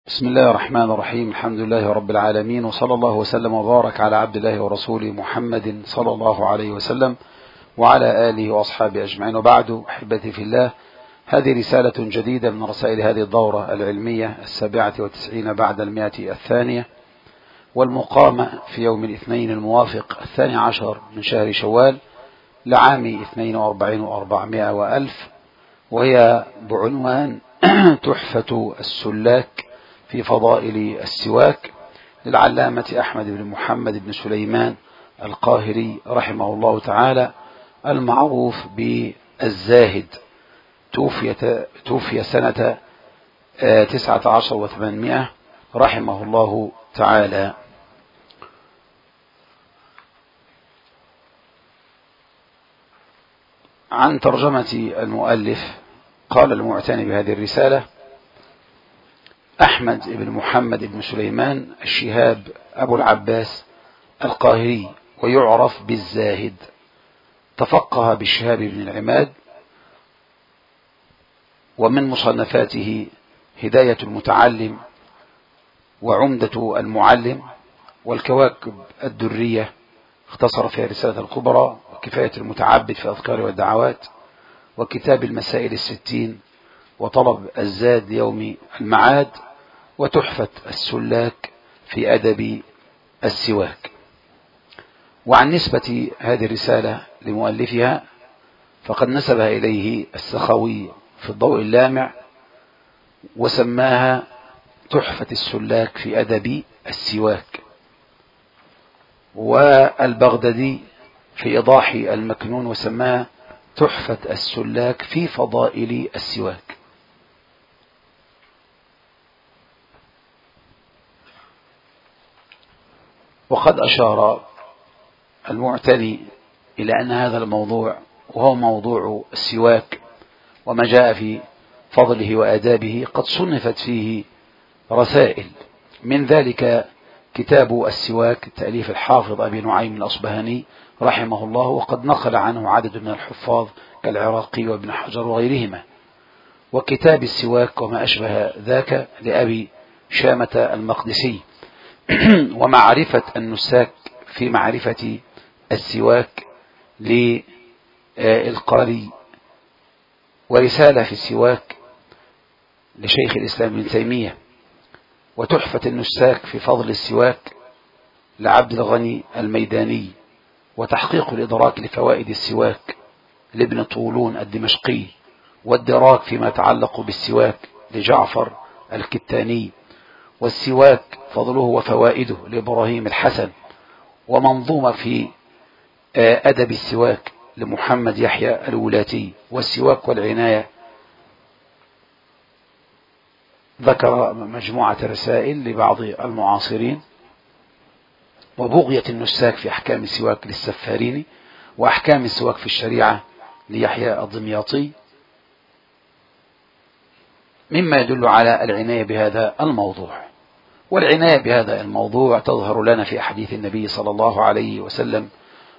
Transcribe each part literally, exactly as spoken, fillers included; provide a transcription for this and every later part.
بسم الله الرحمن الرحيم. الحمد لله رب العالمين، وصلى الله وسلم وبارك على عبد الله ورسوله محمد صلى الله عليه وسلم وعلى آله وأصحابه أجمعين، وبعد. أحبتي في الله، هذه رسالة جديدة من رسائل هذه الدورة العلمية السابعة والتسعين بعد المائة الثانية، والمقامة في يوم الاثنين الموافق الثاني عشر من شهر شوال لعام اثنين وأربعين وأربعمائة وألف، وهي بعنوان تحفة السلاك في فضائل السواك للعلامة أحمد بن محمد بن سليمان القاهري رحمه الله تعالى، المعروف بالزاهد. توفي, توفي سنة تسعة عشر وثمانمائة رحمه الله تعالى. عن ترجمة المؤلف، قال المعتني بهذه الرسالة: أحمد بن محمد بن سليمان الشهاب أبو العباس القاهري، ويعرف بالزاهد. تفقه بالشهاب بن العماد، ومن مصنفاته هداية المتعلم، وعمدة المعلم، والكواكب الدرية اختصر فيها رسالة الكبرى، وكفاية المتعبد في الأذكار والدعوات، وكتاب المسائل الستين، وطلب الزاد ليوم المعاد، وتحفة السلاك في أدب السواك. وعن نسبة هذه الرسالة لمؤلفها، فقد نسبها إليه السخاوي في الضوء اللامع، وسماها تحفة السلاك في أدب السواك، والبغدادي في إيضاح المكنون وسماها تحفة السلاك في فضائل السواك. وقد أشار المعتني إلى أن هذا الموضوع، وهو موضوع السواك وما جاء في فضله وآدابه، قد صنفت فيه رسائل، من ذلك كتاب السواك تأليف الحافظ أبي نعيم الأصبهاني رحمه الله، وقد نقل عنه عدد من الحفاظ كالعراقي وابن حجر وغيرهما. وكتاب السواك وما أشبه ذاك لأبي شامة المقدسي، ومعرفة النساك في معرفة السواك للقاري، ورسالة في السواك لشيخ الإسلام ابن تيمية، وتحفة النساك في فضل السواك لعبد الغني الميداني، وتحقيق الإدراك لفوائد السواك لابن طولون الدمشقي، والدراك فيما يتعلق بالسواك لجعفر الكتاني، والسواك فضله وفوائده لإبراهيم الحسن، ومنظومة في أدب السواك لمحمد يحيى الولاتي، والسواك والعناية ذكر مجموعة رسائل لبعض المعاصرين، وبغية النساك في أحكام السواك للسفاريني، وأحكام السواك في الشريعة ليحيى الدمياطي، مما يدل على العناية بهذا الموضوع. والعناية بهذا الموضوع تظهر لنا في أحاديث النبي صلى الله عليه وسلم،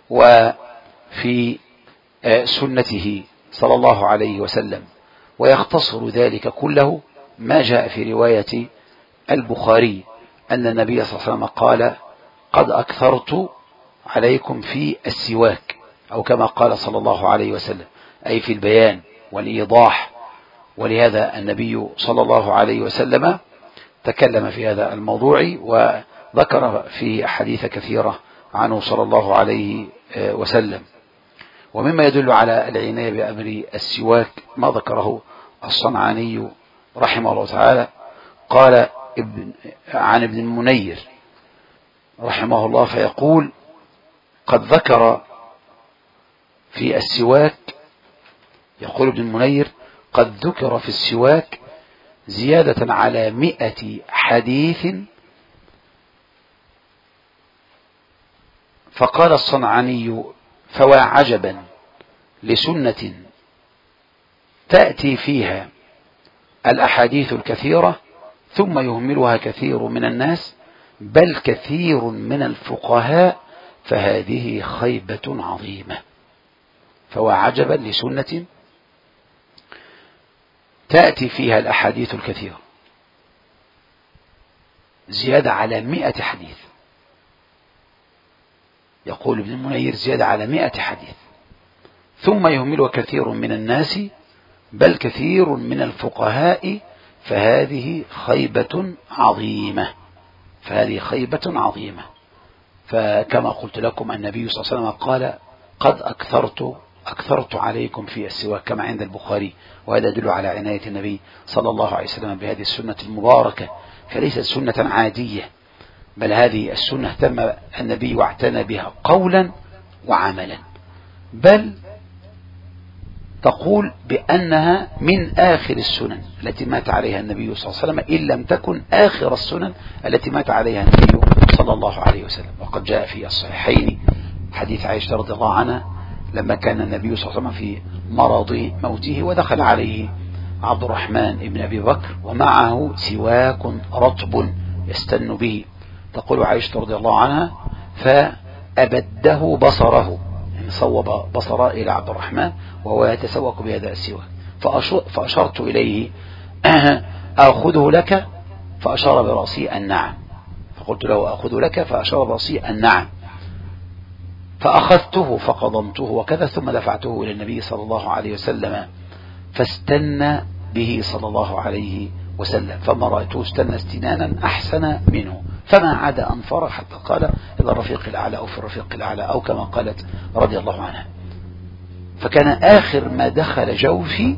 وفي سنته صلى الله عليه وسلم، ويختصر ذلك كله ما جاء في رواية البخاري أن النبي صلى الله عليه وسلم قال: قد أكثرت عليكم في السواك، أو كما قال صلى الله عليه وسلم، أي في البيان والإيضاح. ولهذا النبي صلى الله عليه وسلم تكلم في هذا الموضوع، وذكر فيه أحاديث كثيرة عنه صلى الله عليه وسلم. ومما يدل على العناية بأمر السواك ما ذكره الصنعاني رحمه الله تعالى، قال ابن عن ابن المنير رحمه الله فيقول: قد ذكر في السواك، يقول ابن المنير: قد ذكر في السواك زيادة على مئة حديث. فقال الصنعاني: فوا عجبا لسنة تأتي فيها الأحاديث الكثيرة ثم يهملها كثير من الناس، بل كثير من الفقهاء، فهذه خيبة عظيمة. فوا عجبا لسنة تأتي فيها الأحاديث الكثيرة زيادة على مئة حديث. يقول ابن المنير زيادة على مئة حديث. ثم يهمل كثير من الناس بل كثير من الفقهاء فهذه خيبة عظيمة فهذه خيبة عظيمة فكما قلت لكم النبي صلى الله عليه وسلم قال قد أكثرت أكثرت عليكم في السواك كما عند البخاري، وهذا يدل على عناية النبي صلى الله عليه وسلم بهذه السنة المباركة، فليست سنة عادية، بل هذه السنة اهتم النبي واعتنى بها قولا وعملا، بل تقول بأنها من آخر السنن التي مات عليها النبي صلى الله عليه وسلم، إن لم تكن آخر السنن التي مات عليها النبي صلى الله عليه وسلم. وقد جاء في الصحيحين حديث عائشة رضي الله عنها لما كان النبي صلى الله عليه وسلم في مرض موته ودخل عليه عبد الرحمن بن أبي بكر ومعه سواك رطب يستن به، تقول عائشة رضي الله عنها فأبده بصره، يعني صوب بصره إلى عبد الرحمن وهو يتسوق بهذا السواك، فأشرت إليه أخذه لك، فأشار برأسي النعم، فقلت له أخذه لك، فأشار برأسي النعم، فأخذته فقضمته وكذا، ثم دفعته إلى النبي صلى الله عليه وسلم فاستنى به صلى الله عليه وسلم، فما رأيته استنى استنانا أحسن منه، فما عاد أنفر حتى قال إلى الرفيق الأعلى أو في الرفيق الأعلى أو كما قالت رضي الله عنها. فكان آخر ما دخل جوفي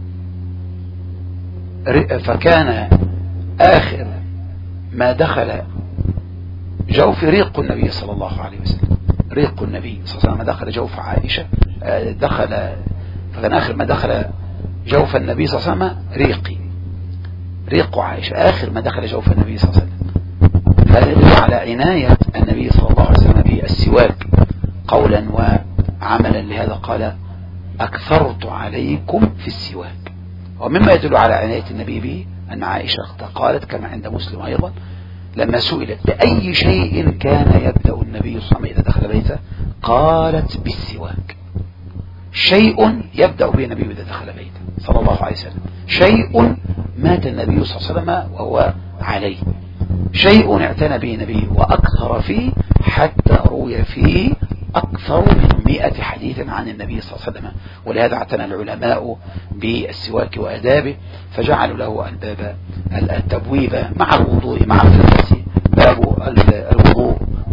فكان آخر ما دخل جوفي ريق النبي صلى الله عليه وسلم، ريق النبي صلى الله عليه وسلم دخل جوف عائشة، دخل فكان آخر ما دخل جوف النبي صلى الله عليه وسلم ريقي، ريق عائشة آخر ما دخل جوف النبي صلى الله عليه وسلم. هذا يدل على عناية النبي صلى الله عليه وسلم بالسواك قولا وعملا، لهذا قال أكثرت عليكم في السواك. ومما يدل على عناية النبي به أن عائشة قالت كما عند مسلم أيضا لما سئلت بأي شيء كان يبدأ النبي صلى الله عليه وسلم إذا دخل بيته قالت بالسواك، شيء يبدأ به النبي إذا دخل بيته صلى الله عليه وسلم، شيء مات النبي صلى الله عليه وسلم وهو عليه، شيء اعتنى به النبي وأكثر فيه حتى روي فيه أكثر من مئة حديث عن النبي صلى الله عليه وسلم. ولهذا اعتنى العلماء بالسواك وآدابه فجعلوا له الباب التبويب مع الوضوء مع الفقه، باب الوضوء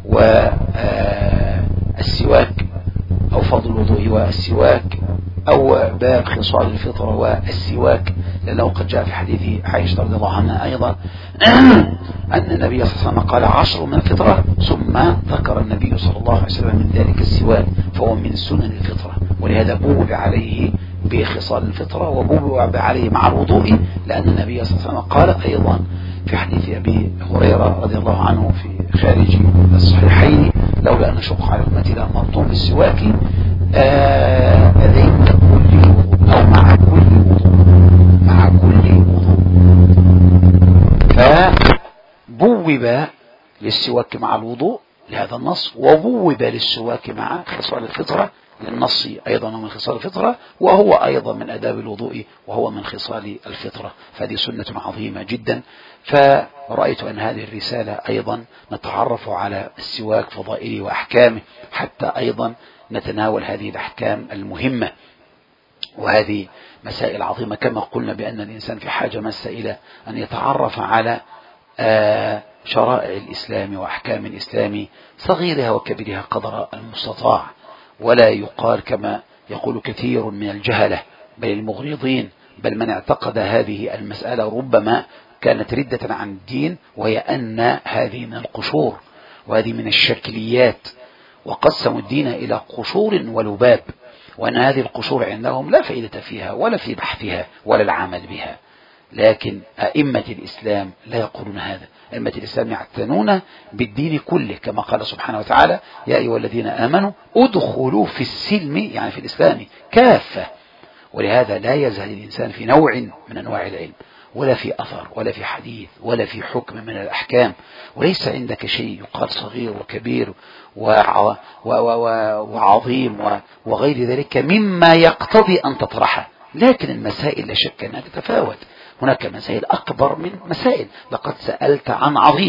والسواك أو فضل الوضوء والسواك، أو باب خصال الفطرة والسواك، لأنه قد جاء في حديث عائشة رضي الله عنها أيضا أن النبي صلى الله عليه وسلم قال عشر من الفطرة، ثم ذكر النبي صلى الله عليه وسلم من ذلك السواك، فهو من سنن الفطرة، ولهذا بوب عليه بخصال الفطرة وبوب عليه مع الوضوء، لأن النبي صلى الله عليه وسلم قال أيضا في حديث أبي هريرة رضي الله عنه في خارج الصحيحين لولا أن أشق على أمتي لأمرتهم بالسواك عند كل وضوء أو مع كل وضوء مع كل وضوء. فبوب للسواك مع الوضوء لهذا النص، وبوب للسواك مع خصال الفطرة للنص أيضا من خصال الفطرة، وهو أيضا من أداب الوضوء وهو من خصال الفطرة، فهذه سنة عظيمة جدا. فرأيت أن هذه الرسالة أيضا نتعرف على السواك فضائله وأحكامه، حتى أيضا نتناول هذه الأحكام المهمة، وهذه مسائل عظيمة كما قلنا بأن الإنسان في حاجة ماسة إلى أن يتعرف على شرائع الإسلام وأحكام الإسلام صغيرها وكبيرها قدر المستطاع، ولا يقال كما يقول كثير من الجهلة بل المغرضين، بل من اعتقد هذه المسألة ربما كانت ردة عن الدين، وهي أن هذه من القشور وهذه من الشكليات، وقسموا الدين إلى قشور ولباب، وأن هذه القشور عندهم لا فائدة فيها ولا في بحثها ولا العمل بها. لكن أئمة الإسلام لا يقولون هذا، أئمة الإسلام يعتنون بالدين كله، كما قال سبحانه وتعالى يا أيها الذين آمنوا ادخلوا في السلم يعني في الإسلام كافة. ولهذا لا يزهد الإنسان في نوع من أنواع العلم، ولا في أثر ولا في حديث ولا في حكم من الأحكام، وليس عندك شيء يقال صغير وكبير وعظيم وغير ذلك مما يقتضي أن تطرحه، لكن المسائل لا شك أنها تتفاوت، هناك مسائل أكبر من مسائل. لقد سألت عن عظيم،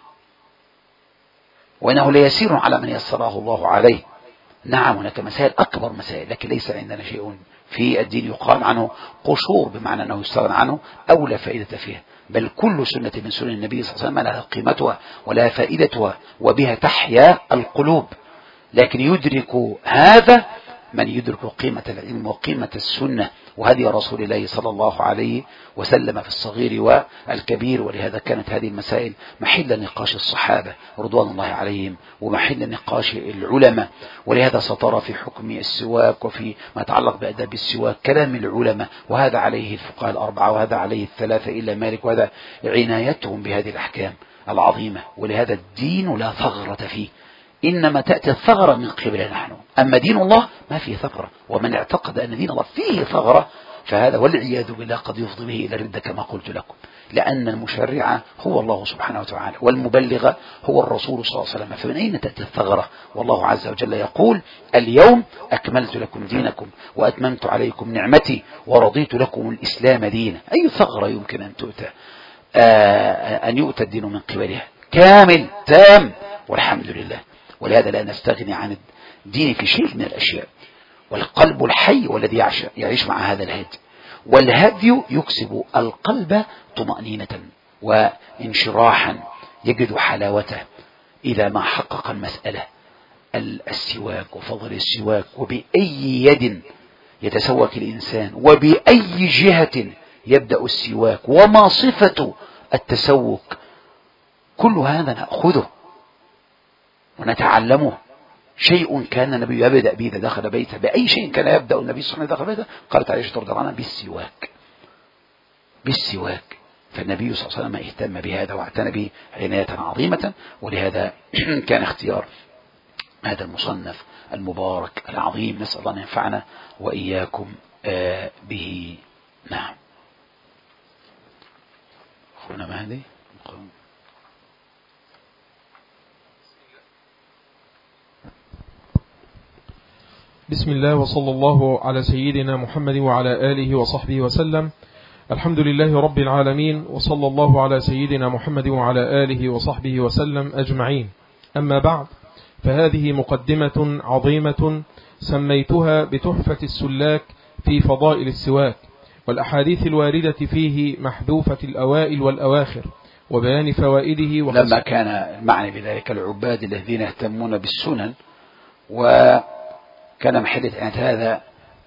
وإنه ليسير على من يسره الله عليه. نعم هناك مسائل أكبر مسائل، لكن ليس عندنا شيء في الدين يقال عنه قشور بمعنى أنه يستغنى عنه أو لا فائدة فيه، بل كل سنة من سنن النبي صلى الله عليه وسلم لها قيمتها ولها فائدتها، وبها تحيا القلوب. لكن يدرك هذا من يدرك قيمة العلم وقيمة السنة وهدي رسول الله صلى الله عليه وسلم في الصغير والكبير. ولهذا كانت هذه المسائل محل نقاش الصحابة رضوان الله عليهم ومحل نقاش العلماء. ولهذا سترى في حكم السواك وفي ما يتعلق بأداب السواك كلام العلماء، وهذا عليه الفقهاء الأربعة وهذا عليه الثلاثة إلا مالك، وهذا عنايتهم بهذه الأحكام العظيمة. ولهذا الدين لا ثغرة فيه، إنما تأتي الثغرة من قبلنا نحن. أما دين الله ما فيه ثغرة، ومن اعتقد أن دين الله فيه ثغرة فهذا والعياذ بالله قد يفضي به إلى الردة كما قلت لكم، لأن المشرع هو الله سبحانه وتعالى والمبلغ هو الرسول صلى الله عليه وسلم. فمن أين تأتي الثغرة؟ والله عز وجل يقول اليوم أكملت لكم دينكم وأتممت عليكم نعمتي ورضيت لكم الإسلام دينا. أي ثغرة يمكن أن تؤتى آه أن يؤتى الدين من قبلها؟ كامل تام والحمد لله. ولهذا لا نستغني عن الدين في شيء من الأشياء. والقلب الحي والذي يعيش مع هذا الهدي، والهدي يكسب القلب طمأنينة وانشراحا، يجد حلاوته إذا ما حقق المسألة السواك وفضل السواك، وبأي يد يتسوك الإنسان وبأي جهة يبدأ السواك وما صفة التسوك. كل هذا نأخذه ونتعلمه. شيء كان النبي يبدأ به إذا دخل بيته، بأي شيء كان يبدأ النبي صلى الله عليه وسلم دخل بيته؟ قالت عائشة رضي الله عنها بالسواك. بالسواك. فالنبي صلى الله عليه وسلم اهتم بهذا واعتنى به عناية عظيمة. ولهذا كان اختيار هذا المصنف المبارك العظيم، نسأل الله أن ينفعنا وإياكم به. نعم أخونا مهدي. بسم الله وصلى الله على سيدنا محمد وعلى آله وصحبه وسلم. الحمد لله رب العالمين، وصلى الله على سيدنا محمد وعلى آله وصحبه وسلم أجمعين. أما بعد، فهذه مقدمة عظيمة سميتها بتحفة السلاك في فضائل السواك، والأحاديث الواردة فيه محذوفة الأوائل والأواخر، وبيان فوائده وخص... لما كان المعنى بذلك العباد الذين يهتمون بالسنن، وكان محل هذا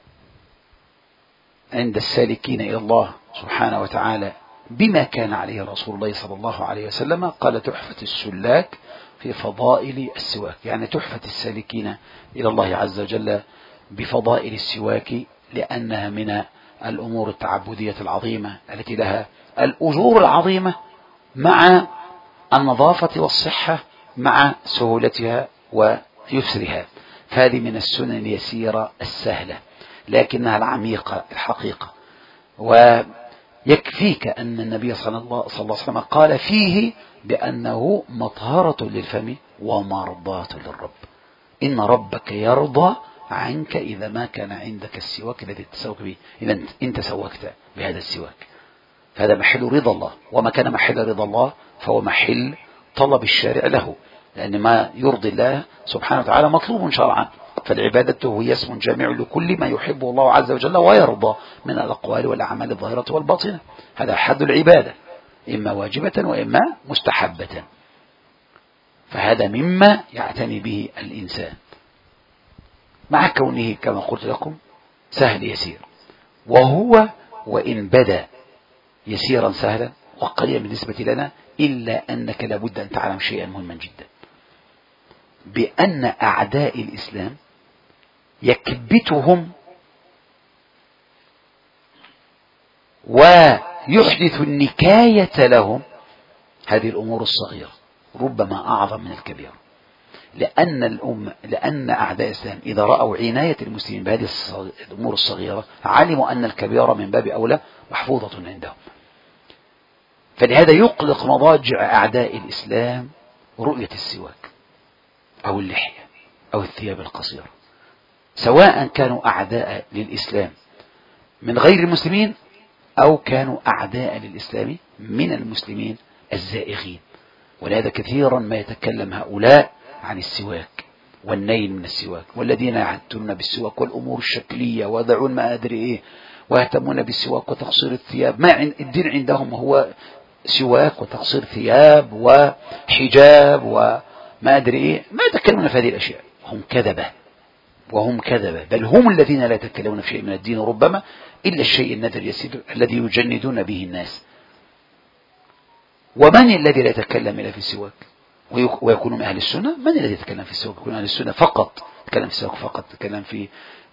عند السالكين إلى الله سبحانه وتعالى بما كان عليه رسول الله صلى الله عليه وسلم. قال تحفة السلاك في فضائل السواك، يعني تحفة السالكين إلى الله عز وجل بفضائل السواك، لأنها من الأمور التعبدية العظيمة التي لها الأجور العظيمة مع النظافة والصحة مع سهولتها ويسرها. فهذه من السنن اليسيرة السهلة لكنها العميقة الحقيقة. ويكفيك أن النبي صلى الله عليه وسلم قال فيه بأنه مطهرة للفم ومرضاة للرب. إن ربك يرضى عنك إذا ما كان عندك السواك الذي تسوك به، إذا أنت سوكت بهذا السواك، فهذا محل رضا الله. وما كان محل رضا الله فهو محل طلب الشارع له، لأن ما يرضي الله سبحانه وتعالى مطلوب شرعا. فالعبادة هي اسم جامع لكل ما يحبه الله عز وجل ويرضى من الأقوال والأعمال الظاهرة والباطنة. هذا حد العبادة، إما واجبة وإما مستحبة. فهذا مما يعتني به الإنسان، مع كونه كما قلت لكم سهل يسير. وهو وإن بدا يسيرا سهلا وقليلا بالنسبة لنا، إلا أنك لابد أن تعلم شيئا مهما جدا، بأن أعداء الإسلام يكبتهم ويحدث النكاية لهم هذه الأمور الصغيرة، ربما أعظم من الكبيرة. لأن الأم لأن أعداء الإسلام إذا رأوا عناية المسلمين بهذه الأمور الصغيرة علموا أن الكبيرة من باب أولى محفوظة عندهم. فلهذا يقلق مضاجع أعداء الإسلام رؤية السواك أو اللحية أو الثياب القصيرة، سواء كانوا أعداء للإسلام من غير المسلمين أو كانوا أعداء للإسلام من المسلمين الزائغين. ولهذا كثيرا ما يتكلم هؤلاء عن السواك والنيل من السواك، والذين يعتنون بالسواك والأمور الشكلية ويضعون ما أدري إيه ويهتمون بالسواك وتقصير الثياب. ما الدين عندهم هو سواك وتقصير ثياب وحجاب وما أدري إيه، ما يتكلمون في هذه الأشياء. هم كذبة وهم كذبة، بل هم الذين لا يتكلمون في شيء من الدين ربما إلا الشيء النادر اليسير الذي يجندون به الناس. ومن الذي لا يتكلم إلا في السواك ويكون من أهل السنة؟ من الذي يتكلم في السواك يكون أهل السنة فقط، يتكلم في السواك فقط، يتكلم في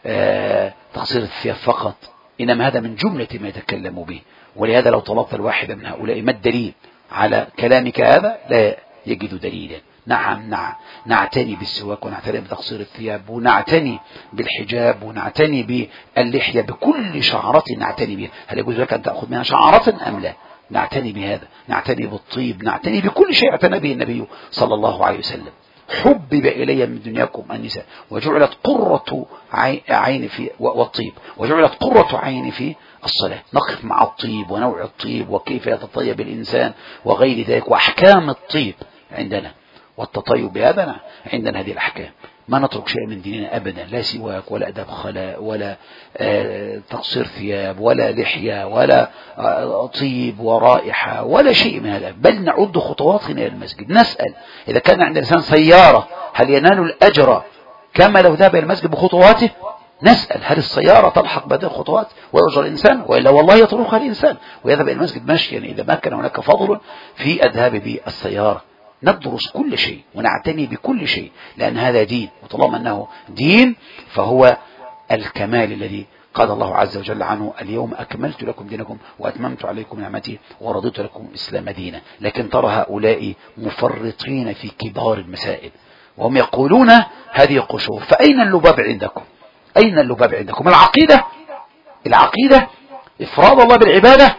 آه تقصير الثياب فقط. إنما هذا من جملة ما يتكلم به. ولهذا لو طلبت الواحد من هؤلاء ما الدليل على كلامك هذا لا يجد دليلا. نعم نعم نعتني بالسواك ونعتني بتقصير الثياب ونعتني بالحجاب ونعتني باللحية، بكل شعرة نعتني بها. هل يجوز لك أن تأخذ منها شعرة أم لا؟ نعتني بهذا، نعتني بالطيب، نعتني بكل شيء اعتنى به النبي صلى الله عليه وسلم. حبب إلي من دنياكم النساء وجعلت قرة عين في والطيب وجعلت قرة عين في الصلاة. نقف مع الطيب ونوع الطيب وكيف يتطيب الإنسان وغير ذلك وأحكام الطيب عندنا، والتطيب بهذا عندنا هذه الأحكام. ما نترك شيء من ديننا أبدا، لا سواك ولا أدب خلاء ولا آه تقصير ثياب ولا لحية ولا آه طيب ورائحة ولا شيء من هذا، بل نعد خطواتنا إلى المسجد. نسأل إذا كان عند الإنسان سيارة هل ينال الأجر كما لو ذهب إلى المسجد بخطواته؟ نسأل هل السيارة تلحق بهذه الخطوات ويؤجر الإنسان، وإلا والله يطرقها الإنسان ويذهب إلى المسجد ماشيا إذا ما كان هناك فضل في الذهاب بالسيارة. ندرس كل شيء ونعتني بكل شيء، لأن هذا دين، وطالما أنه دين فهو الكمال الذي قال الله عز وجل عنه: اليوم أكملت لكم دينكم وأتممت عليكم نعمتي ورضيت لكم الإسلام دينا. لكن ترى هؤلاء مفرطين في كبار المسائل وهم يقولون هذه قشور. فأين اللباب عندكم؟ أين اللباب عندكم؟ العقيدة العقيدة إفراد الله بالعبادة.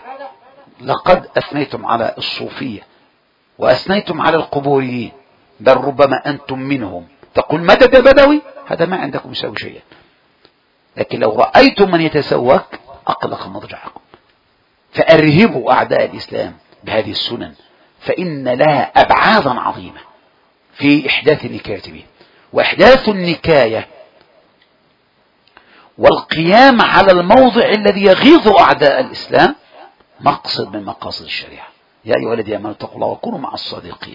لقد أثنيتم على الصوفية وأثنيتم على القبوريين، بل ربما أنتم منهم. تقول مدد بدوي، هذا ما عندكم يساوي شيئا. لكن لو رأيتم من يتسوق أقلق مضجعكم. فأرهبوا أعداء الإسلام بهذه السنن، فإن لها أبعادا عظيمة في إحداث النكاية به. وإحداث النكاية والقيام على الموضع الذي يغيظ أعداء الإسلام مقصد من مقاصد الشريعة. يا أيها الذين آمنوا اتقوا الله وكونوا مع الصادقين.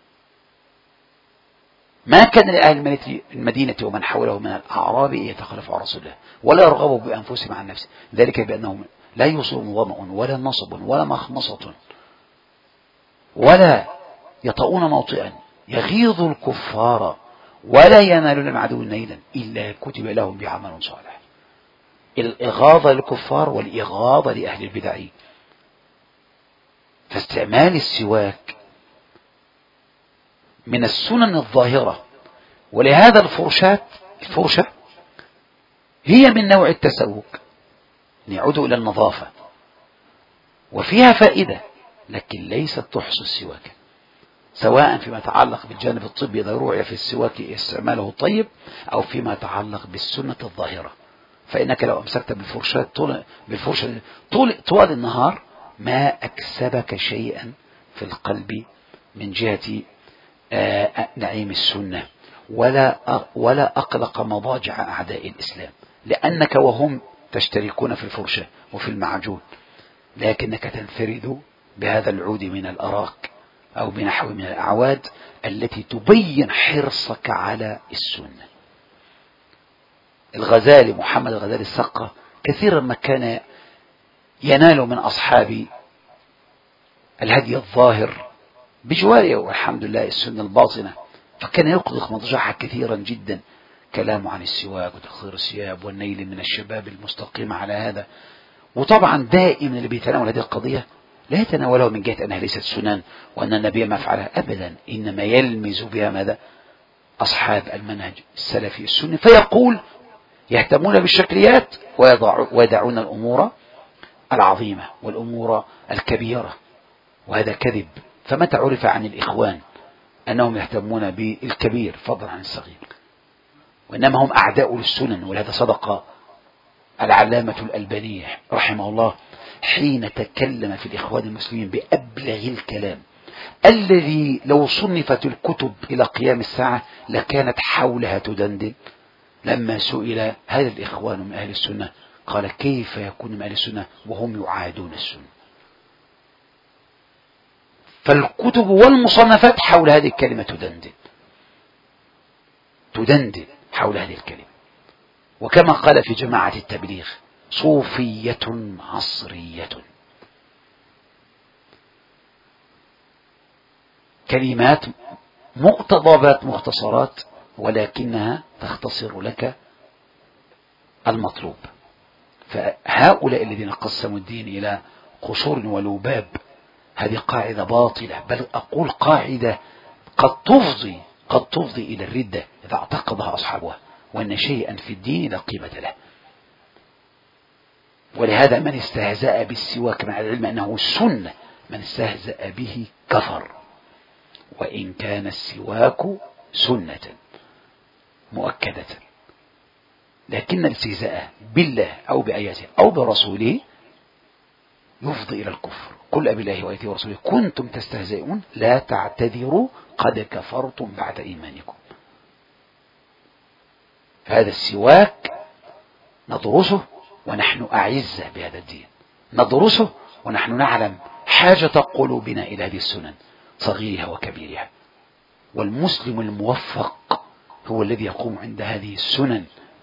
ما كان لأهل المدينة ومن حوله من الأعراب يتخلفوا عن رسول الله ولا يرغبوا بأنفسهم عن نفسه، ذلك بأنهم لا يصيبهم ظمأ ولا نصب ولا مخمصة ولا يطؤون موطئا يغيظ الكفار ولا ينالون من عدو نيلا إلا كتب لهم بعمل صالح. الإغاظة للكفار والإغاظة لأهل البدع. فاستعمال السواك من السنن الظاهرة. ولهذا الفرشات الفرشة هي من نوع التسوق، نعود إلى النظافة وفيها فائدة، لكن ليست تحصي السواك، سواء فيما يتعلق بالجانب الطبي إذا روعي في السواك استعماله الطيب، أو فيما يتعلق بالسنة الظاهرة. فإنك لو أمسكت بالفرشاة طول بالفرشة طول طوال النهار ما أكسبك شيئا في القلب من جهة نعيم السنة، ولا ولا أقلق مضاجع أعداء الإسلام، لأنك وهم تشتركون في الفرشة وفي المعجون، لكنك تنفرد بهذا العود من الأراك أو بنحو من الأعواد التي تبين حرصك على السنة. الغزالي محمد الغزالي السقة كثيرا ما كان ينال من أصحاب الهدي الظاهر بجواره والحمد لله السنة الباطنة، فكان يقلق مضجعها كثيرا جدا، كلامه عن السواك وتقصير الثياب والنيل من الشباب المستقيم على هذا. وطبعا دائما اللي بيتناول هذه القضية لا يتناوله من جهة أنها ليست سنن وأن النبي ما فعلها أبدا، إنما يلمز بها ماذا؟ أصحاب المنهج السلفي السني، فيقول يهتمون بالشكليات ويدعون الأمور العظيمة والأمور الكبيرة، وهذا كذب. فمتى عرف عن الإخوان أنهم يهتمون بالكبير فضلا عن الصغير؟ وإنما هم أعداء للسنن. ولهذا صدق العلامة الألباني رحمه الله حين تكلم في الإخوان المسلمين بأبلغ الكلام الذي لو صنفت الكتب إلى قيام الساعة لكانت حولها تدندن، لما سئل هذا الإخوان من أهل السنة قال كيف يكون من أهل السنة وهم يعادون السنة؟ فالكتب والمصنفات حول هذه الكلمة تدندن تدندن حول هذه الكلمة. وكما قال في جماعة التبليغ صوفية عصرية، كلمات مقتضبات مختصرات ولكنها تختصر لك المطلوب. فهؤلاء الذين قسموا الدين إلى قشور ولباب هذه قاعدة باطلة، بل أقول قاعدة قد تفضي قد تفضي إلى الردة إذا اعتقدها أصحابها، وأن شيئا في الدين لا قيمة له. ولهذا من استهزأ بالسواك مع العلم أنه سنة من استهزأ به كفر، وإن كان السواك سنة مؤكدة، لكن الاستهزاء بالله أو بآياته أو برسوله يفضي إلى الكفر. قل أبالله وآياته ورسوله كنتم تستهزئون لا تعتذروا قد كفرتم بعد إيمانكم. فهذا السواك ندرسه ونحن أعزة بهذا الدين، ندرسه ونحن نعلم حاجة قلوبنا إلى هذه السنن صغيرها وكبيرها. والمسلم الموفق هو الذي يقوم عند هذه السنن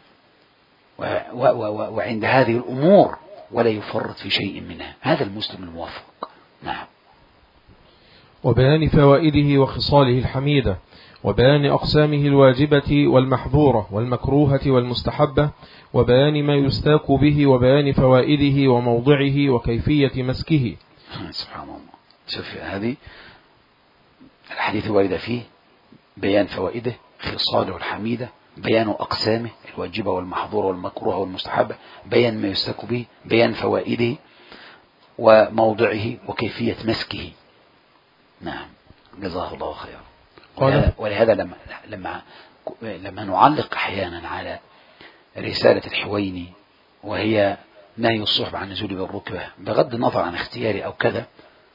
وعند هذه الأمور ولا يفرط في شيء منها، هذا المسلم الموفق. نعم. وبيان فوائده وخصاله الحميدة، وبيان أقسامه الواجبة والمحظورة والمكروهة والمستحبة، وبيان ما يستاك به، وبيان فوائده وموضعه وكيفية مسكه. سبحان الله. شوف هذه الحديث الوارد فيه بيان فوائده، خصاله الحميدة، بيان أقسامه الواجبة والمحظورة والمكروهة والمستحبة، بيان ما يستاك به، بيان فوائده وموضعه وكيفية مسكه. نعم، جزاه الله خيرا. ولهذا, ولهذا لما, لما, لما نعلق أحيانا على رسالة الحويني وهي نهي الصحبة عن نزول بالركبة بغض النظر عن اختياري أو كذا،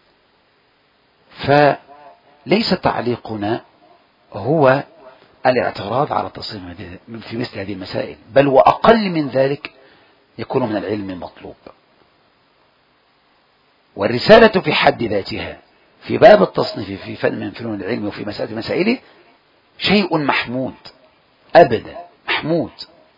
فليس تعليقنا هو الاعتراض على التصريح في مثل هذه المسائل، بل وأقل من ذلك يكون من العلم المطلوب. والرسالة في حد ذاتها في باب التصنيف في فن من فنون العلم وفي مسائل مسائله شيء محمود أبدا، محمود،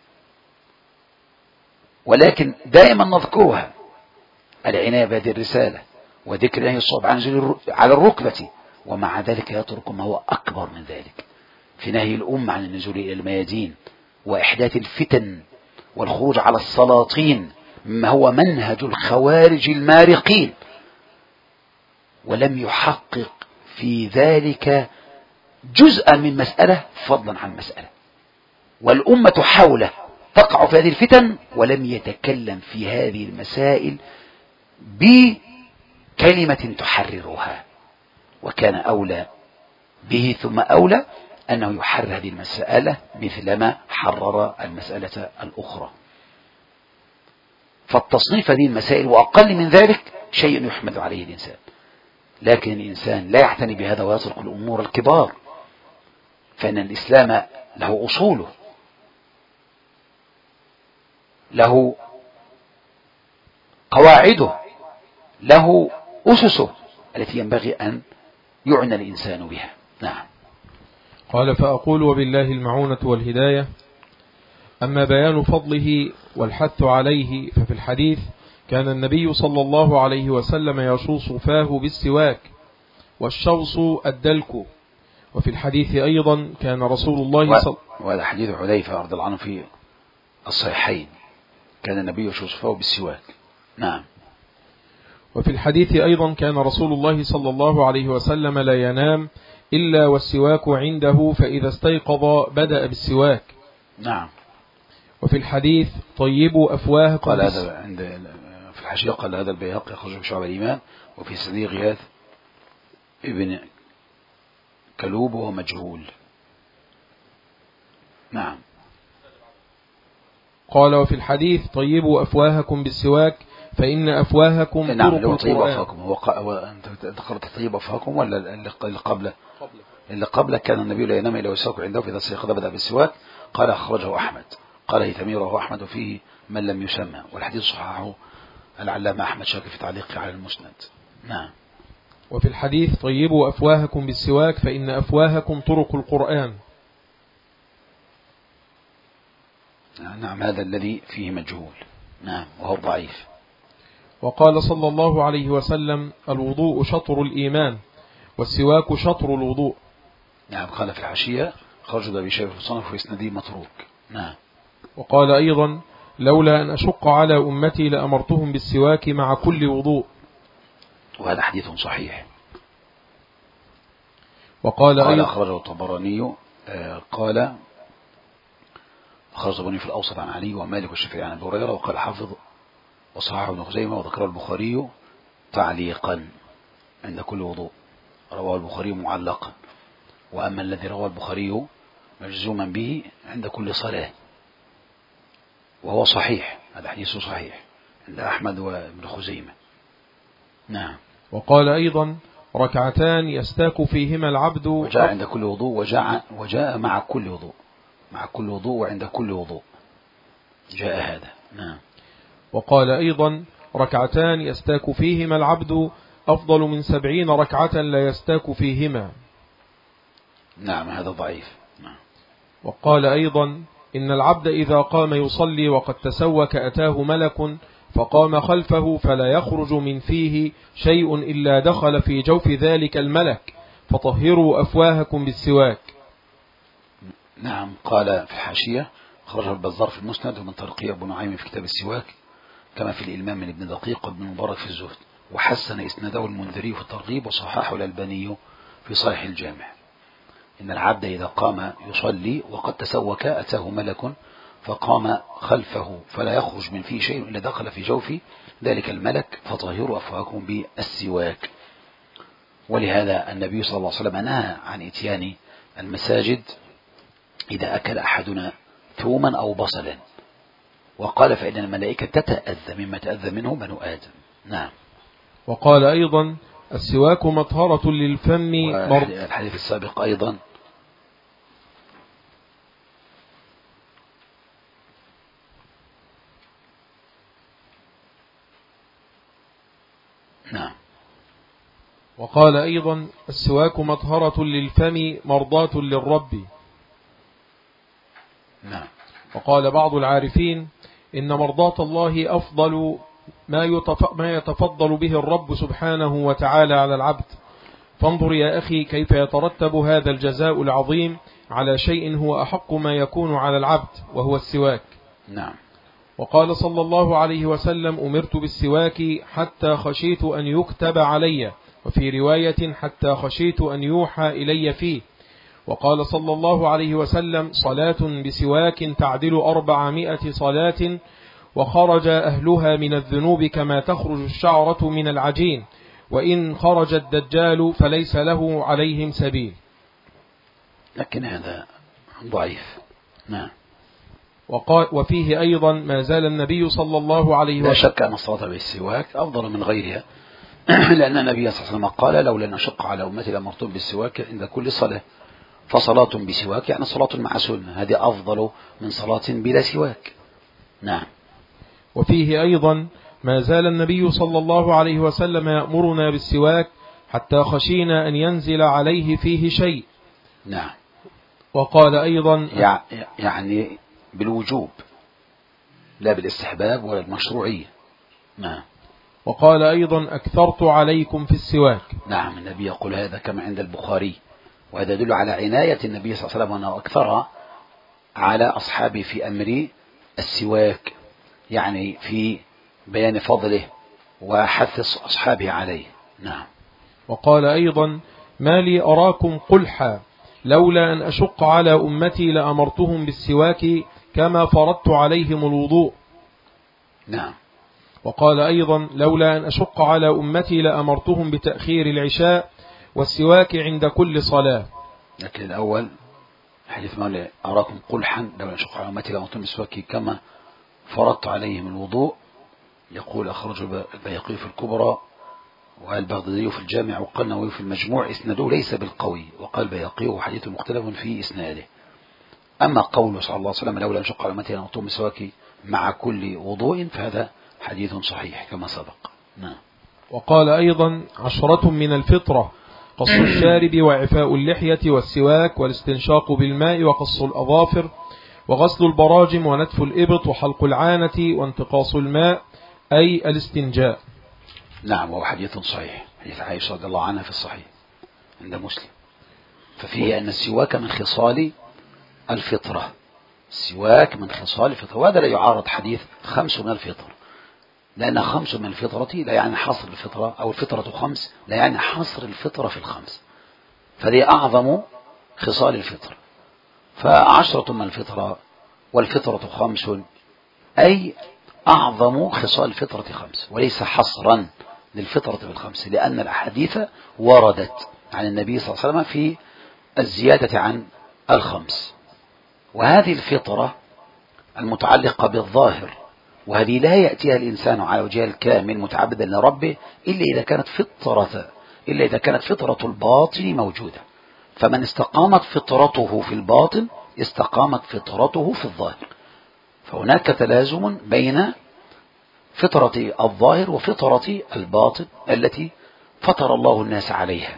ولكن دائما نذكرها العناية بهذه الرسالة وذكر نهي الصحبة عن نزول على الركبة، ومع ذلك يترك ما هو أكبر من ذلك في نهي الأمة عن النزول إلى الميادين وإحداث الفتن والخروج على السلاطين مما هو منهج الخوارج المارقين، ولم يحقق في ذلك جزءا من مسألة فضلا عن مسألة، والأمة حوله تقع في هذه الفتن ولم يتكلم في هذه المسائل بكلمة تحررها، وكان أولى به ثم أولى أنه يحرر هذه المسألة مثلما حرر المسألة الأخرى. فالتصنيف هذه المسائل وأقل من ذلك شيء يحمد عليه الإنسان، لكن الإنسان لا يعتني بهذا ويترك الأمور الكبار، فإن الإسلام له أصوله، له قواعده، له أسسه التي ينبغي أن يعنى الإنسان بها. نعم. قال فأقول وبالله المعونة والهداية. أما بيان فضله والحث عليه ففي الحديث كان النبي صلى الله عليه وسلم يشوص فاه بالسواك، والشوص الدلك. وفي الحديث أيضا كان رسول الله صلى وهذا حديث حذيفة رضي الله عنه في الصحيحين، كان النبي يشوص فاه بالسواك. نعم. وفي الحديث أيضا كان رسول الله صلى الله عليه وسلم لا ينام إلا والسواك عنده، فإذا استيقظ بدأ بالسواك. نعم. وفي الحديث طيبوا أفواهكم. قال هذا عند في الحاشية، قال هذا البيهقي يخرج في شعب الإيمان، وفي سنده غياث ابن كلوب وهو مجهول. نعم. قال وفي الحديث طيبوا أفواهكم بالسواك فإن أفواهكم نعم طرق هو طيب القرآن. أفواهكم، هو ق... هو أنت ذكرت طيب أفواهكم ولا اللي قبله؟ اللي قبله كان النبي لا ينام إلا ويسواك عنده، فإذا استيقظ بدأ بالسواك. قال أخرجه أحمد، قال هيثمي رواه أحمد فيه من لم يسمى، والحديث صححه العلامة أحمد شاكر في تعليقه على المسند. نعم. وفي الحديث طيبوا أفواهكم بالسواك فإن أفواهكم طرق القرآن. نعم هذا الذي فيه مجهول، نعم وهو ضعيف. وقال صلى الله عليه وسلم الوضوء شطر الإيمان والسواك شطر الوضوء. نعم قال في الحاشية خرج أبي شيبة في الصنف وإسناده متروك. نعم. وقال أيضا لولا أن أشق على أمتي لأمرتهم بالسواك مع كل وضوء، وهذا حديث صحيح. وقال قال أيضا أخرجه الطبراني آه قال أخرج الطبراني في الأوسط عن علي ومالك والشافعي عن أبي هريرة، وقال حافظ وصححه ابن خزيمة وذكره البخاري تعليقا عند كل وضوء، رواه البخاري معلقا. وأما الذي رواه البخاري مجزوما به عند كل صلاة وهو صحيح، هذا حديث صحيح عند أحمد وابن خزيمة. نعم. وقال أيضا ركعتان يستاك فيهما العبد، وجاء عند كل وضوء وجاء, وجاء مع كل وضوء، مع كل وضوء وعند كل وضوء جاء هذا. نعم. وقال أيضا ركعتان يستاك فيهما العبد أفضل من سبعين ركعة لا يستاك فيهما. نعم هذا ضعيف. نعم. وقال أيضا إن العبد إذا قام يصلي وقد تسوك أتاه ملك فقام خلفه فلا يخرج من فيه شيء إلا دخل في جوف ذلك الملك فطهروا أفواهكم بالسواك. نعم قال في الحاشية خرج البزار في المسند ومن طريقه أبو نعيم في كتاب السواك كما في الإلمام من ابن دقيق وابن مبارك في الزهد، وحسن إسناده المنذري في الترغيب وصححه الألباني في صحيح الجامع. إن العبد إذا قام يصلي وقد تسوك أتاه ملك فقام خلفه فلا يخرج من فيه شيء إلا دخل في جوف ذلك الملك فطهروا أفواهكم بالسواك. ولهذا النبي صلى الله عليه وسلم نهى عن إتيان المساجد إذا أكل أحدنا ثوما أو بصلا، وقال فإن الملائكة تتأذى مما تأذى منه بنو آدم. نعم. وقال أيضا السواك مطهرة للفم. الحديث السابق أيضا نعم. وقال أيضا السواك مطهرة للفم مرضاة للرب. نعم. وقال بعض العارفين إن مرضاة الله أفضل ما يتفضل به الرب سبحانه وتعالى على العبد، فانظر يا أخي كيف يترتب هذا الجزاء العظيم على شيء هو أحق ما يكون على العبد وهو السواك. نعم. وقال صلى الله عليه وسلم أمرت بالسواك حتى خشيت أن يكتب علي، وفي رواية حتى خشيت أن يوحى إلي فيه. وقال صلى الله عليه وسلم صلاة بسواك تعدل أربعمائة صلاة، وخرج أهلها من الذنوب كما تخرج الشعرة من العجين، وإن خرج الدجال فليس له عليهم سبيل. لكن هذا ضعيف. نعم. وقال وفيه أيضا ما زال النبي صلى الله عليه وسلم لا شك أن الصلاة بالسواك أفضل من غيرها لأن النبي صلى الله عليه وسلم قال لولا أن أشق على أمتي لأمرتهم بالسواك عند كل صلاة، فصلاة بسواك يعني صلاة مع سنة، هذه أفضل من صلاة بلا سواك. نعم. وفيه أيضا ما زال النبي صلى الله عليه وسلم يأمرنا بالسواك حتى خشينا أن ينزل عليه فيه شيء. نعم. وقال أيضا يعني بالوجوب لا بالاستحباب ولا المشروعية. نعم. وقال أيضا أكثرت عليكم في السواك. نعم النبي يقول هذا كما عند البخاري، وهذا يدل على عناية النبي صلى الله عليه وسلم وأنه أكثر على أصحابه في أمر السواك، يعني في بيان فضله وحث أصحابه عليه. نعم. وقال أيضا ما لي أراكم قلحا لولا أن أشق على أمتي لأمرتهم بالسواك كما فرضت عليهم الوضوء. نعم. وقال أيضا لولا أن أشق على أمتي لأمرتهم بتأخير العشاء والسواك عند كل صلاة. لكن الأول حديث مولى أراكم قلحا لولا أن أشق على أمتي لأمرتهم بالسواك كما فرضت عليهم الوضوء. يقول أخرج البيهقي في الكبرى والبغدادي في الجامع وقال النووي في المجموع إسناده ليس بالقوي، وقال البيهقي وحديث مختلف في إسناده. أما قوله صلى الله عليه وسلم لولا أن شق على أمتي أن أطوم مسواك مع كل وضوء فهذا حديث صحيح كما سبق. نعم. وقال أيضا عشرة من الفطرة: قص الشارب وعفاء اللحية والسواك والاستنشاق بالماء وقص الأظافر وغسل البراجم ونتف الإبط وحلق العانة وانتقاص الماء أي الاستنجاء. نعم، وهو حديث صحيح، حديث عائشة رضي الله عنها في الصحيح عند مسلم. ففيه أن السواك من خصال الفطرة، السواك من خصال الفطرة، وهذا لا يعارض حديث خمس من الفطرة، لأن خمس من الفطرة لا يعني حصر الفطرة، أو الفطرة خمس لا يعني حصر الفطرة في الخمس، فهذه أعظم خصال الفطرة. فعشرة من الفطرة والفطرة خمس أي أعظم خصال الفطرة خمس، وليس حصرا للفطرة بالخمس، لأن الأحاديث وردت عن النبي صلى الله عليه وسلم في الزيادة عن الخمس. وهذه الفطرة المتعلقة بالظاهر، وهذه لا يأتيها الإنسان على وجهه الكامل متعبدا لربه إلا إذا كانت فطرة إلا إذا كانت فطرة الباطن موجودة. فمن استقامت فطرته في الباطن استقامت فطرته في الظاهر. فهناك تلازم بين فطرة الظاهر وفطرة الباطن التي فطر الله الناس عليها.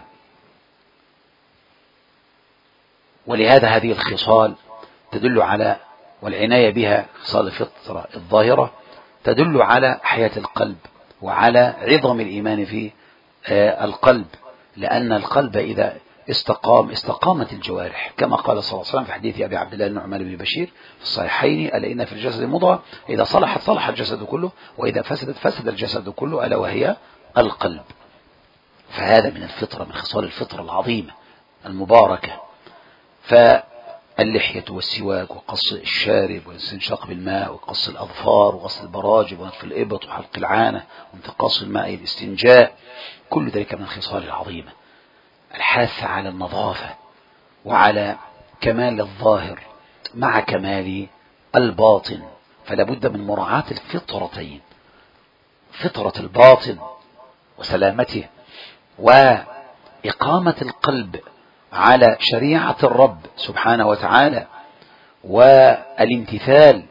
ولهذا هذه الخصال تدل على، والعناية بها خصال الفطرة الظاهرة تدل على حياة القلب وعلى عظم الإيمان في القلب، لأن القلب إذا استقام استقامت الجوارح، كما قال صلى الله عليه وسلم في حديث أبي عبد الله النعمان بن بشير في الصحيحين: ألا إن في الجسد مضغة إذا صلحت صلح الجسد كله وإذا فسدت فسد الجسد كله ألا وهي القلب. فهذا من الفطرة، من خصال الفطرة العظيمة المباركة. فاللحية والسواك وقص الشارب والاستنشاق بالماء وقص الأظفار وغسل البراجم ونتف الإبط وحلق العانة وانتقاص الماء الاستنجاء، كل ذلك من الخصال العظيمة، الحاث على النظافة وعلى كمال الظاهر مع كمال الباطن. فلا بد من مراعاة الفطرتين، فطرة الباطن وسلامته، وإقامة القلب على شريعة الرب سبحانه وتعالى والامتثال،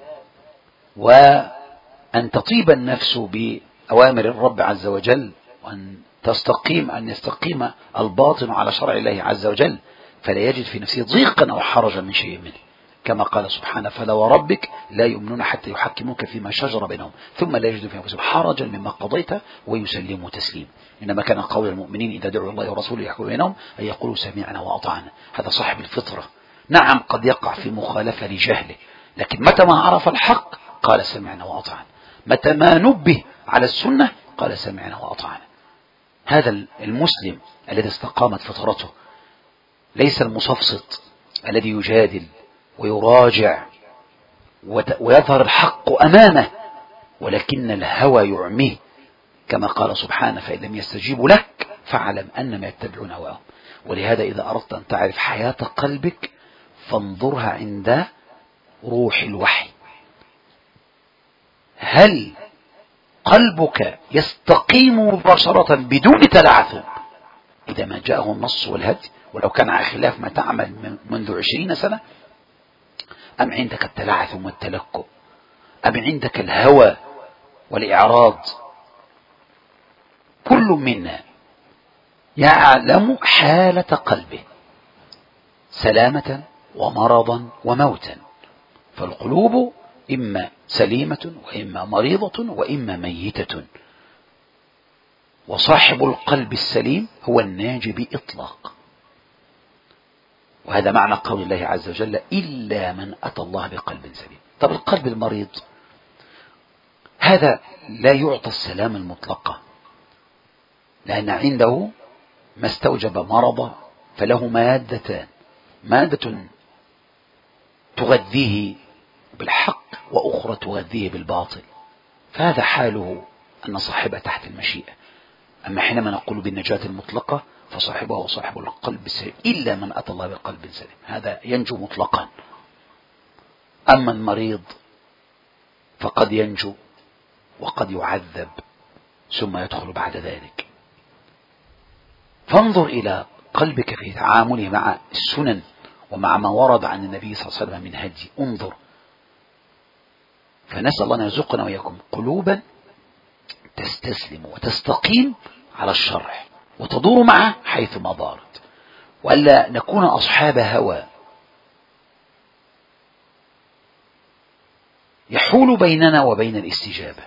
وأن تطيب النفس بأوامر الرب عز وجل، وأن تستقيم أن يستقيم الباطن على شرع الله عز وجل، فلا يجد في نفسه ضيقا أو حرجا من شيء منه، كما قال سبحانه: فلا وربك لا يؤمنون حتى يحكموك فيما شجر بينهم ثم لا يجدوا في أنفسهم حرجا مما قضيت ويسلموا تسليما. إنما كان قول المؤمنين إذا دعوا الله ورسوله يحكم بينهم أن يقولوا سمعنا وأطعنا. هذا صاحب الفطرة. نعم قد يقع في مخالفة لجهله، لكن متى ما عرف الحق قال سمعنا وأطعنا، متى ما نبه على السنة قال سمعنا وأطعنا. هذا المسلم الذي استقامت فطرته، ليس المصفصط الذي يجادل ويراجع ويظهر الحق أمامه ولكن الهوى يعميه، كما قال سبحانه: فإن لم يستجيبوا لك فاعلم أنما يتبعون هواهم. ولهذا إذا أردت أن تعرف حياة قلبك فانظرها عند روح الوحي. هل قلبك يستقيم مباشرة بدون تلعثم إذا ما جاءه النص والهدي ولو كان على خلاف ما تعمل منذ عشرين سنة، أم عندك التلعثم والتلكؤ، أم عندك الهوى والإعراض؟ كل منا يعلم حالة قلبه سلامة ومرضا وموتا، فالقلوب إما سليمة وإما مريضة وإما ميتة، وصاحب القلب السليم هو الناجي بإطلاق. وهذا معنى قول الله عز وجل: إلا من أتى الله بقلب سليم. طب القلب المريض هذا لا يعطى السلام المطلقة، لأن عنده ما استوجب مرضه، فله مادتان: مادة تغذيه بالحق وأخرى تغذيه بالباطل، فهذا حاله أن صاحبه تحت المشيئة. أما حينما نقول بالنجاة المطلقة فصاحبه هو صاحب القلب السليم، إلا من أتى الله بقلب سليم، هذا ينجو مطلقا. أما المريض فقد ينجو وقد يعذب ثم يدخل بعد ذلك. فانظر إلى قلبك في تعامله مع السنن ومع ما ورد عن النبي صلى الله عليه وسلم من هدي. انظر. فنسأل الله أن يرزقنا وإياكم قلوبا تستسلم وتستقيم على الشرع وتدور معه حيث ما دارت، وألا نكون أصحاب هوى يحول بيننا وبين الاستجابة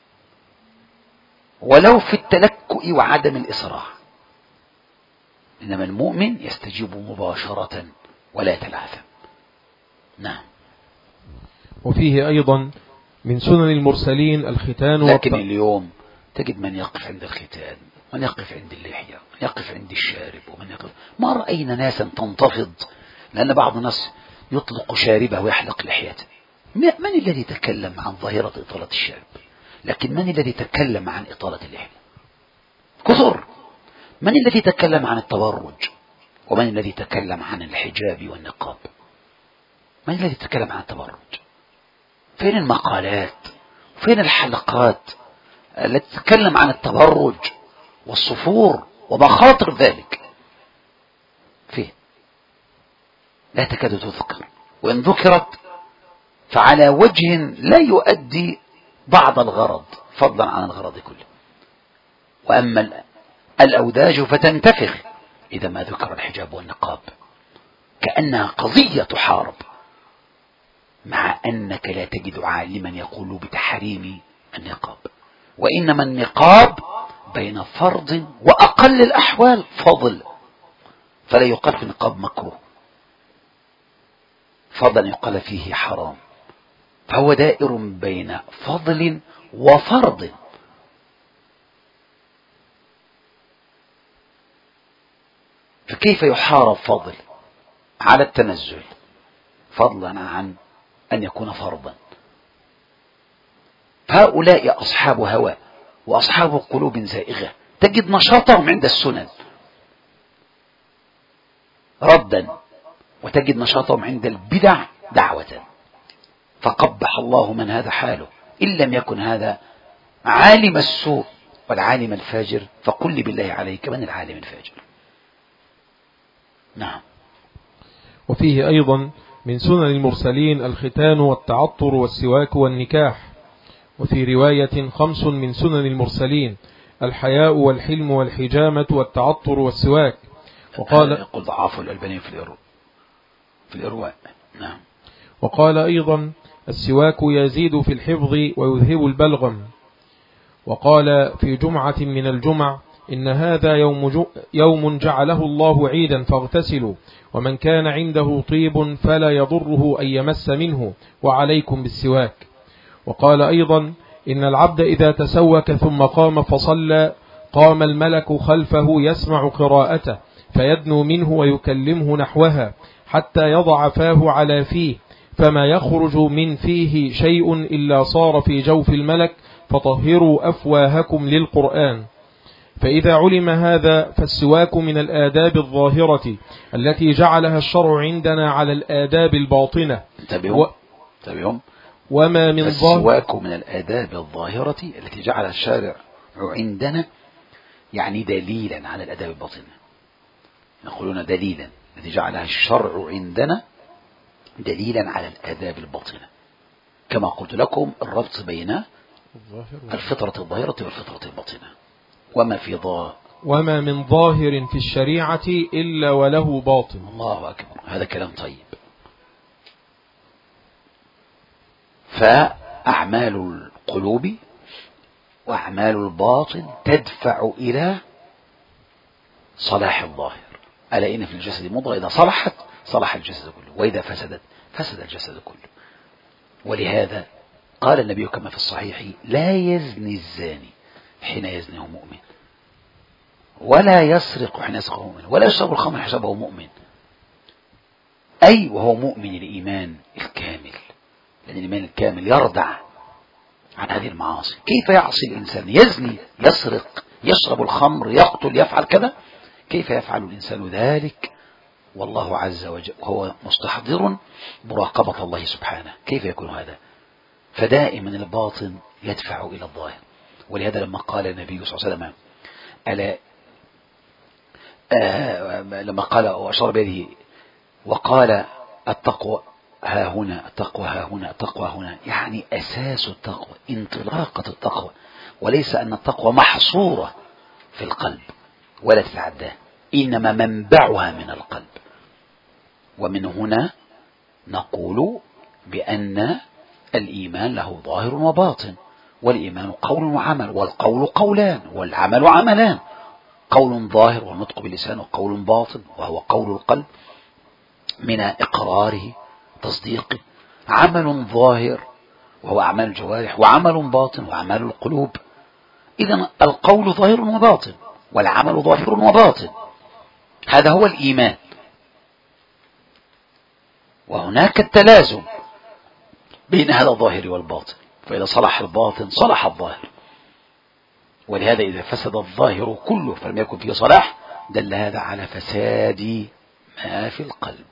ولو في التلكؤ وعدم الإسراع. إنما المؤمن يستجيب مباشرة ولا يتلعثم. نعم. وفيه أيضا من سنن المرسلين الختان. لكن والط... اليوم تجد من يقف عند الختان، من يقف عند اللحية، من يقف عند الشارب، ومن يقف. ما رأينا ناسا تنتفض، لأن بعض الناس يطلق شاربه ويحلق لحيته. من الذي تكلم عن ظاهرة إطالة الشارب؟ لكن من الذي تكلم عن إطالة اللحية؟ كثر. من الذي تكلم عن التبرج؟ ومن الذي تكلم عن الحجاب والنقاب؟ من الذي تكلم عن التبرج؟ فين المقالات؟ فين الحلقات التي تتكلم عن التبرج والصفور ومخاطر ذلك؟ فين؟ لا تكاد تذكر، وإن ذكرت فعلى وجه لا يؤدي بعض الغرض فضلا عن الغرض كله. وأما الأوداج فتنتفخ إذا ما ذكر الحجاب والنقاب، كأنها قضية تحارب، مع أنك لا تجد عالما يقول بتحريم النقاب. وإنما النقاب بين فرض وأقل الأحوال فضل، فلا يقال في النقاب مكروه فضلا يقال فيه حرام، فهو دائر بين فضل وفرض. فكيف يحارب فضل على التنزل فضلا عن أن يكون فرضا؟ هؤلاء أصحاب هوى وأصحاب قلوب زائغة، تجد نشاطهم عند السنن ردا، وتجد نشاطهم عند البدع دعوة. فقبح الله من هذا حاله، إن لم يكن هذا عالم السوء والعالم الفاجر، فقل لي بالله عليك من العالم الفاجر. نعم. وفيه أيضا من سنن المرسلين الختان والتعطر والسواك والنكاح. وفي رواية خمس من سنن المرسلين الحياء والحلم والحجامة والتعطر والسواك. وقال يقول ضعاف الألباني في الإرواء في الإرواء. نعم. وقال أيضا السواك يزيد في الحفظ ويذهب البلغم. وقال في جمعة من الجمع إن هذا يوم, يوم جعله الله عيدا فاغتسلوا، ومن كان عنده طيب فلا يضره أن يمس منه، وعليكم بالسواك. وقال أيضا إن العبد إذا تسوك ثم قام فصلى قام الملك خلفه يسمع قراءته فيدنو منه ويكلمه نحوها حتى يضع فاه على فيه، فما يخرج من فيه شيء إلا صار في جوف الملك، فطهروا أفواهكم للقرآن. فإذا علم هذا فالسواك من الآداب الظاهرة التي جعلها الشرع عندنا على الآداب الباطنة. تبعهم. تبعهم. وما من السواك من الآداب الظاهرة التي جعلها الشارع عندنا، يعني دليلا على الآداب الباطنة. يقولون دليلا التي جعلها الشرع عندنا دليلا على الآداب الباطنة، كما قلت لكم الربط بين الفطرة الظاهرة والفطرة الباطنة. وما في ظاهر وما من ظاهر في الشريعة إلا وله باطن. الله أكبر، هذا كلام طيب. فأعمال القلوب وأعمال الباطن تدفع إلى صلاح الظاهر. ألا إن في الجسد مضغة إذا صلحت صلح الجسد كله، وإذا فسدت فسد الجسد كله. ولهذا قال النبي كما في الصحيح لا يزني الزاني حين يزني هو مؤمن، ولا يسرق حين يسرق مؤمن، ولا يشرب الخمر حسبه مؤمن، أي وهو مؤمن الإيمان الكامل، لأن الإيمان الكامل يردع عن هذه المعاصي. كيف يعصي الإنسان؟ يزني، يسرق، يشرب الخمر، يقتل، يفعل كذا. كيف يفعل الإنسان ذلك والله عز وجل هو مستحضر مراقبة الله سبحانه؟ كيف يكون هذا؟ فدائما الباطن يدفع إلى الظاهر. ولهذا لما قال النبي صلى الله عليه وسلم ألا آه لما قال وأشار بيده وقال التقوى ها هنا، التقوى ها هنا، التقوى هنا، يعني أساس التقوى، انطلاقة التقوى، وليس أن التقوى محصورة في القلب ولا تتعداه، إنما منبعها من القلب. ومن هنا نقول بأن الإيمان له ظاهر وباطن، والإيمان قول وعمل، والقول قولان والعمل عملان، قول ظاهر والنطق باللسان، وقول باطن وهو قول القلب من إقراره تصديقه، عمل ظاهر وهو أعمال الجوارح، وعمل باطن وأعمال القلوب. إذن القول ظاهر وباطن والعمل ظاهر وباطن، هذا هو الإيمان. وهناك التلازم بين هذا الظاهر والباطن، فإذا صلح الباطن صلح الظاهر. ولهذا إذا فسد الظاهر كله فلم يكن فيه صلاح، دل هذا على فساد ما في القلب.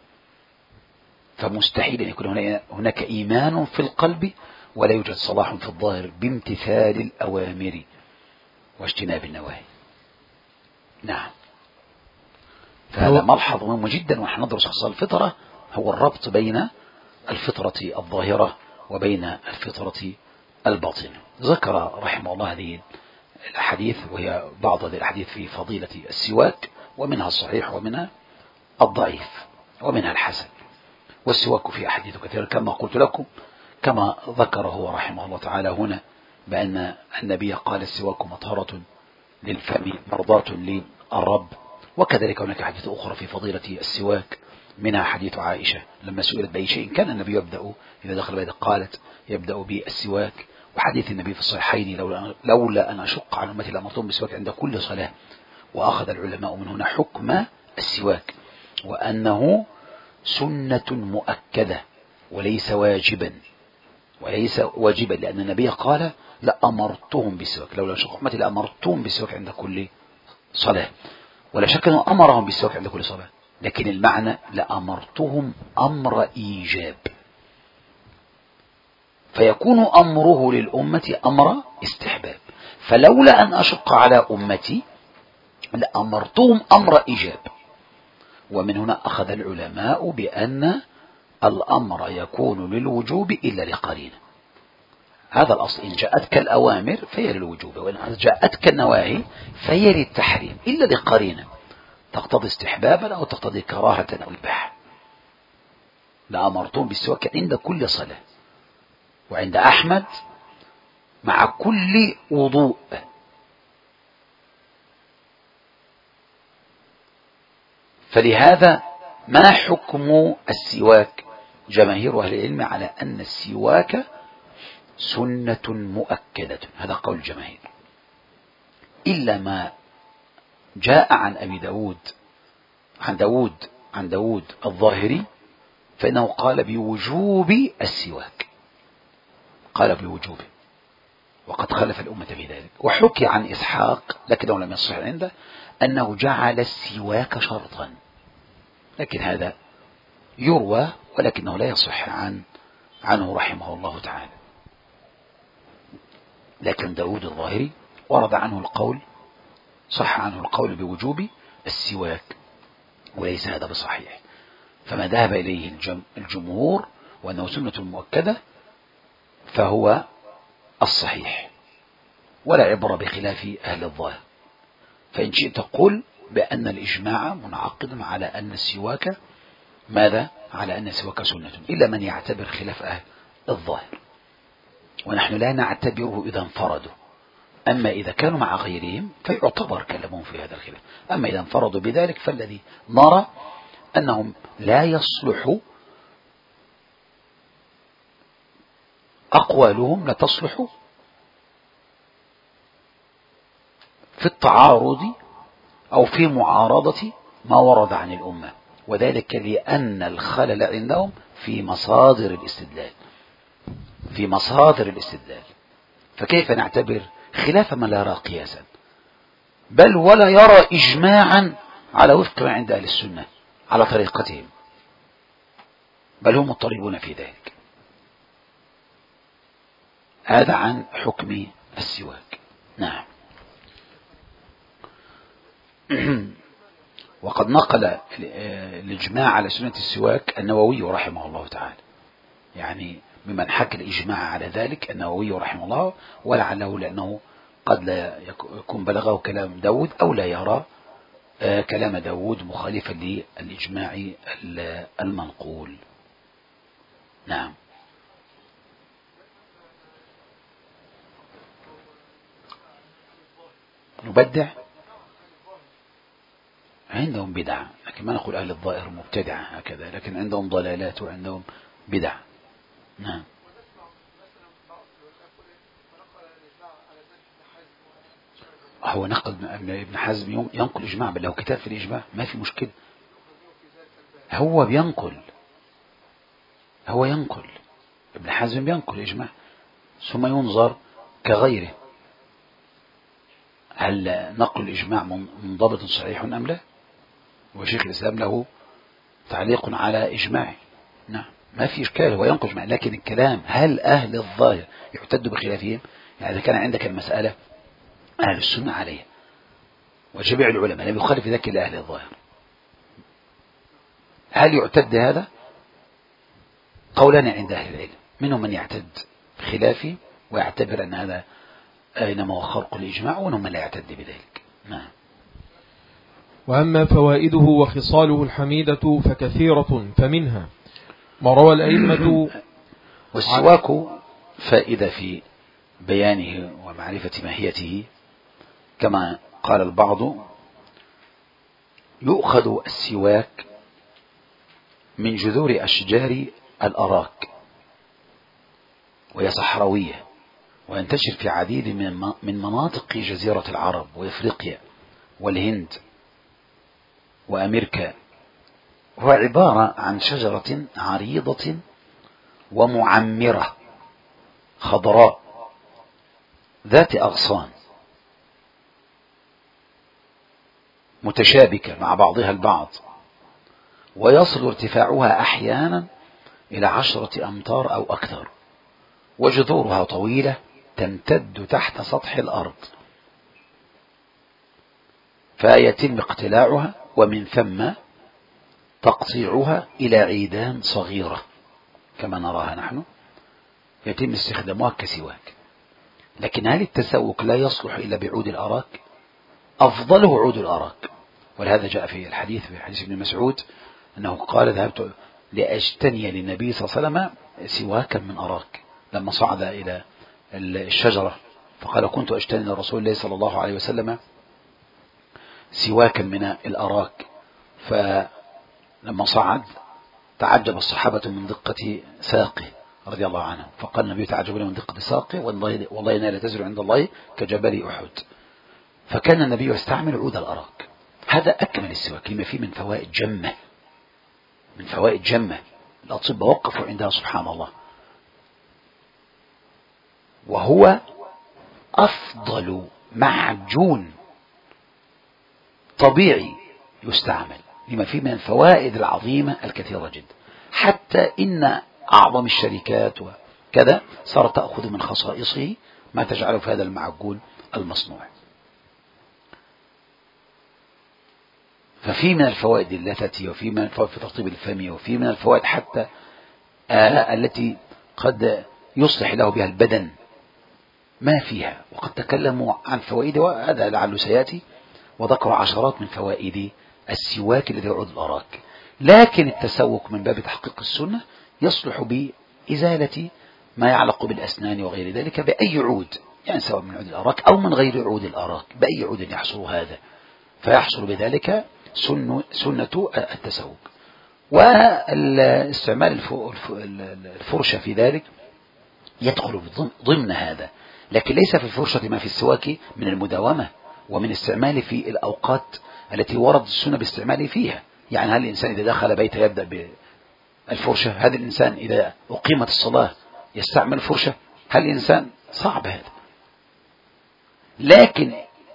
فمستحيل أن يكون هناك إيمان في القلب ولا يوجد صلاح في الظاهر بامتثال الأوامر واجتناب النواهي. نعم، فهذا ملحظ مهم جدا ونحن ندرس خصال الفطرة، هو الربط بين الفطرة الظاهرة وبين الفطرة الباطنة. ذكر رحمه الله هذه الأحاديث، وهي بعض هذه الأحاديث في فضيلة السواك، ومنها الصحيح ومنها الضعيف ومنها الحسن. والسواك في أحاديث كثيرة كما قلت لكم، كما ذكر هو رحمه الله تعالى هنا بأن النبي قال السواك مطهرة للفم مرضاة للرب. وكذلك هناك حديث أخرى في فضيلة السواك، منها حديث عائشة لما سئلت بأي شيء كان النبي يبدأ إذا دخل بيته، قالت يبدأ بالسواك. وحديث النبي في الصحيحين لولا, لولا أن أشق على أمتي لأمرتهم بالسواك عند كل صلاة. وأخذ العلماء من هنا حكم السواك وأنه سنة مؤكدة وليس واجبا، وليس واجبا، لأن النبي قال لأمرتهم بالسواك، لولا أشق أمتي لأمرتهم بالسواك عند كل صلاة. ولا شك أنه أمرهم بالسواك عند كل صلاة، لكن المعنى لأمرتهم أمر إيجاب، فيكون أمره للأمة أمر استحباب. فلولا أن أشق على أمتي لأمرتهم أمر إيجاب. ومن هنا أخذ العلماء بأن الأمر يكون للوجوب إلا لقرينة. هذا الأصل، إن جاءتك الأوامر فهي للوجوب، وإن جاءتك النواهي فهي للتحريم إلا لقرينة تقتضي استحبابا أو تقتضي كراهة أو إباحة. لأمرتهم بالسواك عند كل صلاة، وعند أحمد مع كل وضوء. فلهذا ما حكم السواك؟ جماهير أهل العلم على أن السواك سنة مؤكدة، هذا قول الجماهير، إلا ما جاء عن أبي داود عن داود عن داود الظاهري، فإنه قال بوجوب السواك، قال بوجوبه، وقد خلف الأمة في ذلك. وحكي عن إسحاق لكنه لم يصح عنده أنه جعل السواك شرطا، لكن هذا يروى ولكنه لا يصح عن عنه رحمه الله تعالى. لكن داود الظاهري ورد عنه القول، صح عنه القول بوجوب السواك، وليس هذا بصحيح. فما ذهب إليه الجمهور وأنه سنة مؤكدة فهو الصحيح، ولا عبرة بخلاف أهل الظاهر. فإن شئت تقول بأن الإجماع منعقد على أن السواك ماذا؟ على أن السواك سنة، إلا من يعتبر خلاف أهل الظاهر، ونحن لا نعتبره إذا انفردوا. أما إذا كانوا مع غيرهم فيعتبر كلامهم في هذا الخلاف. أما إذا انفردوا بذلك فالذي نرى أنهم لا يصلح أقوالهم، لا تصلح في التعارض أو في معارضة ما ورد عن الأمة، وذلك لأن الخلل عندهم في مصادر الاستدلال في مصادر الاستدلال فكيف نعتبر خلاف من لا يرى قياسا، بل ولا يرى إجماعا على وفق ما عند أهل السنة على طريقتهم، بل هم مضطربون في ذلك. هذا عن حكم السواك. نعم. وقد نقل الإجماع على سنة السواك النووي رحمه الله تعالى، يعني ممن حكى الإجماع على ذلك النووي رحمه الله، ولعله لأنه قد لا يكون بلغه كلام داود أو لا يرى كلام داود مخالفا للإجماع المنقول. نعم. نبدع عندهم بدعة، لكن ما نقول أهل الظاهر مبتدعة هكذا، لكن عندهم ضلالات وعندهم بدع. نعم. هو نقل ابن حزم ينقل إجماع، بل له كتاب في الإجماع ما في مشكلة. هو بينقل هو ينقل ابن حزم بينقل إجماع، ثم ينظر كغيره هل نقل الإجماع منضبط صحيح أم لا. وشيخ الإسلام له تعليق على إجماعه. نعم ما في إشكال، هو ينقل إجماع، لكن الكلام هل أهل الظاهر يعتد بخلافهم؟ يعني إذا كان عندك المسألة أهل السنة عليه وجميع العلماء لم يخالف ذلك إلا أهل الظاهر، هل يعتد هذا؟ قولان عند أهل العلم، منهم من يعتد بخلافه ويعتبر أن هذا إنما هو خرق الإجماع، ومنهم من لا يعتد بذلك. نعم. وأما فوائده وخصاله الحميدة فكثيرة، فمنها ما روى الأئمة. والسواك فائدة في بيانه ومعرفة ماهيته، كما قال البعض يؤخذ السواك من جذور أشجار الأراك، وهي صحراوية وينتشر في عديد من مناطق جزيرة العرب وإفريقيا والهند وأمريكا. هو عبارة عن شجرة عريضة ومعمرة خضراء ذات أغصان متشابكة مع بعضها البعض، ويصل ارتفاعها أحيانا إلى عشرة أمتار أو أكثر، وجذورها طويلة تمتد تحت سطح الأرض، فيتم اقتلاعها ومن ثم تقطيعها إلى عيدان صغيرة كما نراها نحن، يتم استخدامها كسواك. لكن هل التسوك لا يصلح إلا بعود الأراك؟ أفضله عود الأراك، ولهذا جاء في الحديث في حديث ابن مسعود أنه قال ذهبت لأجتني للنبي صلى الله عليه وسلم سواكا من أراك، لما صعد إلى الشجرة فقال كنت أجتني لرسول الله صلى الله عليه وسلم سواكا من الأراك، فلما صعد تعجب الصحابة من دقة ساقه رضي الله عنه، فقال النبي تعجبون من دقة ساقه والله إنها لا تزر عند الله كجبل أحد. فكان النبي يستعمل عود الأراك. هذا أكمل السواك لما فيه من فوائد جمة من فوائد جمة الأطباء وقفوا عندها سبحان الله. وهو أفضل معجون طبيعي يستعمل لما فيه من الفوائد العظيمة الكثيرة جدا، حتى إن أعظم الشركات وكذا صارت تأخذ من خصائصه ما تجعله في هذا المعجون المصنوع. ففي من الفوائد اللثة، وفي من الفوائد في ترطيب الفم، وفي من الفوائد حتى آه التي قد يصلح له بها البدن ما فيها، وقد تكلموا عن فوائده وهذا لعله سيأتي، وذكروا عشرات من فوائد السواك الذي يعود الأراك. لكن التسوك من باب تحقيق السنة يصلح بإزالة ما يعلق بالأسنان وغير ذلك بأي عود، يعني سواء من عود الأراك أو من غير عود الأراك، بأي عود يحصل هذا، فيحصل بذلك سنة, سنة التسوك. واستعمال الفرشة في ذلك يدخل ضمن هذا، لكن ليس في الفرشة ما في السواك من المداومة ومن استعمال في الأوقات التي ورد السنة باستعماله فيها. يعني هل الإنسان إذا دخل بيته يبدأ بالفرشة؟ هل الإنسان إذا أقيمت الصلاة يستعمل الفرشة؟ هل الإنسان صعب هذا؟ لكن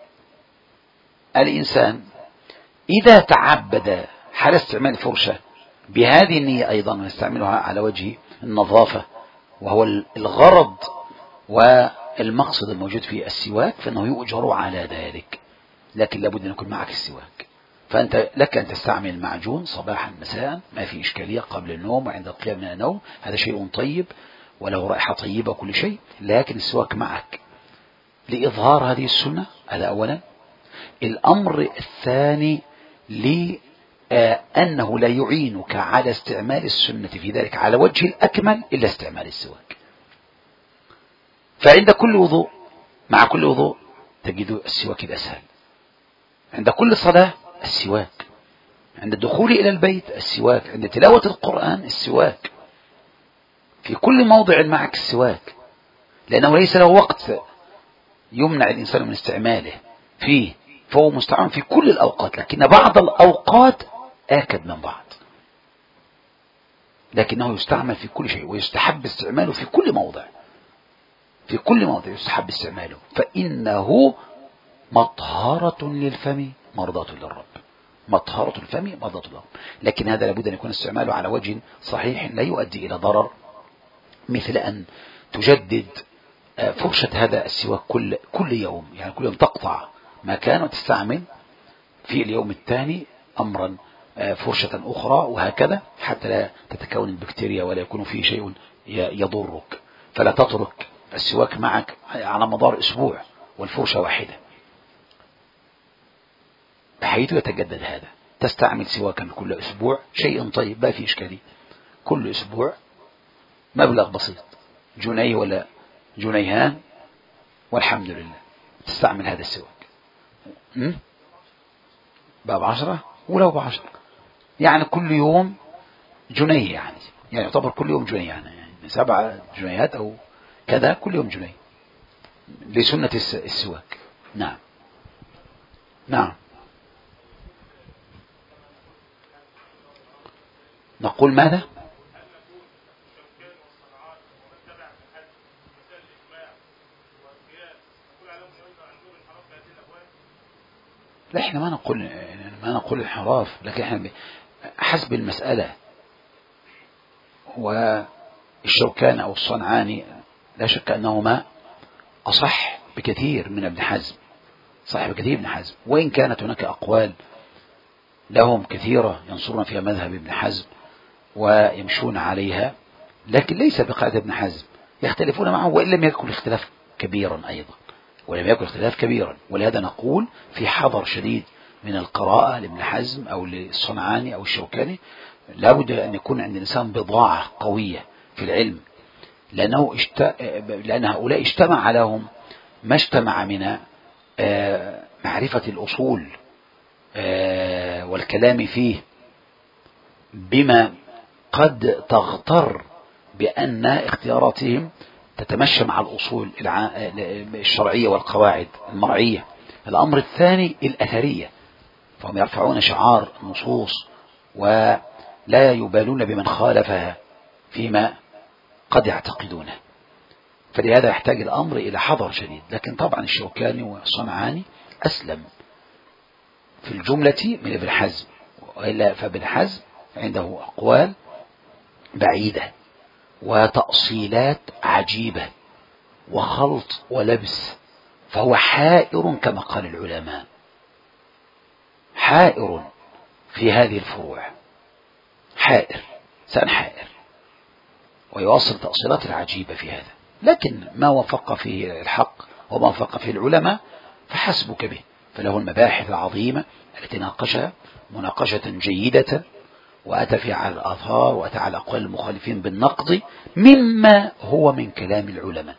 الإنسان إذا تعبد حال استعمال الفرشة بهذه النية أيضا، ونستعملها على وجه النظافة، وهو الغرض والمقصد الموجود في السواك فإنه يؤجر على ذلك، لكن لابد أن يكون معك السواك. فأنت لك أن تستعمل المعجون صباحا مساء ما في إشكالية، قبل النوم وعند القيام من النوم، هذا شيء طيب وله رائحة طيبة وكل شيء، لكن السواك معك لإظهار هذه السنة. هذا أولا. الأمر الثاني لأنه لا يعينك على استعمال السنة في ذلك على وجه الأكمل إلا استعمال السواك. فعند كل وضوء، مع كل وضوء تجد السواك الأسهل، عند كل صلاة السواك، عند الدخول إلى البيت السواك، عند تلاوة القرآن السواك، في كل موضع معك السواك، لأنه ليس له وقت يمنع الإنسان من استعماله فيه، فهو مستعمل في كل الأوقات، لكن بعض الأوقات آكد من بعض، لكنه يستعمل في كل شيء ويستحب استعماله في كل موضع، في كل موضع يستحب استعماله، فإنه مطهرة للفم مرضاة للرب، مطهرة الفم مرضاة للرب. لكن هذا لابد أن يكون استعماله على وجه صحيح لا يؤدي إلى ضرر، مثل أن تجدد فرشة هذا السواك كل كل يوم، يعني كل يوم تقطع مكان وتستعمل في اليوم الثاني أمرا فرشة أخرى، وهكذا حتى لا تتكون البكتيريا ولا يكون فيه شيء يضرك. فلا تترك السواك معك على مدار أسبوع والفرشة واحدة، بحيث يتجدد هذا. تستعمل سواكا كل أسبوع، شيء طيب ما في إشكالية، كل أسبوع مبلغ بسيط، جنيه ولا جنيهان، والحمد لله تستعمل هذا السواك. باب عشرة ولو بعشرة، يعني كل يوم جنيه، يعني يعني يعتبر كل يوم جنيه، يعني, يعني سبعة جنيهات أو كذا كل يوم جنيه لسنة السواك. نعم نعم. نقول ماذا؟ لا، احنا ما نقول ما نقول انحراف، لكن احنا حسب المسألة. والشوكاني أو الصنعاني لا شك أنهما أصح بكثير من ابن حزم، صح بكثير من حزم، وإن كانت هناك أقوال لهم كثيرة ينصرون فيها مذهب ابن حزم ويمشون عليها، لكن ليس بقاعدة ابن حزم، يختلفون معه وإن لم يكن اختلاف كبيرا أيضا، ولم يكن اختلاف كبيرا. ولهذا نقول في حذر شديد من القراءة لابن حزم أو للصنعاني أو الشوكاني، لا بد أن يكون عند الإنسان بضاعة قوية في العلم، لأنه اشت... لأن هؤلاء اجتمع لهم ما اجتمع من معرفة الأصول والكلام فيه، بما قد تغتر بأن اختياراتهم تتمشى مع الأصول الشرعية والقواعد المرعية. الأمر الثاني الأثرية، فهم يرفعون شعار النصوص ولا يبالون بمن خالفها فيما قد يعتقدونه، فلهذا يحتاج الأمر إلى حذر شديد. لكن طبعا الشوكاني والصنعاني أسلم في الجملة من ابن حزم، وإلا فابن حزم عنده أقوال بعيدة وتأصيلات عجيبة وخلط ولبس، فهو حائر كما قال العلماء، حائر في هذه الفروع، حائر سن حائر، ويواصل تأصيلات العجيبة في هذا. لكن ما وفق فيه الحق وما وفق فيه العلماء فحسبك به، فله المباحث العظيمة التي ناقشها مناقشة جيدة، وأتى فيها على الآثار وأتى على أقوال المخالفين بالنقد مما هو من كلام العلماء.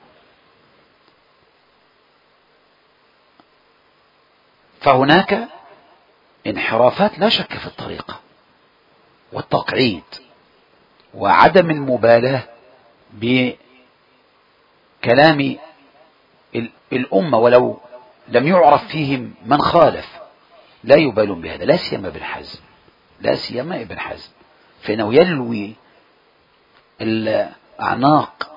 فهناك انحرافات لا شك في الطريقة والتقعيد وعدم المبالاة بكلام الأمة، ولو لم يعرف فيهم من خالف لا يبالون بهذا، لا سيما ابن حزم، لا سيما ابن حزم، فإنه يلوي الأعناق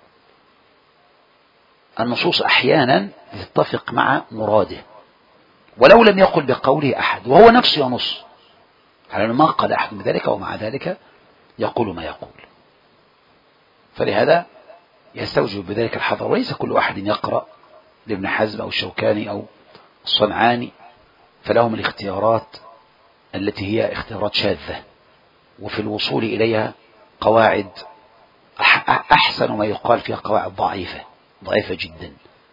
النصوص أحيانا يتفق مع مراده ولو لم يقل بقوله أحد، وهو نفسه ينص على ما قال أحد بذلك، ومع ذلك يقول ما يقول. فلهذا يستوجب بذلك الحذر، وليس كل واحد يقرأ لابن حزم أو الشوكاني أو الصنعاني، فلهم الاختيارات التي هي اختيارات شاذة، وفي الوصول إليها قواعد أحسن ما يقال فيها قواعد ضعيفة ضعيفة جدا،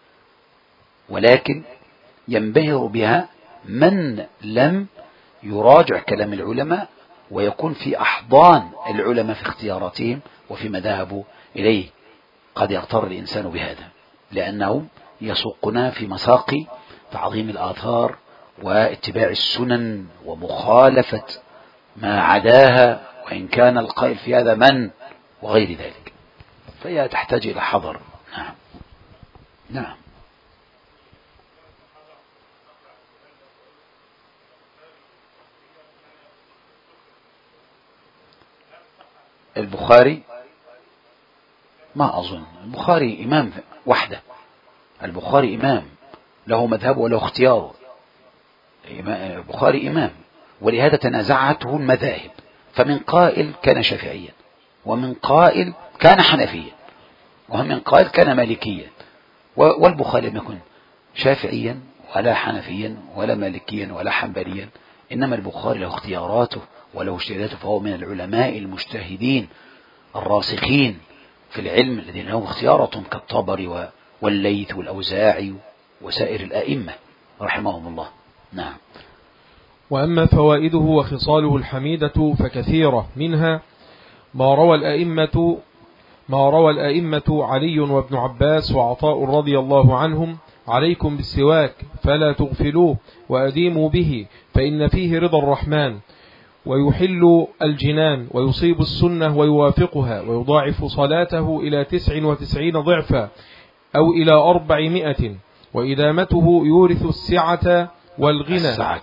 ولكن ينبهر بها من لم يراجع كلام العلماء ويكون في أحضان العلماء في اختياراتهم وفيما ذهبوا إليه. قد يغتر الإنسان بهذا، لأنهم يسوقنا في مساق تعظيم الآثار واتباع السنن ومخالفة ما عداها، وإن كان القائل في هذا من وغير ذلك، فهي تحتاج إلى حذر. نعم نعم. البخاري ما أظن، البخاري إمام وحده، البخاري إمام له مذهب وله اختياره، البخاري إمام، ولهذا تنازعته المذاهب، فمن قائل كان شافعيا، ومن قائل كان حنفيا، ومن قائل كان مالكيا، والبخاري لم يكن شافعيا ولا حنفيا ولا مالكيا ولا حنبليا، إنما البخاري له اختياراته وله اجتهاداته، فهو من العلماء المجتهدين الراسخين في العلم الذين لهم اختياراتهم كالطبري والليث والأوزاعي وسائر الأئمة رحمهم الله. نعم. وأما فوائده وخصاله الحميدة فكثيرة، منها ما روى الأئمة ما روى الأئمة علي وابن عباس وعطاء رضي الله عنهم: عليكم بالسواك فلا تغفلوه وأديموا به فإن فيه رضا الرحمن، ويحل الجنان ويصيب السنة ويوافقها، ويضاعف صلاته إلى تسع وتسعين ضعفا أو إلى أربعمائة، وإدامته يورث السعة والغنى السعة.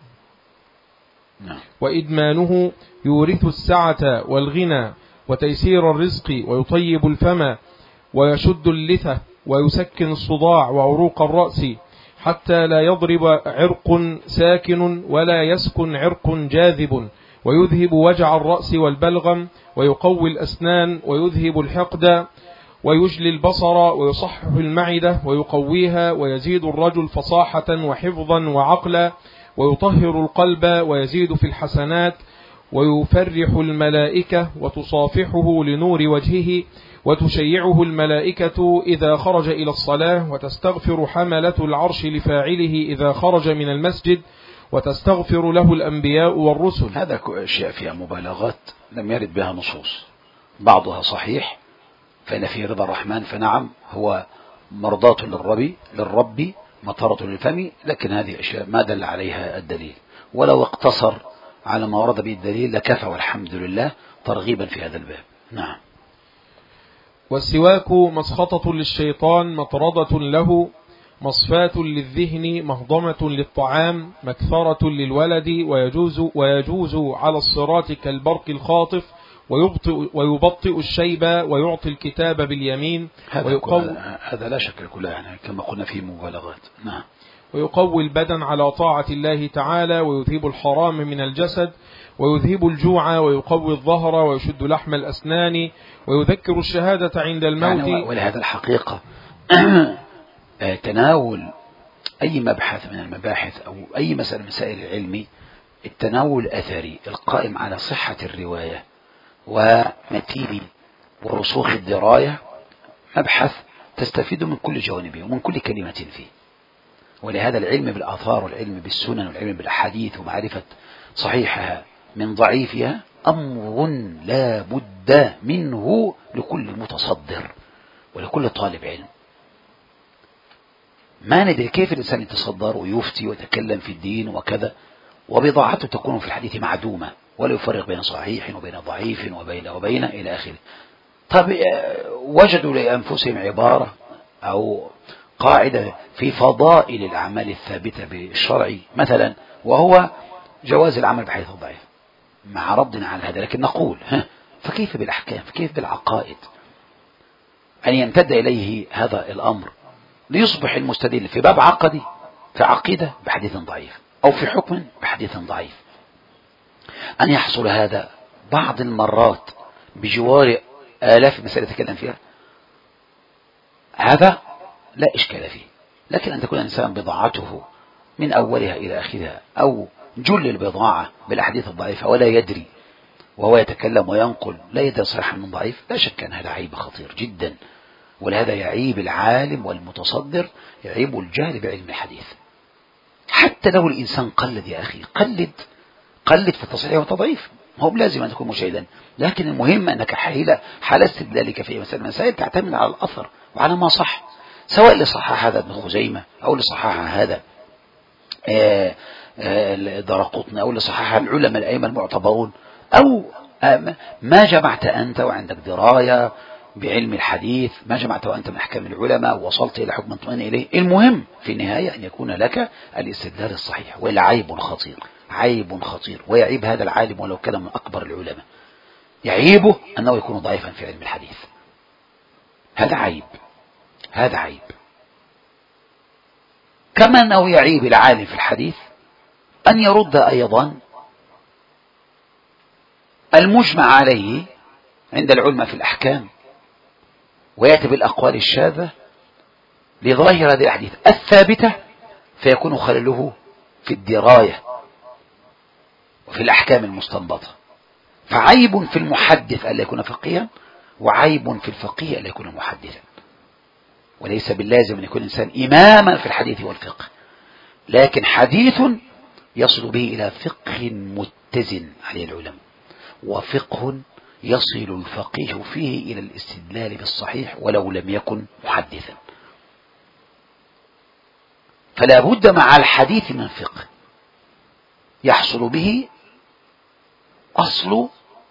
وإدمانه يورث السعة والغنى وتيسير الرزق، ويطيب الفم ويشد اللثة ويسكن الصداع وعروق الرأس، حتى لا يضرب عرق ساكن ولا يسكن عرق جاذب، ويذهب وجع الرأس والبلغم، ويقوي الأسنان ويذهب الحقد، ويجلي البصر ويصحح المعدة ويقويها، ويزيد الرجل فصاحة وحفظا وعقلا، ويطهر القلب ويزيد في الحسنات، ويفرح الملائكة وتصافحه لنور وجهه، وتشيعه الملائكة إذا خرج إلى الصلاة، وتستغفر حملة العرش لفاعله إذا خرج من المسجد، وتستغفر له الأنبياء والرسل. هذا أشياء فيها مبالغات لم يرد بها نصوص، بعضها صحيح، فإن فيه رضا الرحمن فنعم هو مرضاة للرب للرب مطرة للفم، لكن هذه أشياء ما دل عليها الدليل، ولو اقتصر على ما ورد به الدليل لكفى والحمد لله ترغيبا في هذا الباب. نعم. والسواك مسخطة للشيطان مطردة له، مصفاة للذهن مهضمة للطعام، مكثرة للولد، ويجوز, ويجوز على الصراط كالبرق الخاطف، ويبطئ, ويبطئ الشيب، ويعطي الكتاب باليمين. هذا, هذا لا شك كله يعني كما قلنا فيه مبالغات. نعم. ويقوي البدن على طاعة الله تعالى، ويذهب الحرام من الجسد، ويذهب الجوع، ويقوي الظهر، ويشد لحم الأسنان، ويذكر الشهادة عند الموت. يعني ولهذا الحقيقة تناول أي مبحث من المباحث أو أي مسألة من مسائل العلم، التناول الأثري القائم على صحة الرواية ومتين ورسوخ الدراية مبحث تستفيد من كل جوانبه ومن كل كلمة فيه. ولهذا العلم بالآثار والعلم بالسنن والعلم بالأحاديث ومعرفة صحيحها من ضعيفها أمر لا بد منه لكل متصدر ولكل طالب علم. ما ندري كيف الإنسان يتصدر ويفتي ويتكلم في الدين وكذا وبضاعته تكون في الحديث معدومة، ولا يفرق بين صحيح وبين ضعيف وبين وبين إلى آخره. طب وجدوا لأنفسهم عبارة أو قاعدة في فضائل الأعمال الثابتة بالشرع مثلا، وهو جواز العمل بحديث الضعيف، مع ردنا على هذا، لكن نقول فكيف بالأحكام، فكيف بالعقائد أن يمتد إليه هذا الأمر ليصبح المستدل في باب عقدي في عقيدة بحديث ضعيف أو في حكم بحديث ضعيف، أن يحصل هذا بعض المرات بجوار آلاف مسألة تكلم فيها، هذا لا إشكال فيه. لكن أن تكون الإنسان بضاعته من أولها إلى آخرها أو جل البضاعة بالأحاديث الضعيفة ولا يدري، وهو يتكلم وينقل لا يدري صحيحا من ضعيف، لا شك أن هذا عيب خطير جدا. ولهذا يعيب العالم والمتصدر، يعيب الجاهل بعلم الحديث. حتى لو الإنسان قلد يا أخي، قلد قلد في التصحيح والتضعيف، هو لازم أن تكون مجتهدا، لكن المهم أنك حال حال استدلالك في مسائل المسائل تعتمد على الأثر وعلى ما صح، سواء اللي صحح هذا ابن خزيمة أو اللي صحح هذا دارقطني أو اللي صحح العلماء الأئمة المعتبرون، أو ما جمعت أنت وعندك دراية بعلم الحديث، ما جمعت وأنت من أحكام العلماء ووصلت إلى حكم تطمئن إليه. المهم في النهاية أن يكون لك الاستدلال الصحيح، وإلا عيب خطير، عيب خطير. ويعيب هذا العالم ولو كان من أكبر العلماء، يعيبه أنه يكون ضعيفا في علم الحديث. هذا عيب، هذا عيب. كما أنه يعيب العالم في الحديث أن يرد أيضا المجمع عليه عند العلماء في الأحكام، ويأتي بالأقوال الشاذة لظاهر هذه الأحاديث الثابتة، فيكون خلله في الدراية وفي الأحكام المستنبطة. فعيب في المحدث ألا يكون فقيها، وعيب في الفقيه ألا يكون محدثا. وليس باللازم أن يكون الإنسان إماما في الحديث والفقه، لكن حديث يصل به إلى فقه متزن عليه العلماء، وفقه يصل الفقيه فيه إلى الاستدلال بالصحيح ولو لم يكن محدثا. فلا بد مع الحديث من فقه يحصل به أصل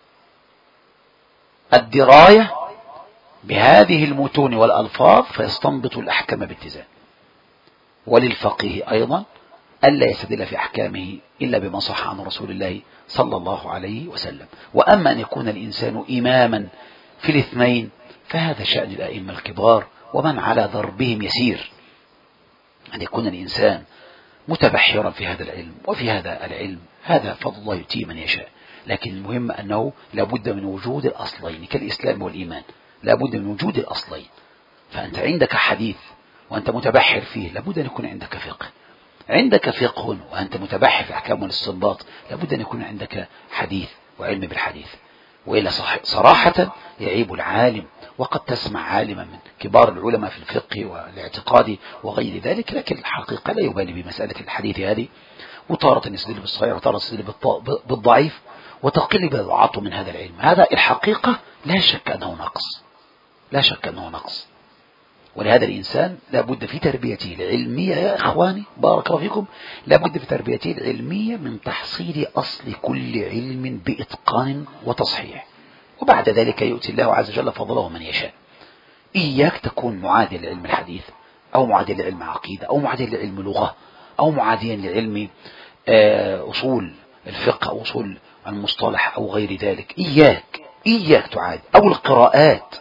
الدراية بهذه المتون والألفاظ، فيستنبط الأحكام باتزان. وللفقيه أيضا ألا يستدل في أحكامه إلا بما صح عن رسول الله صلى الله عليه وسلم. وأما أن يكون الإنسان إماما في الاثنين فهذا شأن الأئمة الكبار ومن على ضربهم يسير. أن يكون الإنسان متبحرا في هذا العلم وفي هذا العلم، هذا فضل الله يؤتيه من يشاء. لكن المهم أنه لابد من وجود الأصلين كالإسلام والإيمان، لابد من وجود الأصلين. فأنت عندك حديث وأنت متبحر فيه، لابد أن يكون عندك فقه. عندك فقه وأنت متبحر في أحكام الاستنباط، لابد أن يكون عندك حديث وعلم بالحديث. وإلا صراحة يعيب العالم. وقد تسمع عالما من كبار العلماء في الفقه والاعتقاد وغير ذلك، لكن الحقيقة لا يبالي بمسألة الحديث هذه، وتارة يستدل بالصحيح وتارة يستدل بالضعيف، وتقل بضاعته من هذا العلم. هذا الحقيقة لا شك أنه نقص، لا شك أنه نقص. ولهذا الإنسان لابد في تربيته العلمية يا إخواني بارك الله فيكم، لابد في تربيته العلمية من تحصيل أصل كل علم بإتقان وتصحيح، وبعد ذلك يؤتي الله عز وجل فضله من يشاء. إياك تكون معاديا لعلم الحديث أو معاديا لعلم عقيدة أو معاديا لعلم لغة أو معاديا لعلم أصول الفقه أو أصول المصطلح أو غير ذلك. إياك إياك تعادي. أو القراءات،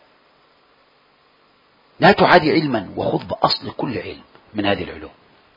لا تعادي علما، وخذ بأصل كل علم من هذه العلوم.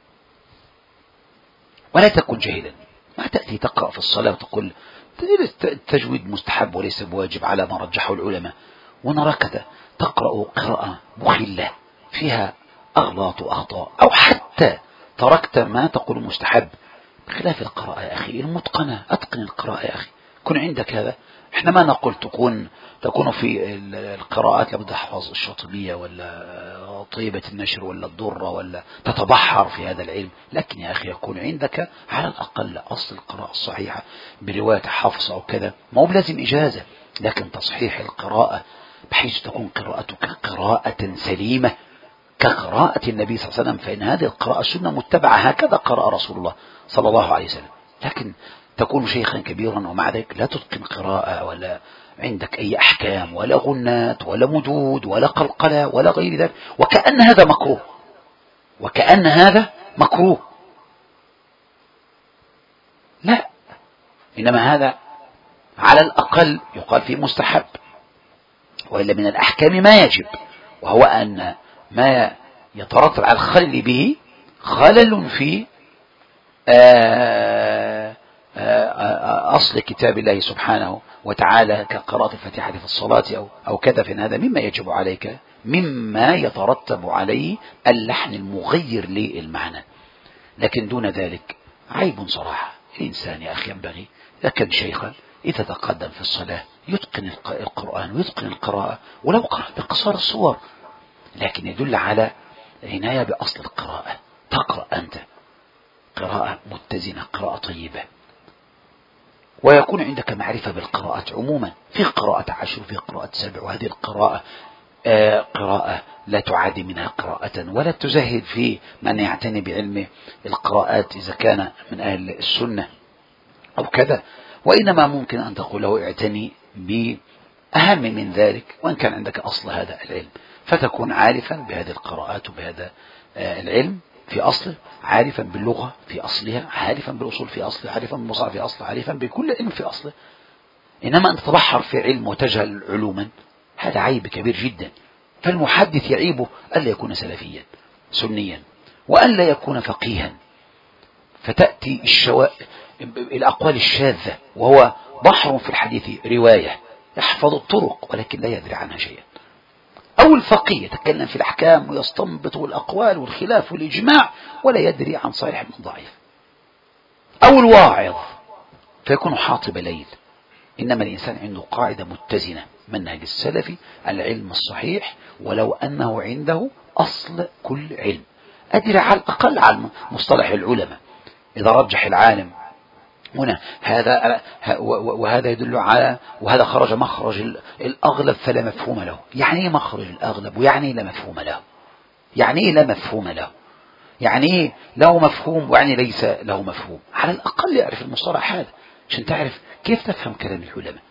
ولا تكن جاهلا. ما تأتي تقرأ في الصلاة وتقول التجويد مستحب وليس بواجب على ما رجحه العلماء، ونراك تقرأ قراءة مخلة فيها أغلاط وأخطاء، أو حتى تركت ما تقول مستحب، بخلاف القراءة يا أخي المتقنة. أتقن القراءة يا أخي، كن عندك هذا. احنا ما نقول تكون تكون في القراءات لابد تحفظ الشاطبية ولا طيبة النشر ولا الضرة ولا تتبحر في هذا العلم، لكن يا أخي يكون عندك على الأقل أصل القراءة الصحيحة برواية حفص أو كذا. ما هو بلازم إجازة، لكن تصحيح القراءة بحيث تكون قراءتك قراءة سليمة كقراءة النبي صلى الله عليه وسلم، فإن هذه القراءة سنة متبعة، هكذا قرأ رسول الله صلى الله عليه وسلم. لكن تكون شيخا كبيرا ومع ذلك لا تتقن قراءة ولا عندك أي أحكام ولا غنات ولا مدود ولا قلقلة ولا غير ذلك، وكأن هذا مكروه، وكأن هذا مكروه. لا، إنما هذا على الأقل يقال فيه مستحب، وإلا من الأحكام ما يجب، وهو أن ما يترتب على الخلل به خلل في آآ آآ أصل كتاب الله سبحانه وتعالى كقراءة الفاتحة في الصلاة أو, أو كذا، فإن هذا مما يجب عليك، مما يترتب عليه اللحن المغير للمعنى. لكن دون ذلك عيب صراحة. الإنسان يا أخي ينبغي إذا كان شيخا إذا تقدم في الصلاة يتقن القرآن ويتقن القراءة، ولو قرأ بقصار الصور، لكن يدل على عناية بأصل القراءة. تقرأ أنت قراءة متزنة، قراءة طيبة، ويكون عندك معرفة بالقراءات عموما، في قراءة عشر وفي قراءة سبع، وهذه القراءة آه قراءة لا تعاد منها قراءة، ولا تزهد في من يعتني بعلم القراءات إذا كان من أهل السنة أو كذا، وإنما ممكن أن تقول له اعتني بأهم من ذلك، وإن كان عندك أصل هذا العلم، فتكون عارفا بهذه القراءات وبهذا آه العلم في أصله، عارفا باللغة في أصلها، عارفا بالأصول في أصله، عارفا بالمصارف في أصله، عارفا بكل علم في أصله. إنما أن تتبحر في علم وتجهل علوما، هذا عيب كبير جدا. فالمحدث يعيبه ألا يكون سلفيا سنيا، وألا يكون فقيها، فتأتي الشوا... الأقوال الشاذة، وهو بحر في الحديث رواية، يحفظ الطرق ولكن لا يدري عنها شيئا. أو الفقيه يتكلم في الأحكام ويستنبط الأقوال والخلاف والإجماع ولا يدري عن صحيح من ضعيف. أو الواعظ فيكون حاطب ليل. إنما الإنسان عنده قاعدة متزنة، منهج السلفي، العلم الصحيح، ولو أنه عنده أصل كل علم، أدري على الأقل على مصطلح العلماء. إذا رجح العالم هنا هذا وهذا يدل على، وهذا خرج مخرج الأغلب فلا مفهوم له. يعني ايه مخرج الأغلب؟ ويعني ايه لا مفهوم له؟ يعني ايه لا مفهوم له؟ يعني ايه له مفهوم ويعني ليس له مفهوم؟ على الأقل يعرف المصطلح هذا عشان تعرف كيف تفهم كلام العلماء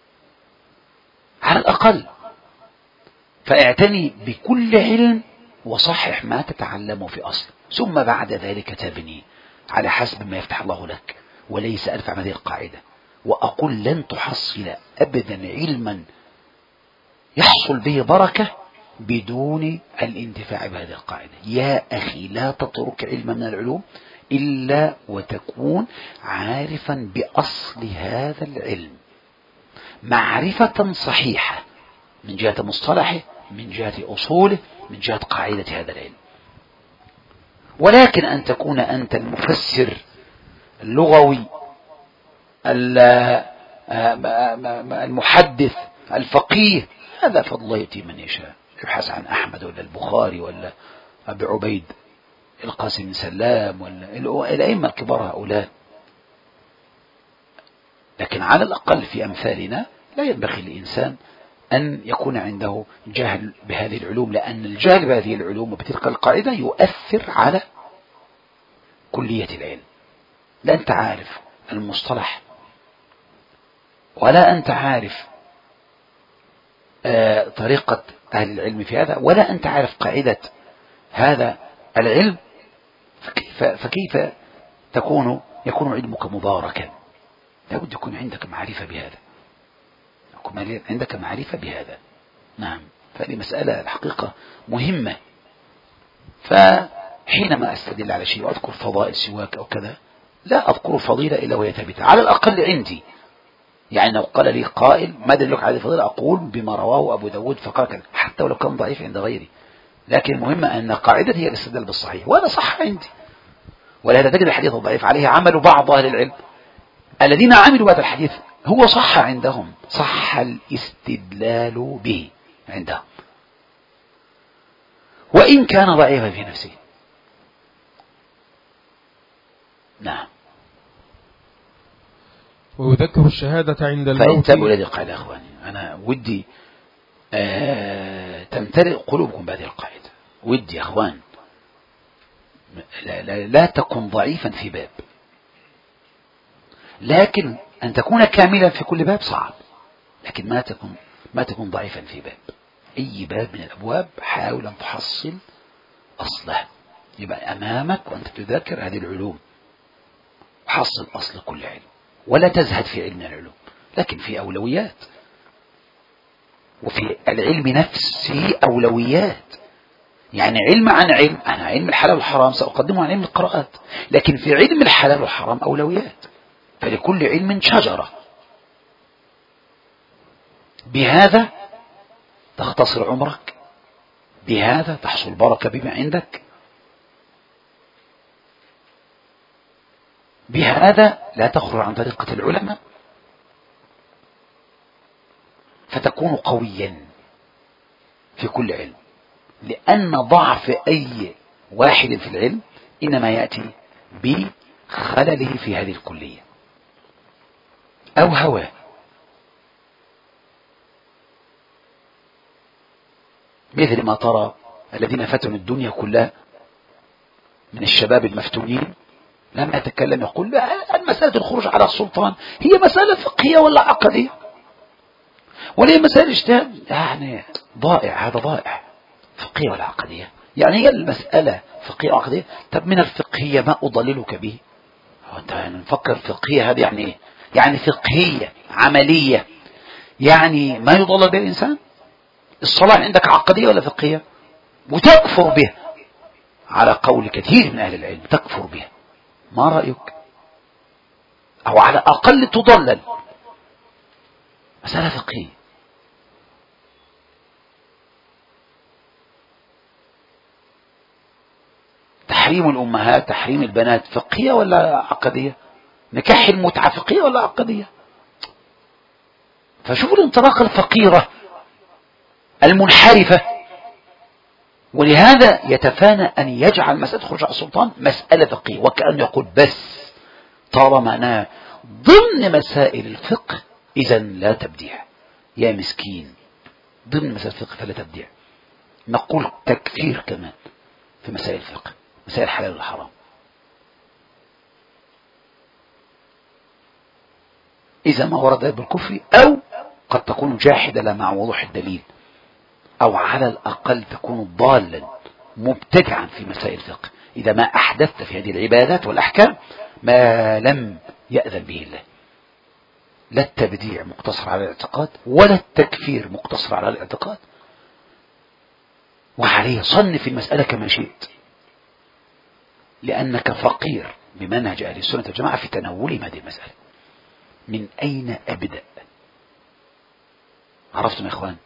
على الأقل. فاعتني بكل علم وصحح ما تتعلمه في أصل، ثم بعد ذلك تبني على حسب ما يفتح الله لك، وليس أرفع من هذه القاعدة. وأقول لن تحصل أبدا علما يحصل به بركة بدون الانتفاع بهذه القاعدة. يا أخي لا تترك علما من العلوم إلا وتكون عارفا بأصل هذا العلم معرفة صحيحة من جهة مصطلحه، من جهة أصوله، من جهة قاعدة هذا العلم. ولكن أن تكون أنت المفسر اللغوي المحدث الفقيه، هذا فضل الله يؤتيه من يشاء. يبحث عن أحمد ولا البخاري ولا أبي عبيد القاسم بن سلام ولا الأئمة الكبار هؤلاء. لكن على الأقل في أمثالنا لا ينبغي للإنسان أن يكون عنده جهل بهذه العلوم، لأن الجهل بهذه العلوم وبتلك القاعدة يؤثر على كلية العلم. لا أنت عارف المصطلح ولا أنت عارف آه طريقة أهل العلم في هذا، ولا أنت عارف قاعدة هذا العلم، فكيف, فكيف تكون يكون علمك مباركا؟ لابد يكون عندك معرفة بهذا، يكون عندك معرفة بهذا. نعم، فهذه مسألة الحقيقة مهمة. فحينما أستدل على شيء وأذكر فضائل سواك أو كذا، لا أذكر فضيلة إلا وهي ثابتة على الأقل عندي. يعني لو قال لي قائل ما دلك على الفضيلة، أقول بما رواه أبو داود فقال كذا، حتى ولو كان ضعيف عند غيري. لكن المهم أن قاعدتي هي الاستدلال بالصحيح، وأنا صح عندي. ولهذا تجد الحديث الضعيف عليه عمل بعض أهل العلم الذين عملوا بهذا الحديث، هو صح عندهم، صح الاستدلال به عندهم وإن كان ضعيفا في نفسه. نعم. ويذكر الشهادة عند الموت. فانتبهوا لهذه القاعدة يا أخواني، أنا ودي آه تمتلئ قلوبكم بهذه القاعدة. ودي يا أخوان لا, لا, لا تكن ضعيفا في باب، لكن أن تكون كاملا في كل باب صعب، لكن ما تكون ما تكون ضعيفا في باب. أي باب من الأبواب حاول أن تحصل أصله، يبقى أمامك وأنت تذاكر هذه العلوم، حصل أصل كل علم، ولا تزهد في علم العلوم، لكن في أولويات، وفي العلم نفسه أولويات. يعني علم عن علم، أنا علم الحلال والحرام سأقدمه عن علم القراءات، لكن في علم الحلال والحرام أولويات. فلكل علم شجرة، بهذا تختصر عمرك، بهذا تحصل بركة بما عندك، بهذا لا تخرج عن طريقة العلماء، فتكون قويا في كل علم. لأن ضعف أي واحد في العلم إنما يأتي بخلله في هذه الكلية أو هواه. مثل ما ترى الذين فتنوا الدنيا كلها من الشباب المفتونين، لما يتكلم يقول لا، مسألة الخروج على السلطان هي مسألة فقهية ولا عقدية ولا هي مسألة اجتهاد؟ يعني ضائع، هذا ضائع. فقهية ولا عقدية؟ يعني هي المسألة فقهية وعقدية؟ طب من الفقهية ما أضللك به؟ أنت نفكر فقهية هذه يعني إيه؟ يعني فقهية عملية، يعني ما يضلل به الإنسان. الصلاة عندك عقدية ولا فقهية؟ وتكفر بها على قول كثير من أهل العلم، تكفر بها. ما رأيك؟ أو على الأقل تضلل. مسألة فقهية. تحريم الأمهات، تحريم البنات، فقهية ولا عقدية؟ نكاح المتعة فقهية ولا عقدية؟ فشوفوا الانطلاقة الفقيرة المنحرفة. ولهذا يتفانى أن يجعل مسألة خروج على السلطان مسألة فقهية، وكأنه يقول بس طالما أنا ضمن مسائل الفقه إذا لا تبديع. يا مسكين، ضمن مسائل الفقه فلا تبديع. نقول تكفير كمان في مسائل الفقه، مسائل الحلال والحرام. إذا ما ورد بالكفر، أو قد تكون جاحدة لا مع وضوح الدليل، أو على الأقل تكون ضالا مبتدعا في مسائل الفقه إذا ما أحدثت في هذه العبادات والأحكام ما لم يأذن به الله. لا التبديع مقتصر على الاعتقاد، ولا التكفير مقتصر على الاعتقاد. وعليه صنف المسألة كما شئت، لأنك فقير بمنهج أهل السنة والجماعة في تناولهم هذه المسألة. من أين أبدأ؟ عرفتم يا إخوان؟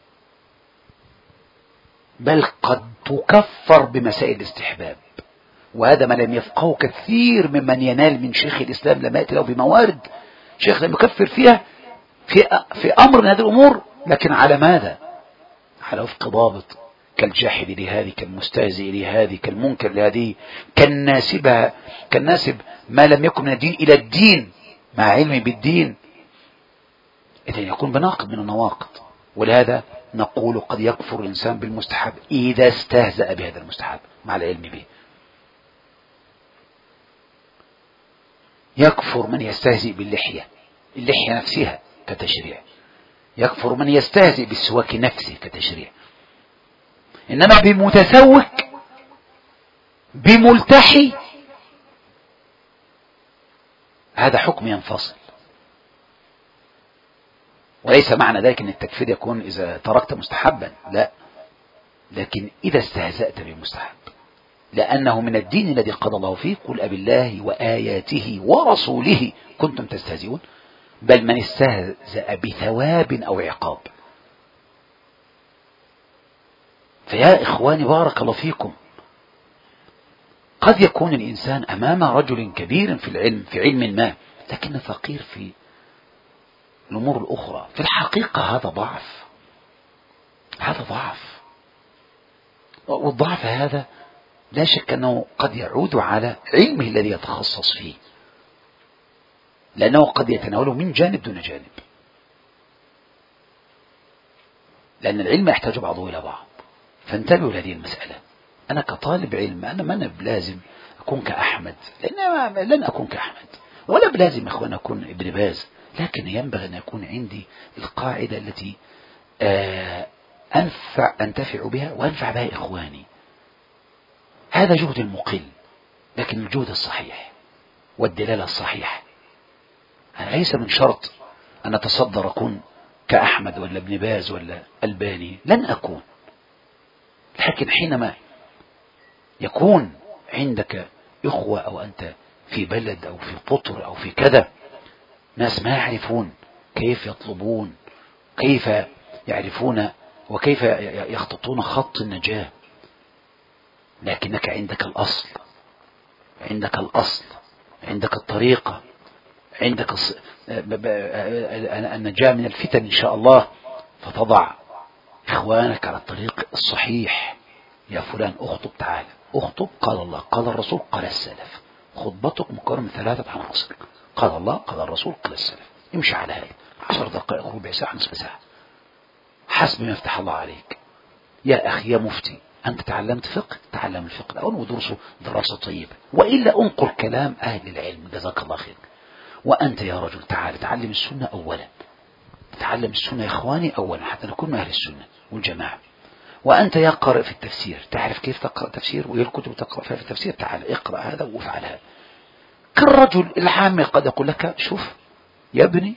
بل قد تكفر بمسائل الاستحباب، وهذا ما لم يفقهه كثير ممن ينال من شيخ الإسلام لما يأتي له بموارد شيخ لم يكفر فيها في, في أمر من هذه الأمور، لكن على ماذا؟ على وفق ضابط، كالجاحد لهذه، كالمستهزئ لهذه، كالمنكر لهذه، كالناسبة كالناسب ما لم يكن من الدين إلى الدين مع علمي بالدين، إذن يكون بناقض من النواقض. ولهذا نقول قد يكفر الإنسان بالمستحب إذا استهزأ بهذا المستحب مع العلم به. يكفر من يستهزئ باللحية، اللحية نفسها كتشريع. يكفر من يستهزئ بالسواك نفسه كتشريع. إنما بمتسوك، بملتحي، هذا حكم ينفصل. وليس معنى ذلك أن التكفير يكون إذا تركت مستحبا، لا، لكن إذا استهزأت بمستحب، لأنه من الدين الذي قضى الله فيه قل أبالله وآياته ورسوله كنتم تستهزئون، بل من استهزأ بثواب أو عقاب. فيا إخواني بارك الله فيكم، قد يكون الإنسان أمام رجل كبير في العلم في علم ما، لكن فقير في الأمور الأخرى. في الحقيقة هذا ضعف، هذا ضعف. والضعف هذا لا شك أنه قد يعود على علمه الذي يتخصص فيه، لأنه قد يتناوله من جانب دون جانب، لأن العلم يحتاج بعضه إلى بعض. فانتبهوا لهذه المسألة. أنا كطالب علم أنا ما أنا بلازم أكون كأحمد، لأن لن أكون كأحمد، ولا بلازم أخوان أكون ابن باز، لكن ينبغي أن يكون عندي القاعدة التي أنفع أنتفع بها وأنفع بها إخواني. هذا جهد المقل، لكن الجهد الصحيح والدلالة الصحيحة. ليس من شرط أن أتصدر أكون كأحمد ولا ابن باز ولا الباني، لن أكون. لكن حينما يكون عندك إخوة أو أنت في بلد أو في قطر أو في كذا ناس ما يعرفون كيف يطلبون، كيف يعرفون وكيف يخططون خط النجاة. لكنك عندك الأصل، عندك الأصل، عندك الطريقة، عندك النجاة من الفتن إن شاء الله، فتضع إخوانك على الطريق الصحيح. يا فلان اخطب، تعالى اخطب، قال الله قال الرسول قال السلف. خطبتك مكونة من ثلاثة عناصر، قال الله قال الرسول قال السلف. امشي على هذا، عشر دقائق، ربع ساعة، نصف ساعة، حسب ما يفتح الله عليك. يا أخي يا مفتي، أنت تعلمت فقه، تعلم الفقه الأول ودرسه دراسة طيبة، وإلا انقل كلام أهل العلم، جزاك الله خير. وأنت يا رجل تعال تعلم السنة أولا، تعلم السنة يا إخواني أولا حتى نكون من أهل السنة والجماعة. وأنت يا قارئ في التفسير، تعرف كيف تقرأ تفسير وإيه الكتب تقرأ فيها في التفسير، تعال اقرأ هذا وافعل هذا. كالرجل العام قد يقول لك شوف يا ابني،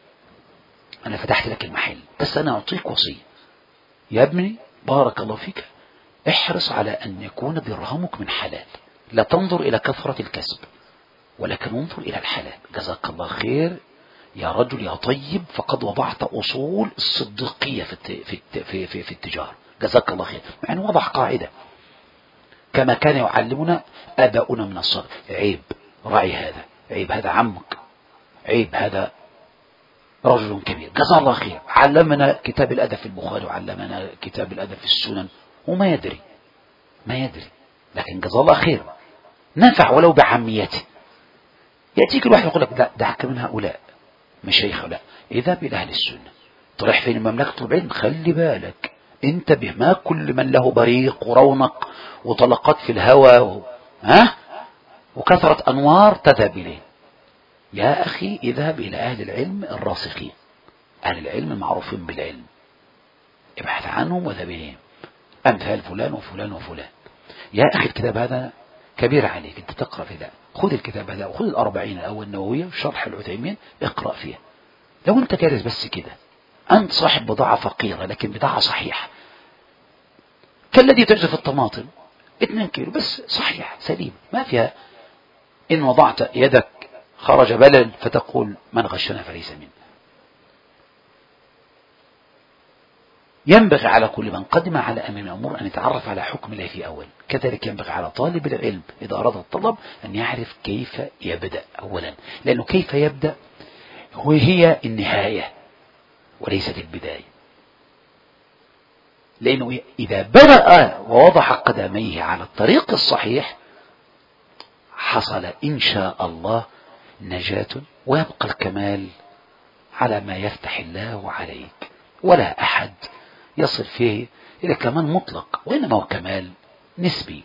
أنا فتحت لك المحل بس أنا أعطيك وصية، يا ابني بارك الله فيك، احرص على أن يكون درهمك من حلال، لا تنظر إلى كثرة الكسب ولكن انظر إلى الحلال. جزاك الله خير يا رجل يا طيب، فقد وضعت أصول الصديقية في في في في التجارة، جزاك الله خير. يعني وضع قاعدة كما كان يعلمنا آباؤنا من الصغر. عيب راعي هذا، عيب هذا عمك، عيب هذا رجل كبير، جزاه الله خير. علمنا كتاب الأدب في البخاري وعلمنا كتاب الأدب في السنن وما يدري ما يدري لكن جزاه الله خير، نفع ولو بعميته. يأتيك الواحد يقول لك لا دعك من هؤلاء مشايخ، لا اذهب إلى أهل السنة. طرح فين مملكة العلم، خلي بالك انتبه، ما كل من له بريق ورونق وطلقات في الهوى و... ها وكثرة أنوار تذهب إليه. يا أخي اذهب إلى أهل العلم الراسخين، أهل العلم المعروفين بالعلم، ابحث عنهم وذهب إليهم، أمثال فلان وفلان وفلان. يا أخي الكتاب هذا كبير عليك، أنت تقرأ في ذا، خذ الكتاب هذا وخذ الأربعين أو النووية وشرح العثيمين، اقرأ فيها. لو أنت جالس بس كده، أنت صاحب بضاعة فقيرة لكن بضاعة صحيحة، كالذي تجد في الطماطم اثنين كيلو بس صحيح سليم ما فيها. إن وضعت يدك خرج بلل فتقول من غشنا فليس منه. ينبغي على كل من قدم على أمام الأمور أن يتعرف على حكم الله في أول. كذلك ينبغي على طالب العلم إذا أراد الطلب أن يعرف كيف يبدأ أولا، لأنه كيف يبدأ وهي النهاية وليست البداية. لأنه إذا بدأ ووضع قدميه على الطريق الصحيح حصل إن شاء الله نجاة، ويبقى الكمال على ما يفتح الله عليك، ولا أحد يصل فيه إلى كمال مطلق، وإنما هو كمال نسبي.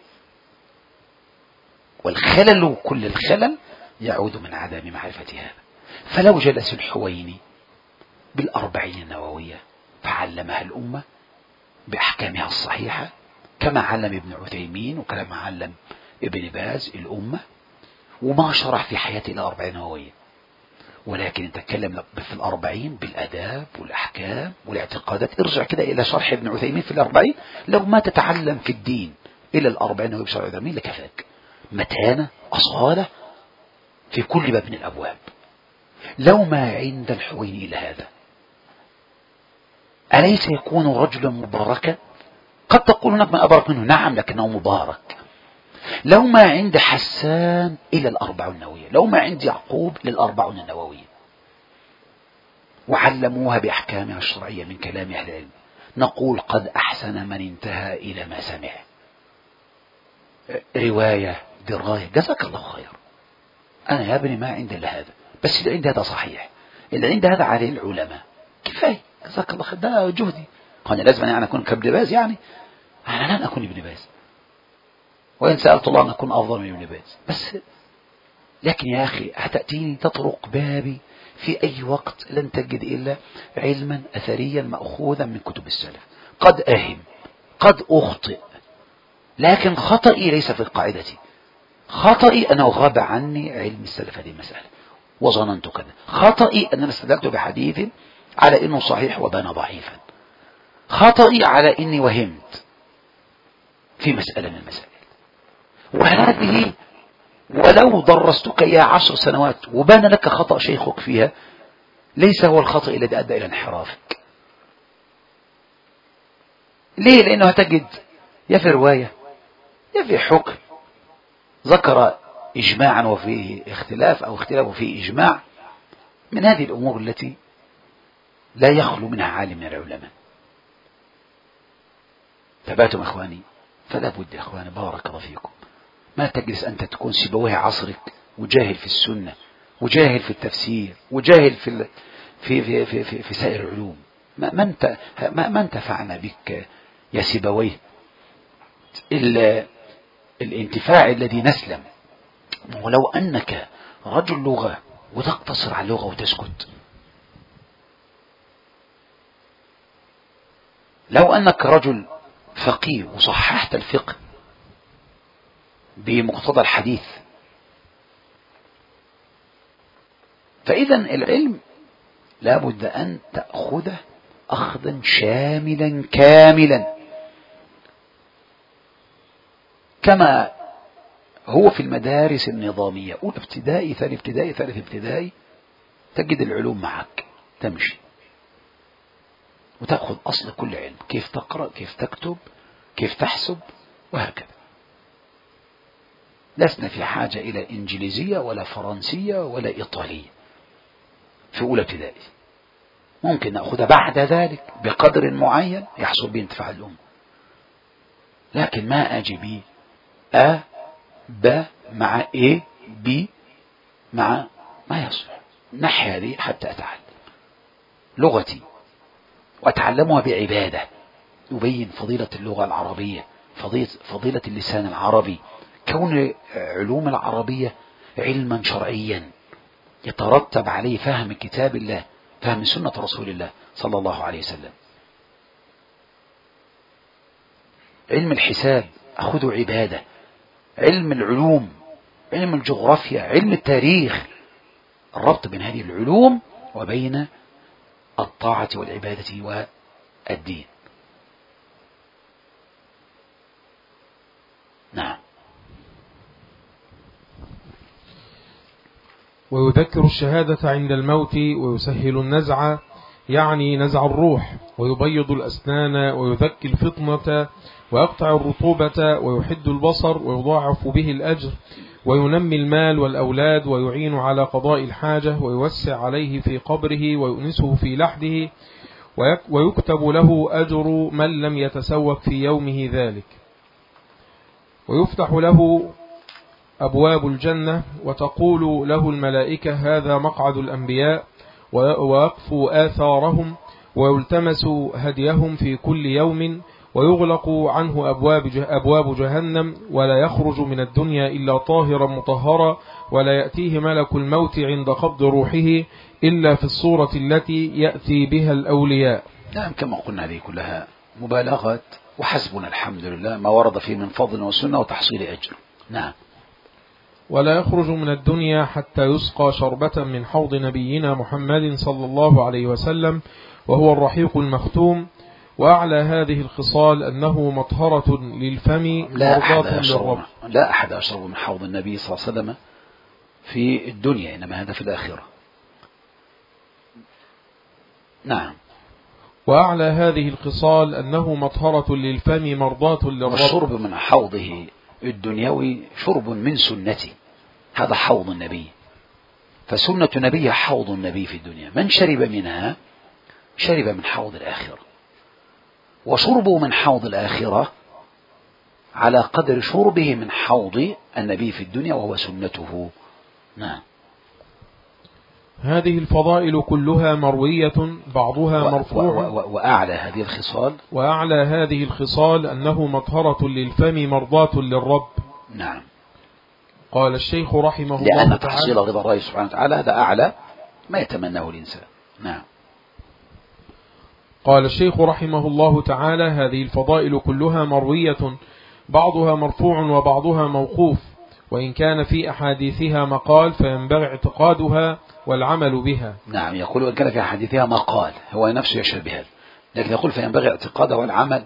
والخلل كل الخلل يعود من عدم معرفة هذا. فلو جلس الحويني بالأربعين النووية فعلمها الأمة بأحكامها الصحيحة كما علم ابن عثيمين وكما علم ابن باز الأمة، وما شرح في حياته إلى أربعين نووية، ولكن نتكلم في الأربعين بالأداب والأحكام والاعتقادات. ارجع كده إلى شرح ابن عثيمين في الأربعين، لو ما تتعلم في الدين إلى الأربعين نووية بشرح عثيمين لكفاك متانة أصالة في كل باب من الأبواب. لو ما عند الحويني إلى هذا أليس يكون رجلا مباركا؟ قد تقول هناك من أبرك منه، نعم لكنه مبارك. لو ما عند حسان إلى الأربعون النووية، لو ما عند يعقوب للأربعون النووية، وعلموها بأحكامها الشرعية من كلام أهل العلم، نقول قد أحسن من انتهى إلى ما سمع. رواية دراية، جزاك الله خير. أنا يا ابني ما عندي إلا هذا، بس اللي عندي هذا صحيح، اللي عندي هذا عليه العلماء، كفاية جزاك الله خير، ده جهدي. أنا لازم أن أكون كابن باز؟ يعني أنا لن أكون ابن باز، وإن سألت الله أن أكون أفضل من ابن باز، بس لكن يا أخي هتأتيني تطرق بابي في أي وقت لن تجد إلا علما أثريا مأخوذا من كتب السلف. قد أهم قد أخطئ، لكن خطئي ليس في قاعدتي، خطئي أنه غاب عني علم السلف هذه المسألة وظننت كذا، خطئي أن أنا استدلت بحديث على أنه صحيح وبان ضعيفا، خطئي على أني وهمت في مسألة من المسائل. وهذه ولو درستك يا عشر سنوات وبان لك خطأ شيخك فيها ليس هو الخطأ الذي أدى إلى انحرافك. ليه؟ لأنه هتجد يا في رواية يا في حكم ذكر إجماعا وفيه اختلاف أو اختلاف وفيه إجماع، من هذه الأمور التي لا يخلو منها عالم من العلماء. ثباتم إخواني، فلا بد يا إخواني بارك الله فيكم ما تجلس أنت تكون سيبويه عصرك وجاهل في السنة وجاهل في التفسير وجاهل في في في في, في, في سائر العلوم. ما ما انت ما, ما انتفعنا بك يا سيبويه إلا الانتفاع الذي نسلم. ولو أنك رجل لغة وتقتصر على اللغة وتسكت، لو أنك رجل فقيه وصححت الفقه بمقتضى الحديث، فإذا العلم لابد أن تأخذه أخذا شاملا كاملا، كما هو في المدارس النظامية، أولى ابتدائي ثاني ابتدائي ثالث ابتدائي، تجد العلوم معك تمشي وتأخذ أصل كل علم، كيف تقرأ، كيف تكتب، كيف تحسب، وهكذا. لسنا في حاجة إلى إنجليزية ولا فرنسية ولا إيطالية في أولى ابتدائي، ممكن نأخذها بعد ذلك بقدر معين يحصل به انتفاع الأمة، لكن ما أجي بي أ ب مع إيه بي مع ما يصلح. نحي هذه حتى أتعلم لغتي وأتعلمها بعبادة، يبين فضيلة اللغة العربية، فضيلة اللسان العربي، كون علوم العربية علما شرعيا يترتب عليه فهم كتاب الله، فهم سنة رسول الله صلى الله عليه وسلم. علم الحساب أخذه عبادة، علم العلوم، علم الجغرافيا، علم التاريخ، الربط بين هذه العلوم وبين الطاعة والعبادة والدين. نعم. ويذكر الشهادة عند الموت ويسهل النزع، يعني نزع الروح، ويبيض الأسنان ويذكي الفطنة ويقطع الرطوبة ويحد البصر ويضاعف به الأجر، وينمي المال والأولاد ويعين على قضاء الحاجة ويوسع عليه في قبره ويؤنسه في لحده، ويكتب له أجر من لم يتسوق في يومه ذلك، ويفتح له أبواب الجنة وتقول له الملائكة هذا مقعد الأنبياء، ويقفوا آثارهم ويلتمس هديهم في كل يوم، ويغلق عنه أبواب أبواب جهنم، ولا يخرج من الدنيا إلا طاهرا مطهرا، ولا يأتيه ملك الموت عند قبض روحه إلا في الصورة التي يأتي بها الأولياء. نعم، كما قلنا هذه كلها مبالغات، وحسبنا الحمد لله ما ورد فيه من فضل وسنة وتحصيل أجر. نعم. ولا يخرج من الدنيا حتى يسقى شربة من حوض نبينا محمد صلى الله عليه وسلم، وهو الرحيق المختوم. وأعلى هذه الخصال أنه مطهرة للفم مرضاة للرب. لا أحد أشرب من حوض النبي صلى الله عليه وسلم في الدنيا، إنما هذا في الآخرة. نعم. وأعلى هذه الخصال أنه مطهرة للفم مرضاة للرب. والشرب من حوضه الدنيوي شرب من سنته، هذا حوض النبي، فسنة النبي حوض النبي في الدنيا، من شرب منها شرب من حوض الآخرة، وشربه من حوض الآخرة على قدر شربه من حوض النبي في الدنيا وهو سنته. نعم. هذه الفضائل كلها مروية، بعضها مرفوع. وأعلى هذه الخصال وأعلى هذه الخصال أنه مطهرة للفم مرضاة للرب. نعم. قال الشيخ رحمه الله لأن تعالى، تحصيل رضا الله سبحانه وتعالى هذا أعلى ما يتمناه الإنسان. نعم. قال الشيخ رحمه الله تعالى هذه الفضائل كلها مروية، بعضها مرفوع وبعضها موقوف، وإن كان في أحاديثها مقال فينبغي اعتقادها والعمل بها. نعم، يقول وإن كان في أحاديثها مقال، هو نفسه يشهر بهذا، لكن يقول فينبغي اعتقادها والعمل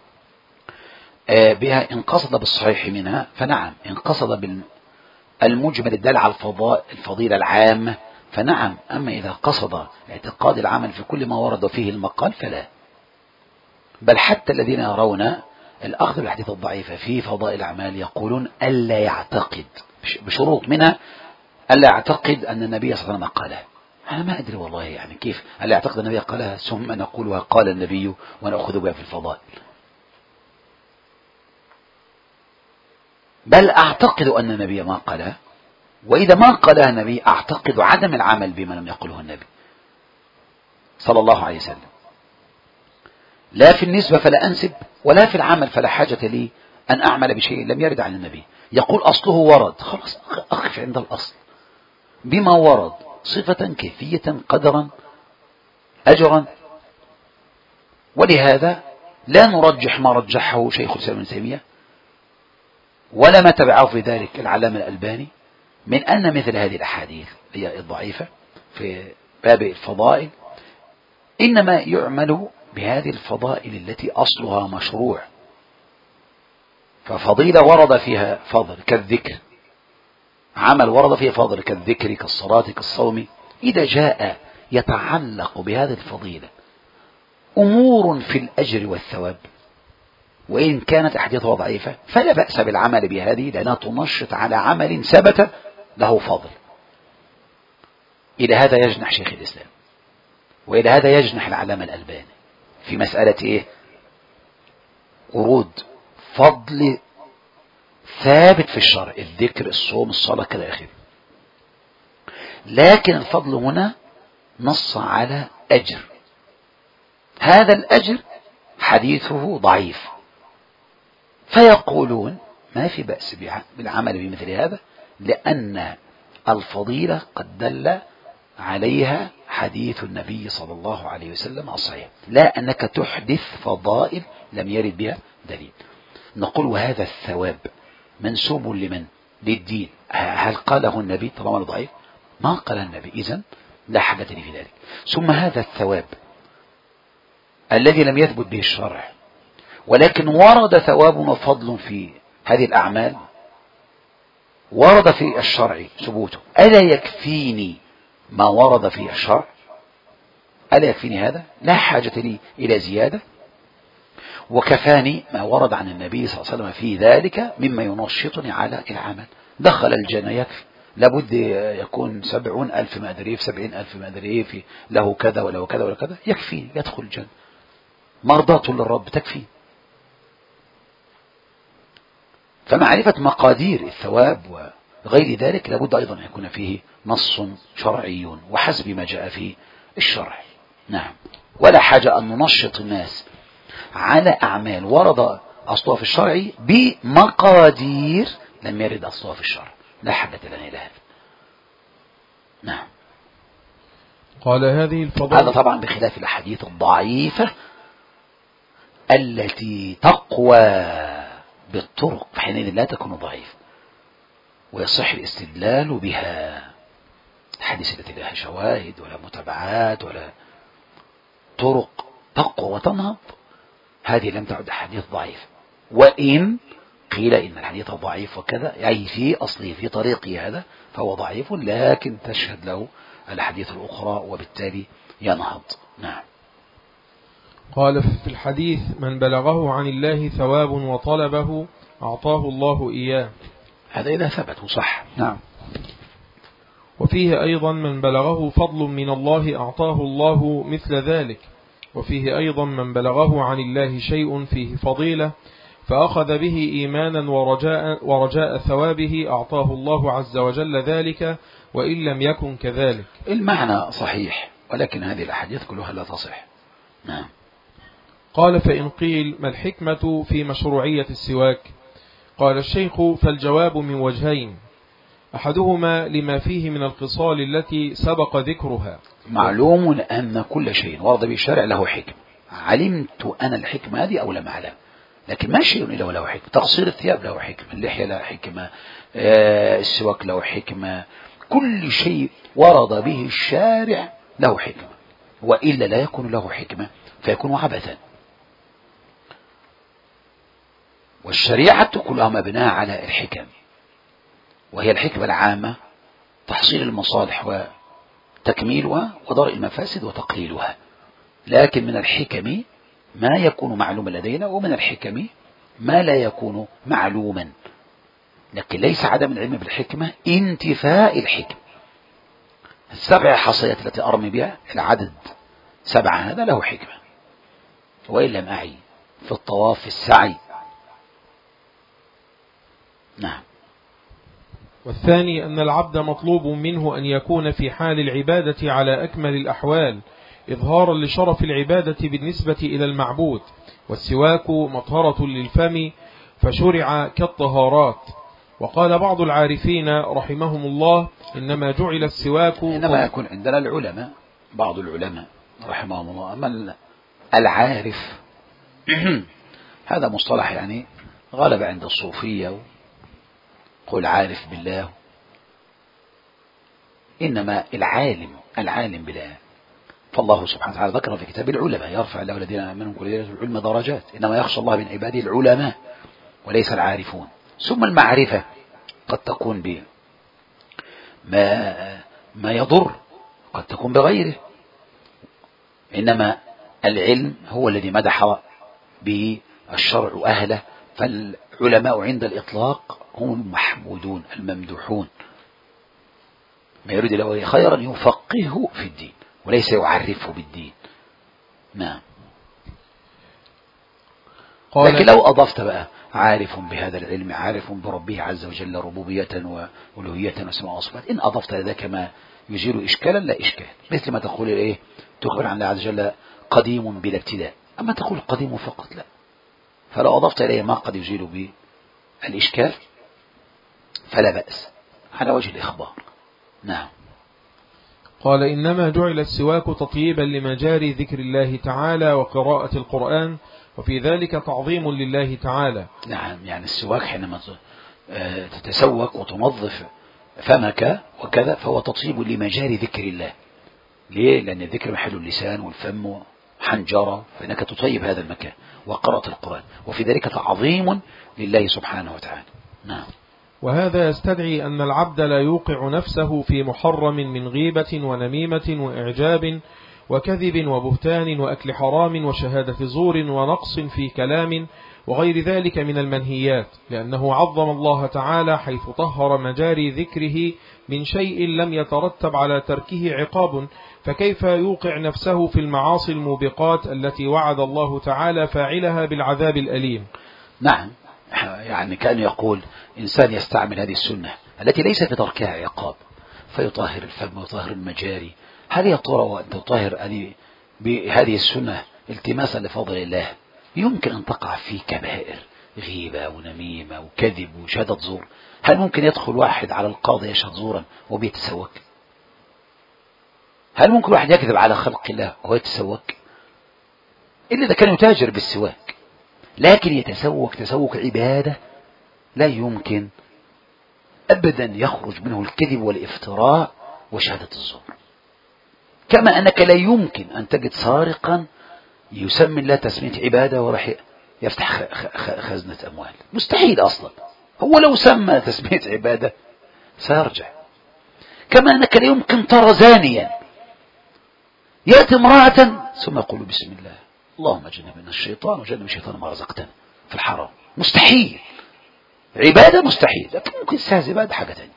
بها. إن قصد بالصحيح منها فنعم، إن قصد بالمجمل الدال على الفضيلة العامة فنعم. أما إذا قصد اعتقاد العمل في كل ما ورد فيه المقال فلا. بل حتى الذين يرون الأخذ بالحديث الضعيفة في فضائل الأعمال يقولون ألا يعتقد، بشروط منها ألا يعتقد أن النبي صلى الله عليه وسلم قالها. أنا ما أدري والله يعني كيف ألا يعتقد النبي قالها ثم نقولها قال النبي ونأخذ بها في الفضائل. بل أعتقد أن النبي ما قالها، وإذا ما قالها النبي أعتقد عدم العمل بما لم يقله النبي صلى الله عليه وسلم. لا في النسبة فلا أنسب، ولا في العمل فلا حاجة لي أن أعمل بشيء لم يرد عن النبي. يقول أصله ورد، خلاص أقف عند الأصل بما ورد، صفة كيفية قدرا أجرا. ولهذا لا نرجح ما رجحه شيخ الإسلام ابن تيمية ولا ما تبعه في ذلك العلامة الألباني من أن مثل هذه الأحاديث هي الضعيفة في باب الفضائل إنما يعمل بهذه الفضائل التي أصلها مشروع. ففضيلة ورد فيها فضل كالذكر، عمل ورد فيه فضل كالذكر كالصلاة كالصوم، إذا جاء يتعلق بهذه الفضيلة أمور في الأجر والثواب وإن كانت أحاديثها ضعيفة فلا بأس بالعمل بهذه لأنها تنشط على عمل ثبت له فضل. إلى هذا يجنح شيخ الإسلام، وإلى هذا يجنح العلامة الألباني في مسألة إيه؟ ورود فضل ثابت في الشرع، الذكر الصوم الصلاة كذا آخره. لكن الفضل هنا نص على أجر، هذا الأجر حديثه ضعيف، فيقولون ما في بأس بالعمل بمثل هذا لأن الفضيلة قد دل عليها حديث النبي صلى الله عليه وسلم الصحيح، لا أنك تحدث فضائل لم يرد بها دليل. نقول وهذا الثواب منسوب لمن؟ للدين. هل قاله النبي؟ طالما ضعيف ما قال النبي، إذن لا حاجة لي في ذلك. ثم هذا الثواب الذي لم يثبت به الشرع ولكن ورد ثواب وفضل في هذه الأعمال ورد في الشرع ثبوته، ألا يكفيني ما ورد في الشرع؟ ألا يكفيني هذا؟ لا حاجة لي إلى زيادة، وكفاني ما ورد عن النبي صلى الله عليه وسلم في ذلك مما ينشطني على العمل. دخل الجنة يكفي، لابد يكون سبعون ألف مأدريف سبعين ألف مأدريف له كذا وله كذا وله كذا، يكفي يدخل الجنة، مرضاة للرب تكفي. فمعرفة مقادير الثواب وغير ذلك لابد أيضا أن يكون فيه نص شرعي وحسب ما جاء في الشرع. نعم. ولا حاجة أن ننشط الناس على أعمال ورد أصلها في الشرع بمقادير لم يرد أصلها في الشرع، لا حاجة لنا إلى هذا. نعم. قال هذه الفضائل، هذا طبعا بخلاف الأحاديث الضعيفة التي تقوى بالطرق، فحينئذ لا تكون ضعيفة ويصح الاستدلال بها. الحديث التي لها شواهد ولا متابعات ولا طرق تقوى وتنهض، هذه لم تعد حديث ضعيف. وإن قيل إن الحديث ضعيف وكذا أي في أصله في طريقه هذا فهو ضعيف، لكن تشهد له الحديث الأخرى وبالتالي ينهض. نعم. قال في الحديث من بلغه عن الله ثواب وطلبه أعطاه الله إياه، هذا إذا ثبت صح. نعم. وفيه أيضا من بلغه فضل من الله أعطاه الله مثل ذلك، وفيه أيضا من بلغه عن الله شيء فيه فضيلة فأخذ به إيمانا ورجاء, ورجاء ثوابه أعطاه الله عز وجل ذلك وإن لم يكن كذلك. المعنى صحيح ولكن هذه الأحاديث كلها لا تصح. نعم. قال فإن قيل ما الحكمة في مشروعية السواك؟ قال الشيخ فالجواب من وجهين، أحدهما لما فيه من الخصال التي سبق ذكرها. معلوم أن كل شيء ورد بالشرع له حكم، علمت أنا الحكمة هذه أو لم أعلم، لكن ما شيء إلا له حكم. تقصير الثياب له حكمة، اللحية له حكمة، السواك له حكمة، كل شيء ورد به الشارع له حكمة، وإلا لا يكون له حكمة فيكون عبثا. والشريعة كلها مبناها على الحكم، وهي الحكمة العامة تحصيل المصالح تكميلها ودرء المفاسد وتقليلها. لكن من الحكم ما يكون معلوما لدينا، ومن الحكم ما لا يكون معلوما. لكن ليس عدم العلم بالحكمة انتفاء الحكم. السبع حصيات التي أرمي بها العدد سبعة هذا له حكمة، وإن لم أعي في الطواف في السعي. نعم. والثاني أن العبد مطلوب منه أن يكون في حال العبادة على أكمل الأحوال إظهارا لشرف العبادة بالنسبة إلى المعبود. والسواك مطهرة للفم فشرع كالطهارات. وقال بعض العارفين رحمهم الله إنما جعل السواك، إنما يكون عندنا العلماء، بعض العلماء رحمهم الله. أما العارف هذا مصطلح يعني غلب عند الصوفية، قل عارف بالله. إنما العالم العالم بالله، فالله سبحانه وتعالى ذكر في كتاب العلماء يرفع الله الذين آمنوا كل العلم درجات، إنما يخشى الله من عباده العلماء وليس العارفون. ثم المعرفة قد تكون ب ما ما يضر، قد تكون بغيره. إنما العلم هو الذي مدح به الشرع أهله، فالعلماء عند الإطلاق هم المحمودون الممدوحون. ما يريد له خيرا يفقهه في الدين وليس يعرفه بالدين. نعم. لكن لو أضفت بقى عارف بهذا العلم، عارف بربه عز وجل ربوبية وألوهية واسماء وصفات، إن أضفت ذلك ما يزيل إشكالا لا إشكال. مثل ما تقول إيه، تخبر عن الله عز وجل قديم بلا ابتداء، أما تقول قديم فقط لا. فلو أضفت إليه ما قد يزيل به الإشكال فلا بأس على وجه الإخبار. نعم. قال إنما جعل السواك تطيبا لمجاري ذكر الله تعالى وقراءة القرآن، وفي ذلك تعظيم لله تعالى. نعم، يعني السواك حينما تتسوك وتنظف فمك وكذا فهو تطيب لمجاري ذكر الله. ليه؟ لأن الذكر محل اللسان والفم وحنجرة، فإنك تطيب هذا المكان وقراءة القرآن، وفي ذلك تعظيم لله سبحانه وتعالى. نعم. وهذا يستدعي أن العبد لا يوقع نفسه في محرم من غيبة ونميمة وإعجاب وكذب وبهتان وأكل حرام وشهادة زور ونقص في كلام وغير ذلك من المنهيات، لأنه عظم الله تعالى حيث طهر مجاري ذكره من شيء لم يترتب على تركه عقاب، فكيف يوقع نفسه في المعاصي الموبقات التي وعد الله تعالى فاعلها بالعذاب الأليم. نعم، يعني كان يقول إنسان يستعمل هذه السنة التي ليس في تركها عقاب، فيطهر الفم ويطهر المجاري. هل يا ترى وأن تطهر بهذه السنة التماسا لفضل الله يمكن أن تقع في كبائر غيبة ونميمة وكذب وشهادة زور؟ هل ممكن يدخل واحد على القاضي يشهد زورا وبيتسوك؟ هل ممكن واحد يكذب على خلق الله وهو يتسوك؟ إلا إذا كان يتاجر بالسواك، لكن يتسوك تسوك عبادة لا يمكن أبدا يخرج منه الكذب والافتراء وشهادة الزور. كما أنك لا يمكن أن تجد سارقا يسمي الله تسمية عبادة وراح يفتح خزنة أموال، مستحيل أصلا. هو لو سمى تسمية عبادة سيرجع. كما أنك لا يمكن ترى زانيا يأتي امرأة ثم يقول بسم الله اللهم جنبنا الشيطان وجنب الشيطان ما رزقتنا في الحرام، مستحيل. عبادة مستحيل، لكن ممكن يستهزئ بعد حاجة تانية.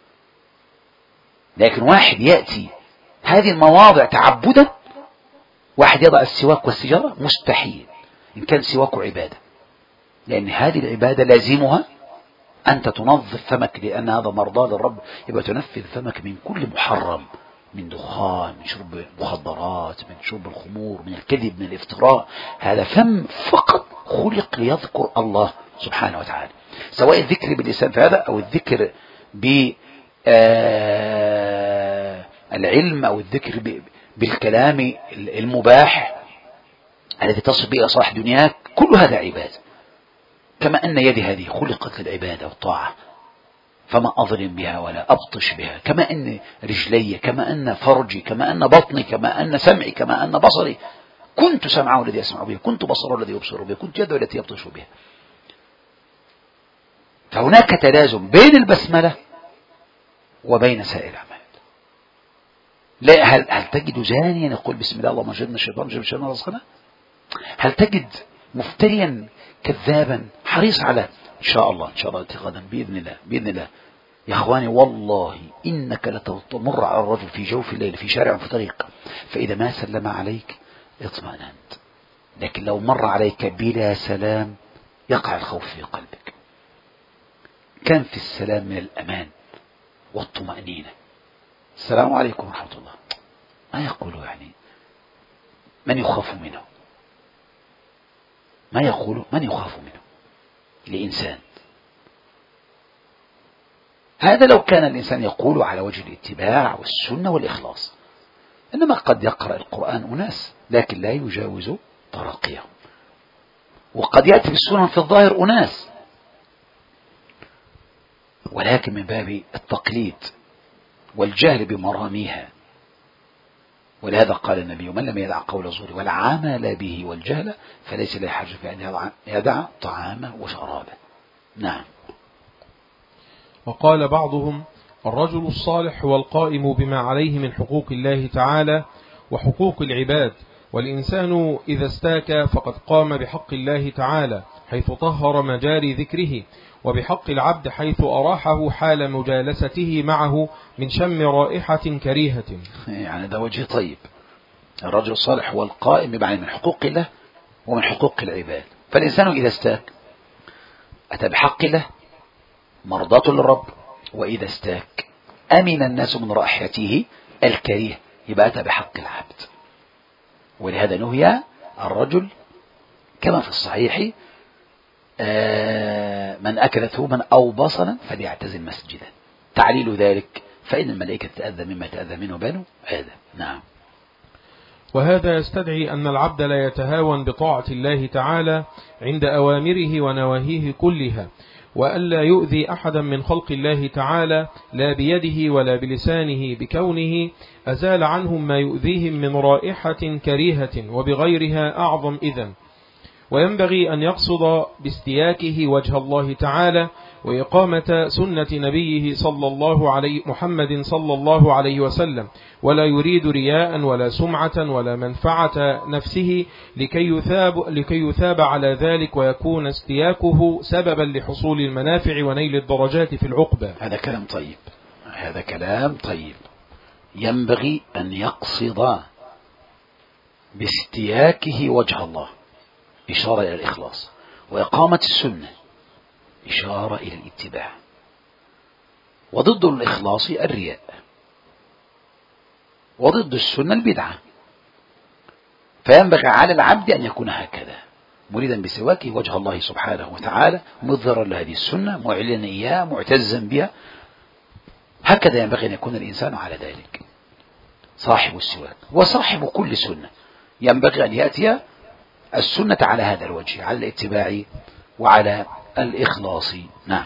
لكن واحد يأتي هذه المواضع تعبدا، واحد يضع السواك والسجارة، مستحيل إن كان سواك عبادة، لأن هذه العبادة لازمها أنت تنظف فمك، لأن هذا مرضى للرب، يبقى تنفذ فمك من كل محرم، من دخان، من شرب مخدرات، من شرب الخمور، من الكذب، من الافتراء. هذا فم فقط خلق ليذكر الله سبحانه وتعالى، سواء الذكر باللسان في هذا أو الذكر بالعلم أو الذكر بالكلام المباح الذي تصل به صلاح دنياك. كل هذا عبادة، كما أن يدي هذه خلقت للعبادة والطاعة، فما أظلم بها ولا أبطش بها. كما أن رجلي، كما أن فرجي، كما أن بطني، كما أن سمعي، كما أن بصري، كنت سمعه الذي يسمع به، كنت بصره الذي يبصر به، كنت يده التي يبطش بها. فهناك تلازم بين البسملة وبين سائر الأعمال. لا، هل, هل تجد زانيا يقول بسم الله اللهم جنبنا الشيطان جنب الشيطان رزقنا؟ هل تجد مفتريا كذابا حريص على إن شاء الله إن شاء الله غدا بإذن الله بإذن الله؟ يا إخواني والله إنك لتمر على الرجل في جوف الليل في شارع في طريق، فإذا ما سلم عليك اطمأننت، لكن لو مر عليك بلا سلام يقع الخوف في قلبك. كان في السلام من الأمان والطمأنينة. السلام عليكم ورحمة الله، ما يقول يعني من يخاف منه؟ ما يقول من يخاف منه لإنسان؟ هذا لو كان الإنسان يقول على وجه الاتباع والسنة والإخلاص. إنما قد يقرأ القرآن أناس لكن لا يجاوز تراقيهم، وقد يأتي بالسنن في الظاهر أناس ولكن من باب التقليد والجهل بمراميها. ولهذا قال النبي من لم يدع قول الزور والعمل به والجهل فليس له حرج في أن يدع طعامه وشرابه. نعم. وقال بعضهم الرجل الصالح هو القائم بما عليه من حقوق الله تعالى وحقوق العباد، والإنسان إذا استاك فقد قام بحق الله تعالى حيث طهر مجاري ذكره، وبحق العبد حيث أراحه حال مجالسته معه من شم رائحة كريهة. يعني ده وجه طيب. الرجل الصالح هو القائم بما عليه من حقوق الله ومن حقوق العباد. فالإنسان إذا استاك أتى بحق الله مرضاة للرب، وإذا استاك أمن الناس من رائحته الكريه يبقى أتى بحق العبد. ولهذا نهي الرجل كما في الصحيح من أكل ثوما أو بصلا فليعتزل مسجدا. تعليل ذلك فإن الملائكة تتأذى مما تأذى منه بنو آدم. نعم. وهذا يستدعي أن العبد لا يتهاون بطاعة الله تعالى عند أوامره ونواهيه كلها، وألا يؤذي أحدا من خلق الله تعالى لا بيده ولا بلسانه، بكونه أزال عنهم ما يؤذيهم من رائحة كريهة وبغيرها أعظم إذن. وينبغي أن يقصد باستياكه وجه الله تعالى وإقامة سنة نبيه صلى الله عليه محمد صلى الله عليه وسلم، ولا يريد رياء ولا سمعة ولا منفعة نفسه لكي يثاب, لكي يثاب على ذلك، ويكون استياكه سببا لحصول المنافع ونيل الدرجات في العقبة. هذا كلام طيب، هذا كلام طيب. ينبغي أن يقصد باستياكه وجه الله إشارة إلى الإخلاص، وإقامة السنة إشارة إلى الاتباع، وضد الإخلاص الرياء، وضد السنة البدعة. فينبغي على العبد أن يكون هكذا مريدا بسواكه وجه الله سبحانه وتعالى، مظهرا لهذه السنة، معلنا إياها، معتزا بها. هكذا ينبغي أن يكون الإنسان على ذلك. صاحب السواك وصاحب كل سنة ينبغي أن يأتي السنة على هذا الوجه، على الاتباع وعلى الإخلاص. نعم.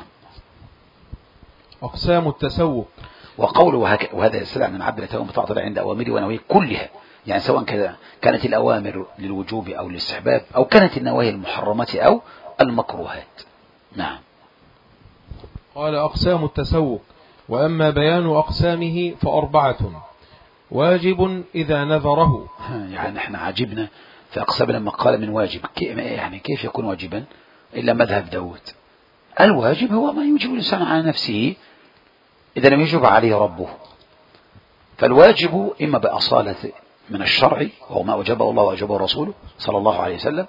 أقسام التسوق. وقوله وهذا يستدعي أن العبد يتوهم بطاعة الله عند أوامره ونواهيه كلها، يعني سواء كانت الأوامر للوجوب أو للاستحباب، أو كانت النواهي المحرمة أو المكروهات. نعم. قال أقسام التسوق. وأما بيان أقسامه فأربعة: واجب إذا نذره. يعني نحن عجبنا في أقسام لما قال من واجب، يعني كيف يكون واجبا إلا مذهب داود؟ الواجب هو ما يوجب الإنسان على نفسه إذا لم يجب عليه ربه. فالواجب إما بأصالة من الشرع وهو ما أوجبه الله وأوجبه رسوله صلى الله عليه وسلم،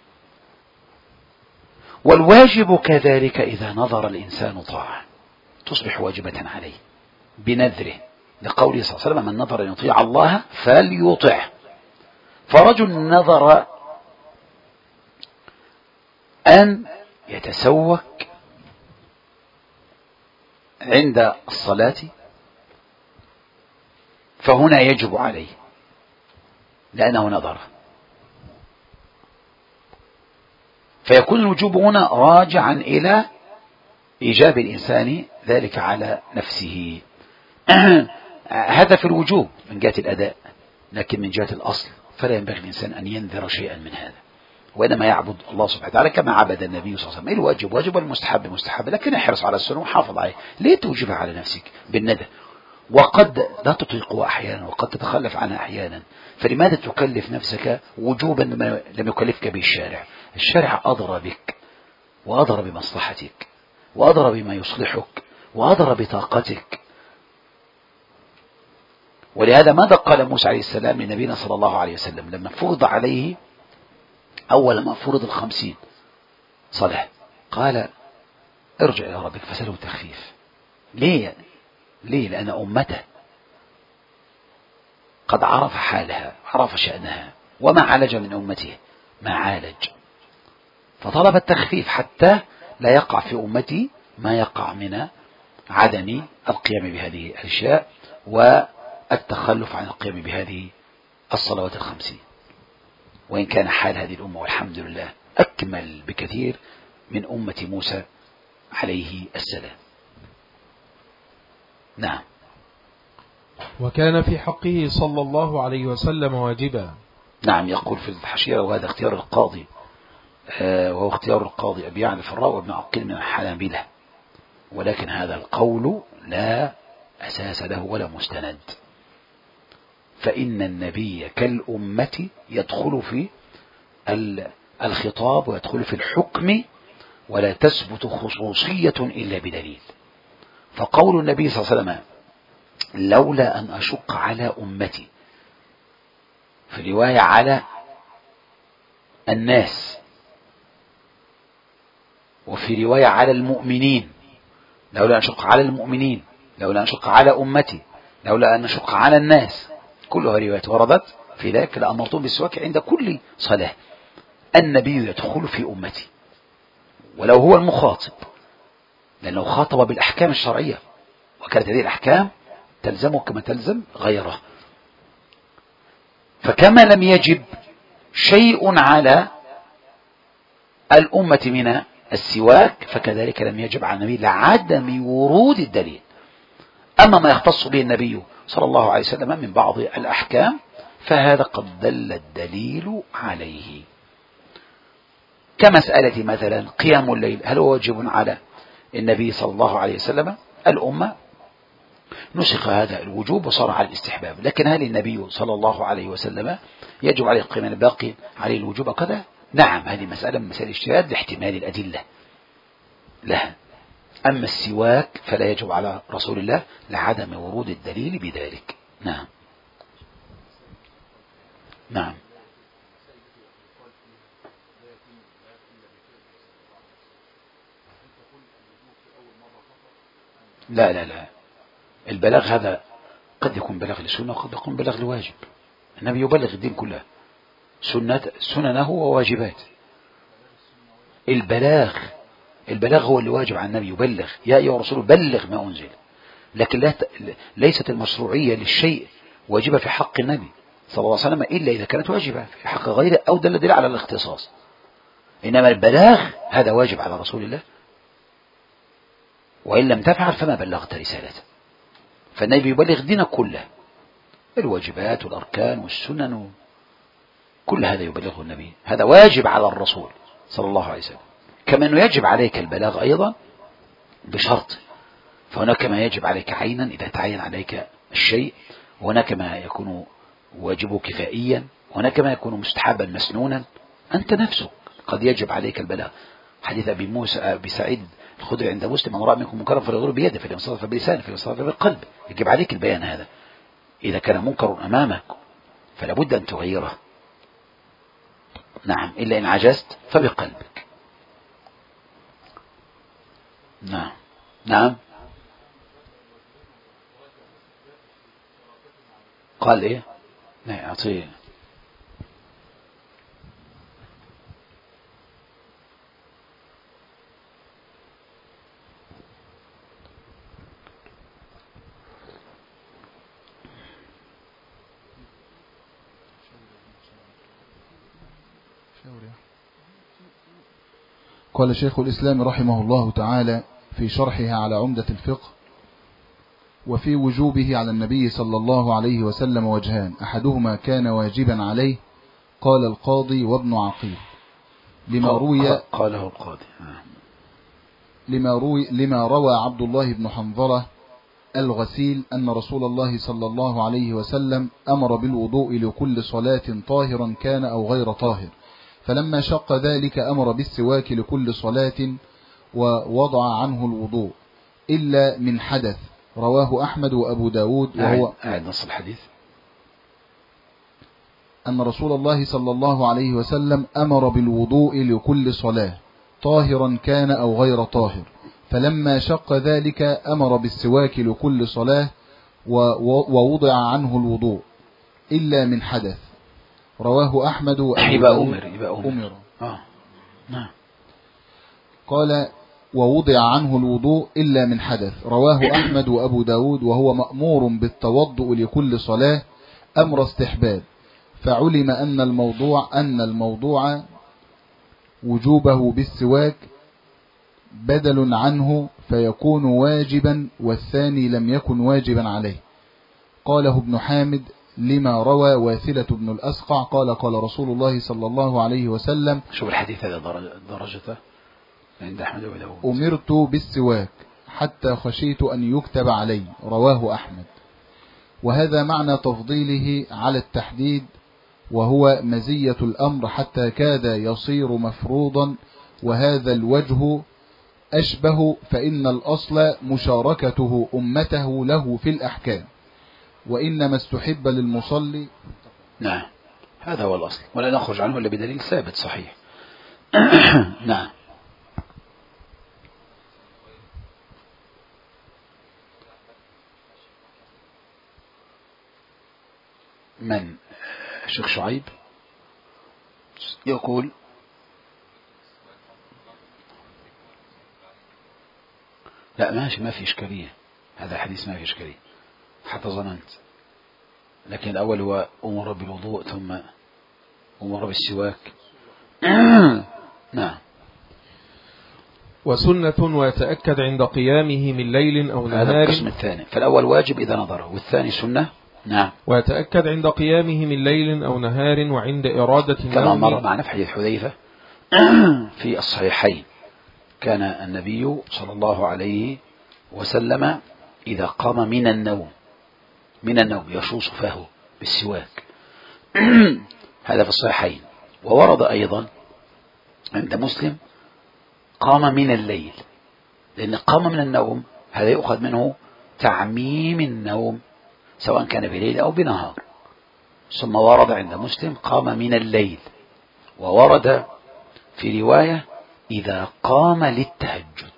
والواجب كذلك إذا نظر الإنسان طاعة تصبح واجبة عليه بنذره، لقوله صلى الله عليه وسلم من نظر أن يطيع الله فليطع. فرجل نظر أن يتسوك عند الصلاة فهنا يجب عليه لأنه نظر، فيكون الوجوب هنا راجعا إلى إيجاب الإنسان ذلك على نفسه. هذا في الوجوب من جهة الأداء، لكن من جهة الأصل فلا ينبغي الإنسان أن ينذر شيئا من هذا، وإنما يعبد الله سبحانه وتعالى كما عبد النبي صلى الله عليه وسلم. الواجب واجب والمستحب مستحب، لكن احرص على السنة وحافظ عليه. ليه توجبها على نفسك بالندى وقد لا تطيقها أحيانا وقد تتخلف عنها أحيانا، فلماذا تكلف نفسك وجوبا ما لم يكلفك به الشارع؟ الشارع أضرى بك وأضرى بمصلحتك وأضرى بما يصلحك وأضرى بطاقتك. ولهذا ماذا قال موسى عليه السلام لنبينا صلى الله عليه وسلم لما فرض عليه أول ما فرض الخمسين صلاة؟ قال ارجع إلى ربك فسأله تخفيف. ليه؟ ليه؟ لأن أمته قد عرف حالها، عرف شأنها، وما عالج من أمته ما عالج، فطلب التخفيف حتى لا يقع في أمتي ما يقع من عدم القيام بهذه الأشياء والتخلف عن القيام بهذه الصلوات الخمسين. وإن كان حال هذه الأمة والحمد لله أكمل بكثير من أمة موسى عليه السلام. نعم. وكان في حقه صلى الله عليه وسلم واجبا. نعم، يقول في الحشيرة وهذا اختيار القاضي، آه وهو اختيار القاضي أبي يعلى الفراء وابن عقيل من الحنابلة، ولكن هذا القول لا أساس له ولا مستند، فإن النبي كالأمة يدخل في الخطاب ويدخل في الحكم ولا تثبت خصوصية إلا بدليل. فقول النبي صلى الله عليه وسلم لولا أن أشق على أمتي، في رواية على الناس، وفي رواية على المؤمنين، لولا أن أشق على المؤمنين، لولا أن أشق على أمتي، لولا أن أشق على الناس، كلها روايات وردت في ذلك لأمرتم بالسواك عند كل صلاة. النبي يدخل في أمتي ولو هو المخاطب، لأنه خاطب بالأحكام الشرعية، وكانت هذه الأحكام تلزمه كما تلزم غيره. فكما لم يجب شيء على الأمة من السواك فكذلك لم يجب على النبي لعدم ورود الدليل. أما ما يختص به النبي صلى الله عليه وسلم من بعض الأحكام فهذا قد دل الدليل عليه، كمسألة مثلا قيام الليل، هل هو واجب على النبي صلى الله عليه وسلم؟ الأمة نسخ هذا الوجوب وصار على الاستحباب، لكن هل النبي صلى الله عليه وسلم يجب عليه القيام الباقي عليه الوجوب كذا؟ نعم، هذه مسألة من مسائل الاجتهاد لاحتمال الأدلة لها. أما السواك فلا يجب على رسول الله لعدم ورود الدليل بذلك. نعم. نعم. لا لا لا، البلاغ هذا قد يكون بلاغ للسنة وقد يكون بلاغ لواجب. النبي يبلغ الدين كله، سنة سننه وواجبات. البلاغ البلاغ هو اللي واجب على النبي، يبلغ يا أيها الرسول بلغ ما أنزل، لكن لا ليست المشروعية للشيء واجبة في حق النبي صلى الله عليه وسلم إلا إذا كانت واجبة في حق غيره أو دل دل على الاختصاص. إنما البلاغ هذا واجب على رسول الله، وإن لم تفعل فما بلغت رسالته. فالنبي يبلغ دينك كله، الواجبات والأركان والسنن كل هذا يبلغه النبي، هذا واجب على الرسول صلى الله عليه وسلم. كما أنه يجب عليك البلاغ أيضا بشرط، فهناك ما يجب عليك عينا إذا تعين عليك الشيء، وهناك ما يكون واجبه كفائيا، وهناك ما يكون مستحبا مسنونا. أنت نفسك قد يجب عليك البلاغ. حديث أبي موسى أبي سعيد الخدري عند مسلم من رأى منكم منكرا فليغيره بيده فليغيره بلسانه فليغيره بلسانه بالقلب. يجب عليك البيان هذا. إذا كان منكر أمامك فلا بد أن تغيره، نعم، إلا إن عجزت فبقلبك. نعم. نعم. قال إيه؟ نعم أعطيه. قال شيخ الإسلام رحمه الله تعالى في شرحها على عمدة الفقه: وفي وجوبه على النبي صلى الله عليه وسلم وجهان، أحدهما كان واجبا عليه، قال القاضي وابن عقيل، لما روي قاله القاضي لما روي لما روى عبد الله بن حنظلة الغسيل أن رسول الله صلى الله عليه وسلم أمر بالوضوء لكل صلاة طاهرا كان أو غير طاهر، فلما شق ذلك أمر بالسواك لكل صلاة ووضع عنه الوضوء إلا من حدث. رواه أحمد وأبو داود. وهو أعد نص الحديث. أن رسول الله صلى الله عليه وسلم أمر بالوضوء لكل صلاة طاهرا كان أو غير طاهر، فلما شق ذلك أمر بالسواك لكل صلاة ووضع عنه الوضوء إلا من حدث. رواه أحمد وأبو يبقى داود. أمر يبقى أمر, أمر. آه. نعم. قال ووضع عنه الوضوء إلا من حدث. رواه أحمد وأبو داود. وهو مأمور بالتوضؤ لكل صلاة أمر استحباب، فعلم أن الموضوع أن الموضوع وجوبه بالسواك بدل عنه فيكون واجبا، والثاني لم يكن واجبا عليه. قاله ابن حامد لما روى واثلة بن الأسقع قال قال رسول الله صلى الله عليه وسلم. شوف الحديث هذا درجته عند أحمد وداود. أمرت بالسواك حتى خشيت أن يكتب علي. رواه أحمد. وهذا معنى تفضيله على التحديد، وهو مزية الأمر حتى كاد يصير مفروضا، وهذا الوجه أشبه، فإن الأصل مشاركته أمته له في الأحكام، وإنما استحب للمصلي. نعم هذا هو الأصل، ولا نخرج عنه إلا بدليل ثابت صحيح. نعم. من الشيخ شعيب يقول لا ماشي ما في إشكالية، هذا حديث ما في إشكالية حتى ظننت، لكن الأول هو أمر بالوضوء ثم أمر بالسواك. نعم. وسنة ويتأكد عند قيامه من ليل أو نهار. هذا القسم الثاني، فالأول واجب إذا نظره، والثاني سنة. نعم. ويتأكد عند قيامه من ليل أو نهار وعند إرادة النوم. كما مر معنا في حديث حذيفة في الصحيحين، كان النبي صلى الله عليه وسلم إذا قام من النوم من النوم يشوص فاه بالسواك. هذا في الصحيحين. وورد أيضا عند مسلم قام من الليل، لأن قام من النوم هذا يؤخذ منه تعميم النوم سواء كان بليل أو بنهار. ثم ورد عند مسلم قام من الليل، وورد في رواية إذا قام للتهجد،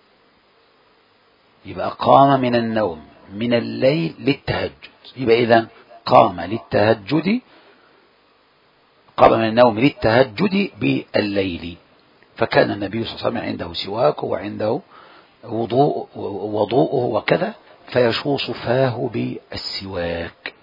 يبقى قام من النوم من الليل للتهجد، يبقى إذن قام للتهجد قام من النوم للتهجد بالليل. فكان النبي صلى الله عليه وسلم عنده سواك وعنده وضوء وضوءه وكذا، فيشوص فاه بالسواك.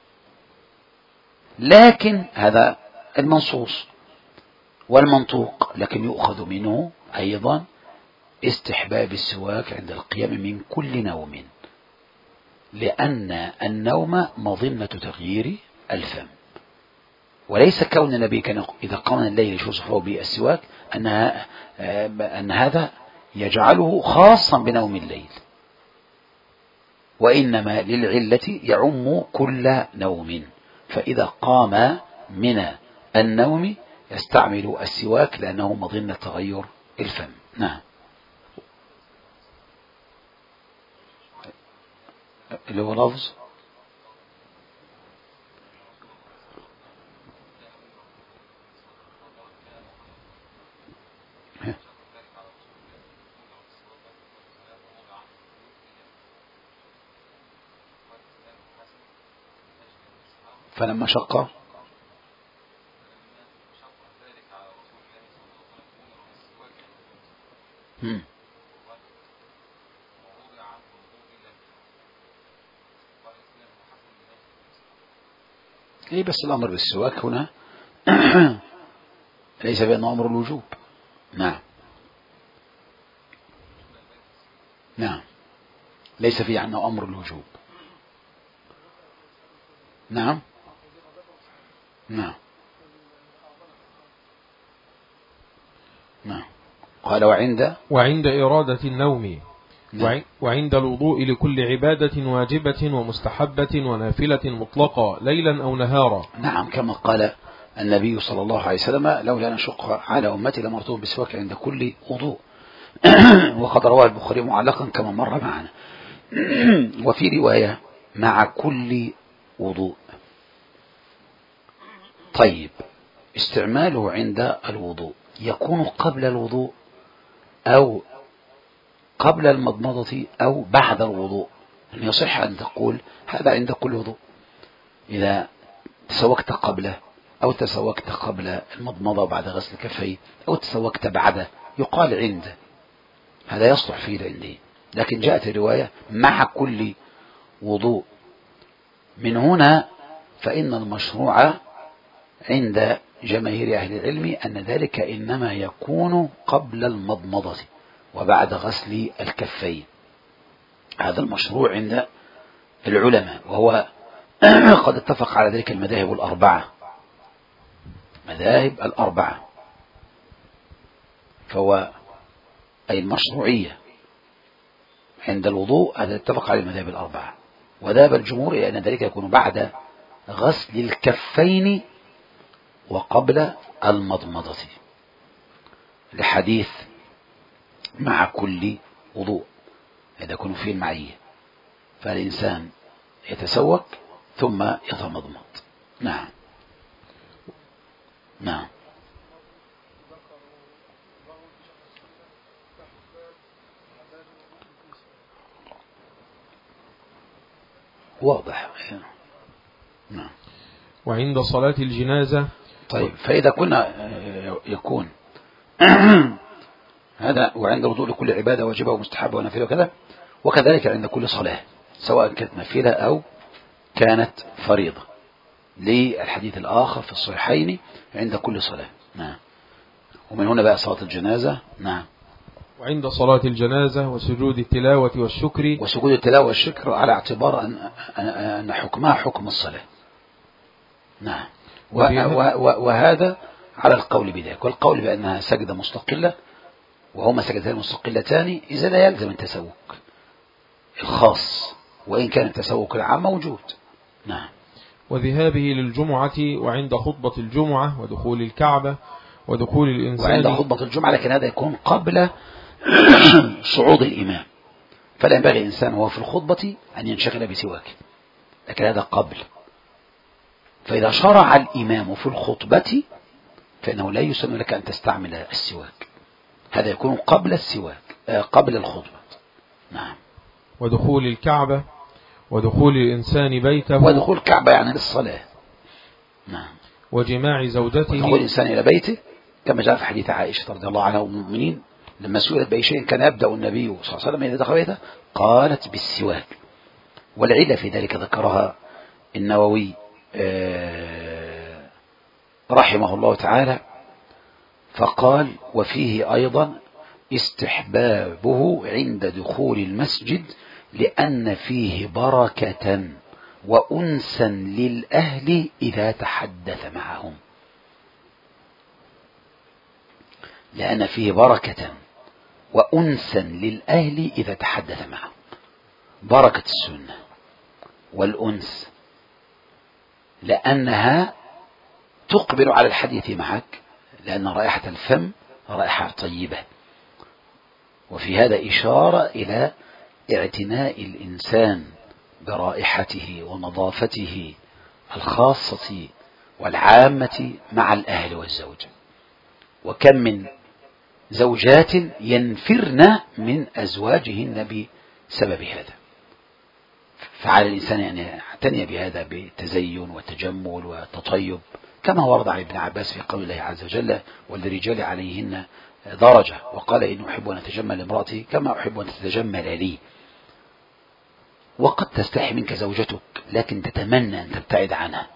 لكن هذا المنصوص والمنطوق، لكن يؤخذ منه أيضا استحباب السواك عند القيام من كل نوم، لأن النوم مظنة تغيير الفم، وليس كون النبي كان إذا قام من الليل يشوص فاه بالسواك أنها أن هذا يجعله خاصا بنوم الليل، وإنما للعلة يعم كل نوم. فإذا قام من النوم يستعمل السواك لأنه مظنة تغير الفم. نعم. اللي هو لفظ فلما شق هم. ايه بس الأمر بالسواك هنا ليس بأنه أمر الوجوب. نعم نعم ليس فيه عنه أمر الوجوب. نعم نعم نعم. قال وعند وعند إرادة النوم وعند الوضوء لكل عبادة واجبة ومستحبة ونافلة مطلقة ليلا أو نهارا. نعم، كما قال النبي صلى الله عليه وسلم: لولا نشق على أمتي لمرتهم بالسواك عند كل وضوء. وقد رواه البخاري معلقا كما مر معنا. وفي رواية: مع كل وضوء. طيب، استعماله عند الوضوء يكون قبل الوضوء أو قبل المضمضة أو بعد الوضوء؟ يعني يصح أن تقول هذا عند كل وضوء، إذا تسوكت قبله أو تسوكت قبل المضمضة بعد غسل الكفين أو تسوكت بعده يقال عنده، هذا يصلح فيه عندي. لكن جاءت الرواية مع كل وضوء. من هنا فإن المشروع عند جماهير أهل العلم أن ذلك إنما يكون قبل المضمضة وبعد غسل الكفين. هذا المشروع عند العلماء، وهو قد اتفق على ذلك المذاهب الأربعة، مذاهب الأربعة. فهو أي المشروعية عند الوضوء هذا اتفق على المذاهب الأربعة. وذهب الجمهور إلى أن ذلك يكون بعد غسل الكفين وقبل المضمضة، لحديث مع كل وضوء إذا يكون فيه المعية، فالإنسان يتسوك ثم يتمضمض. نعم نعم. واضح. نعم. وعند صلاة الجنازة. طيب، فإذا كنا يكون هذا وعند الوضوء لكل عبادة واجبة ومستحبة ونافلة وكذا، وكذلك عند كل صلاة سواء كانت نافلة أو كانت فريضة، للحديث الآخر في الصحيحين عند كل صلاة. نعم. ومن هنا بقى صلاة الجنازة. نعم. وعند صلاة الجنازة وسجود التلاوة والشكر. وسجود التلاوة والشكر على اعتبار أن, أن حكمها حكم الصلاة. نعم. وهذا على القول بذلك، والقول بأنها سجدة مستقلة وهما سجدتان مستقلتان إذا لا يلزم التسوك الخاص، وإن كان التسوك العام موجود. نعم. وذهابه للجمعة وعند خطبة الجمعة ودخول الكعبة ودخول الإنسان. وعند خطبة الجمعة، لكن هذا يكون قبل صعود الإمام، فلا ينبغي الإنسان وهو في الخطبة أن ينشغل بسواك، لكن هذا قبل. فإذا شرع الإمام في الخطبة فإنه لا يسن لك أن تستعمل السواك، هذا يكون قبل السواك قبل الخطبة. نعم. ودخول الكعبة ودخول الإنسان بيته. ودخول الكعبة يعني للصلاة. نعم. وجماع زوجته. ودخول الإنسان إلى بيته كما جاء في حديث عائشة رضي الله عنها والمؤمنين لما سئلت بأي شيء كان يبدأ النبي صلى الله عليه وسلم إذا دخل بيته، قالت بالسواك. والعلة في ذلك ذكرها النووي رحمه الله تعالى، فقال: وفيه أيضا استحبابه عند دخول المسجد لأن فيه بركة وأنسا للأهل إذا تحدث معهم. لأن فيه بركة وأنسا للأهل إذا تحدث معهم. بركة السنة والأنس لأنها تقبل على الحديث معك، لأن رائحة الفم رائحة طيبة، وفي هذا إشارة إلى اعتناء الإنسان برائحته ونظافته الخاصة والعامة مع الأهل والزوجة. وكم من زوجات ينفرن من أزواجهن بسبب هذا، فعلى الإنسان أن يعتني بهذا بالتزين والتجمل والتطيب، كما ورد عن ابن عباس في قول الله عز وجل: وللرجال عليهن درجة، وقال: إن أحب أن أتجمل لامرأتي كما أحب أن تتجمل لي. وقد تستحي منك زوجتك لكن تتمنى أن تبتعد عنها،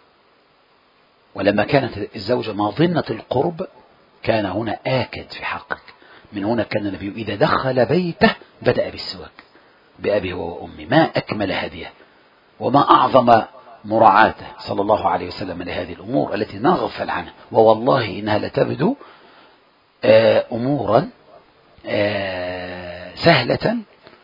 ولما كانت الزوجة ماظنة القرب كان هنا آكد في حقك. من هنا كان النبي إذا دخل بيته بدأ بالسواك بأبيه وأمي، ما أكمل هديه وما أعظم مراعاته صلى الله عليه وسلم لهذه الأمور التي نغفل عنها. ووالله إنها لتبدو أمورا سهلة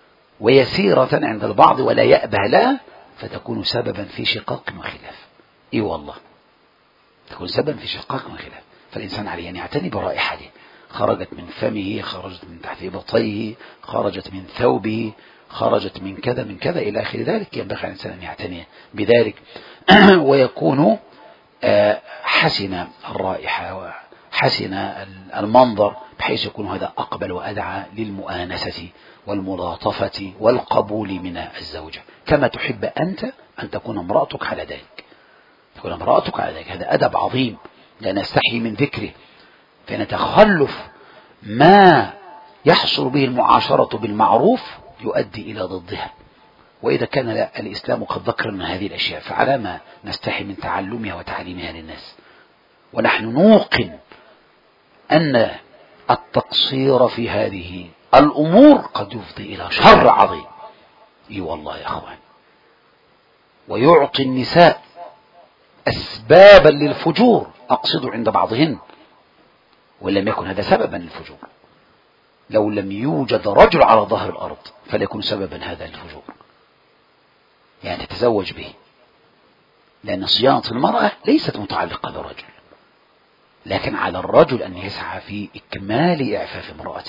ويسيرة عند البعض ولا يأبه لها، فتكون سببا في شقاق وخلاف. اي والله تكون سببا في شقاق وخلاف. فالإنسان عليه أن يعتني برائحته، خرجت من فمه، خرجت من تحت إبطيه، خرجت من ثوبه، خرجت من كذا من كذا إلى آخر ذلك. ينبغي على الإنسان أن يعتني بذلك ويكون حسن الرائحة وحسن المنظر، بحيث يكون هذا أقبل وأدعى للمؤانسة والملاطفة والقبول من الزوجة، كما تحب أنت أن تكون امرأتك على ذلك، تكون امرأتك على ذلك. هذا أدب عظيم لا نستحي من ذكره، فإن تخلف ما يحصل به المعاشرة بالمعروف يؤدي إلى ضدها. وإذا كان الإسلام قد ذكر لنا هذه الأشياء، فعلى ما نستحي من تعلمها وتعليمها للناس؟ ونحن نوقن أن التقصير في هذه الأمور قد يفضي إلى شر عظيم. اي والله يا أخوان، ويعطي النساء أسبابا للفجور، أقصد عند بعضهن، ولم يكن هذا سببا للفجور. لو لم يوجد رجل على ظهر الأرض فليكون سببا هذا للفجور، يعني تتزوج به، لأن صيانة المرأة ليست متعلقة بالرجل، لكن على الرجل أن يسعى في إكمال إعفاف امرأته.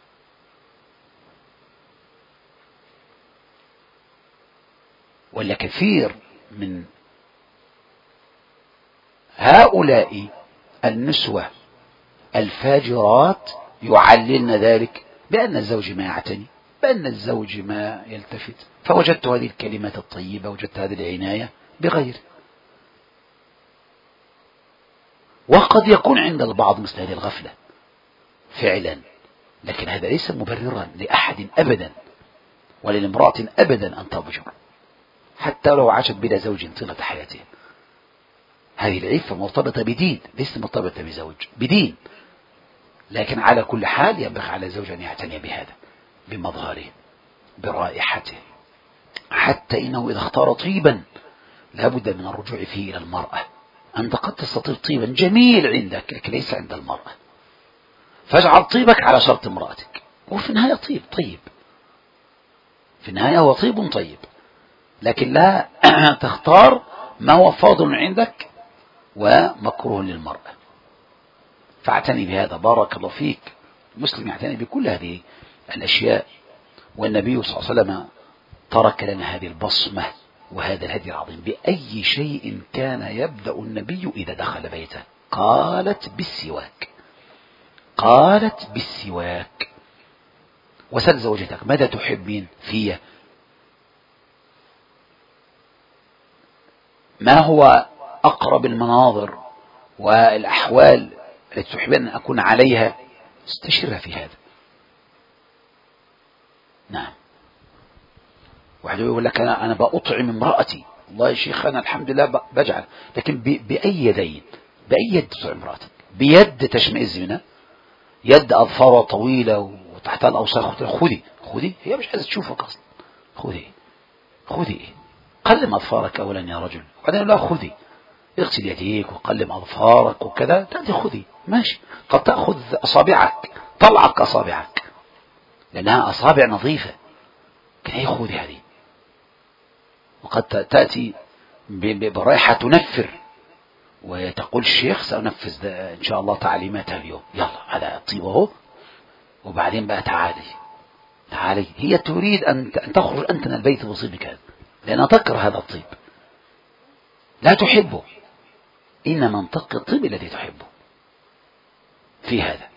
ولا كثير من هؤلاء النسوة الفاجرات يعللن ذلك بأن الزوج ما يعتني، بأن الزوج ما يلتفت، فوجدت هذه الكلمات الطيبة، وجدت هذه العناية بغير. وقد يكون عند البعض مثل هذه الغفلة فعلا، لكن هذا ليس مبررا لأحد أبدا ولا لامرأة أبدا أن تضجر، حتى لو عاشت بلا زوج طيلة حياتها. هذه العفة مرتبطة بدين، ليست مرتبطة بزوج، بدين. لكن على كل حال ينبغي على الزوج أن يعتني بهذا، بمظهره، برائحته، حتى إنه إذا اختار طيبا لابد من الرجوع فيه إلى المرأة. أنت قد تستطيع طيبا جميل عندك لكن ليس عند المرأة، فاجعل طيبك على شرط امرأتك، وفي النهاية طيب طيب في النهاية هو طيب طيب، لكن لا تختار ما هو فاضل عندك ومكروه للمرأة. فاعتني بهذا، بارك الله فيك. المسلم يعتني بكل هذه الأشياء، والنبي صلى الله عليه وسلم ترك لنا هذه البصمة وهذا الهدي العظيم. بأي شيء كان يبدأ النبي إذا دخل بيته؟ قالت بالسواك، قالت بالسواك. وسل زوجتك ماذا تحبين فيه؟ ما هو أقرب المناظر والأحوال التي تحبين أن أكون عليها؟ استشرها في هذا. نعم. واحد يقول لك أنا أنا بأطعم امرأتي، والله يا شيخ أنا الحمد لله بجعل، لكن بأي يدين؟ بأي يد تطعم امرأتك؟ بيد تشمئز منها، يد أظفارها طويلة وتحتها الأوساخ، خذي خذي، هي مش عايزة تشوفك أصلا، خذي خذي قلم أظفارك أولا يا رجل، وبعدين لا خذي اغسل يديك وقلم أظفارك وكذا، تأتي خذي ماشي. قد تأخذ أصابعك، طلعك أصابعك لأنها أصابع نظيفة، لكن هي خذي هذه. وقد تأتي برائحة تنفر وتقول الشيخ سأنفذ إن شاء الله تعليماتها اليوم، يلا على طيبه، وبعدين بقى تعالي تعالي. هي تريد أن تخرج أنت من البيت بطيبك هذا، لأنها تكره هذا الطيب، لا تحبه، إنما انتقي الطيب الذي تحبه في هذا.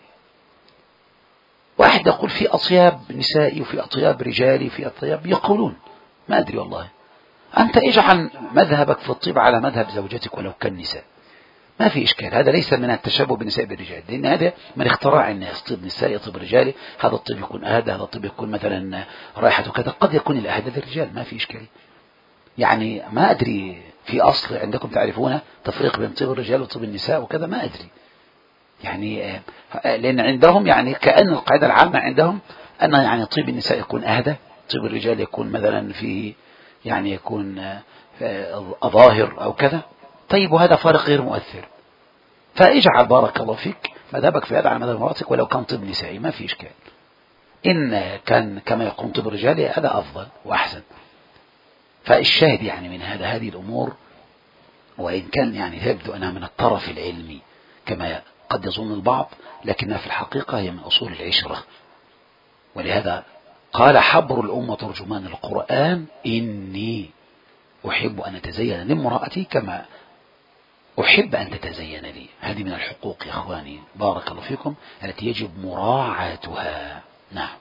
واحد يقول في أطياب نسائي وفي أطياب رجالي وفي أطياب، يقولون ما أدري والله. أنت اجعل مذهبك في الطيب على مذهب زوجتك ولو كان نساء، ما في إشكال. هذا ليس من التشابه بالنساء بالرجال، لأن هذا من اختراع الناس، طيب نسائي طيب رجالي، هذا الطيب يكون أهدى، هذا الطيب يكون مثلا رائحته كذا، قد يكون الأهدى للرجال، ما في إشكال. يعني ما أدري في أصل عندكم تعرفون تفريق بين طيب الرجال وطيب النساء وكذا، ما أدري يعني، لأن عندهم يعني كأن القاعدة العامة عندهم أن يعني طيب النساء يكون أهدى، طيب الرجال يكون مثلا فيه يعني يكون ظاهر أو كذا. طيب وهذا فارق غير مؤثر، فاجعل بارك الله فيك مذهبك في هذا على مذهب مراتك ولو كان طيب نسائي، ما في إشكال. إن كان كما يقوم طب الرجال هذا أفضل وأحسن. فالشاهد يعني من هذا هذه الأمور، وإن كان يعني يبدو أنها من الطرف العلمي كما قد يظن البعض، لكنها في الحقيقة هي من أصول العشرة. ولهذا قال حبر الأمة ترجمان القرآن: إني أحب أن أتزين لامرأتي كما أحب أن تتزين لي. هذه من الحقوق يا أخواني بارك الله فيكم التي يجب مراعاتها. نعم.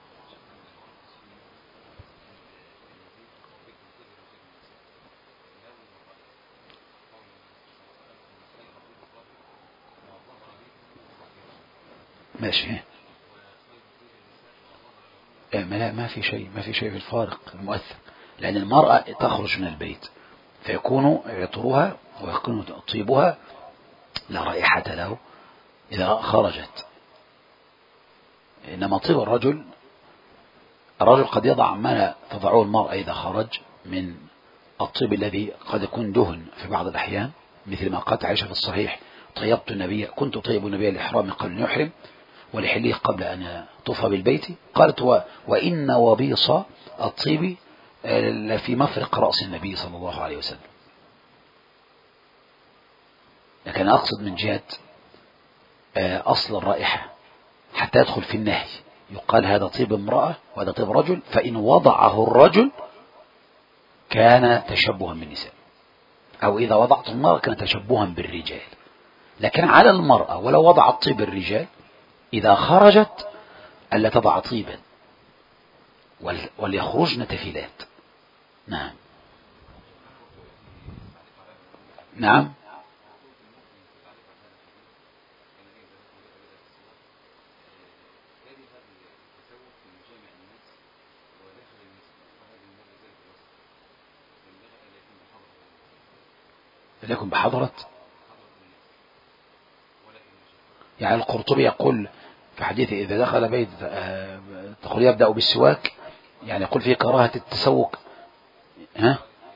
ماشي. ما ما في شيء ما في شيء في الفارق المؤثر، لأن المرأة تخرج من البيت فيكون عطرها ويكون طيبها لا رائحة له إذا خرجت. إنما طيب الرجل الرجل قد يضع ما تضعه المرأة إذا خرج من الطيب الذي قد يكون دهن في بعض الأحيان، مثل ما قالت عائشة في الصحيح: طيبت النبي كنت طيب النبي الإحرام قبل أن يحرم ولحليه قبل أن يطوف بالبيت. قالت: و... وإن وبيص الطيب في مفرق رأس النبي صلى الله عليه وسلم. لكن أقصد من جهة أصل الرائحة حتى يدخل في النهي، يقال هذا طيب امرأة وهذا طيب رجل، فإن وضعه الرجل كان تشبها بالنساء، أو إذا وضعت المرأة كان تشبها بالرجال. لكن على المرأة ولو وضعت طيب الرجال إذا خرجت ألا تضع طيبا وليخرجن تفيلات. نعم. نعم. لكن بحضرة، يعني القرطبي يقول في حديث إذا دخل بيت تقول يبدأ بالسواك، يعني يقول فيه كراهة التسوق. ها؟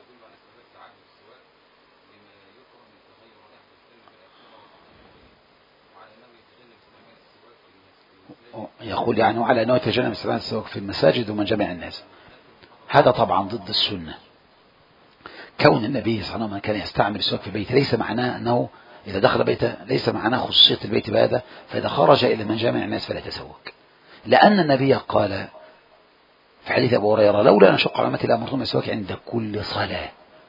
يقول يعني وعلى أنه يتجنب استعمال السواك في المساجد ومن جمع الناس. هذا طبعا ضد السنة. كون النبي صلى الله عليه وسلم كان يستعمل السواك في بيته ليس معناه أنه إذا دخل بيته ليس معناه خصوصية البيت بهذا، فإذا خرج إلى من جامع الناس فلا يتسوق، لأن النبي قال في حديث أبو هريرة: لولا أن أشق على أمتي لأمرتهم بالسواك عند كل صلاة.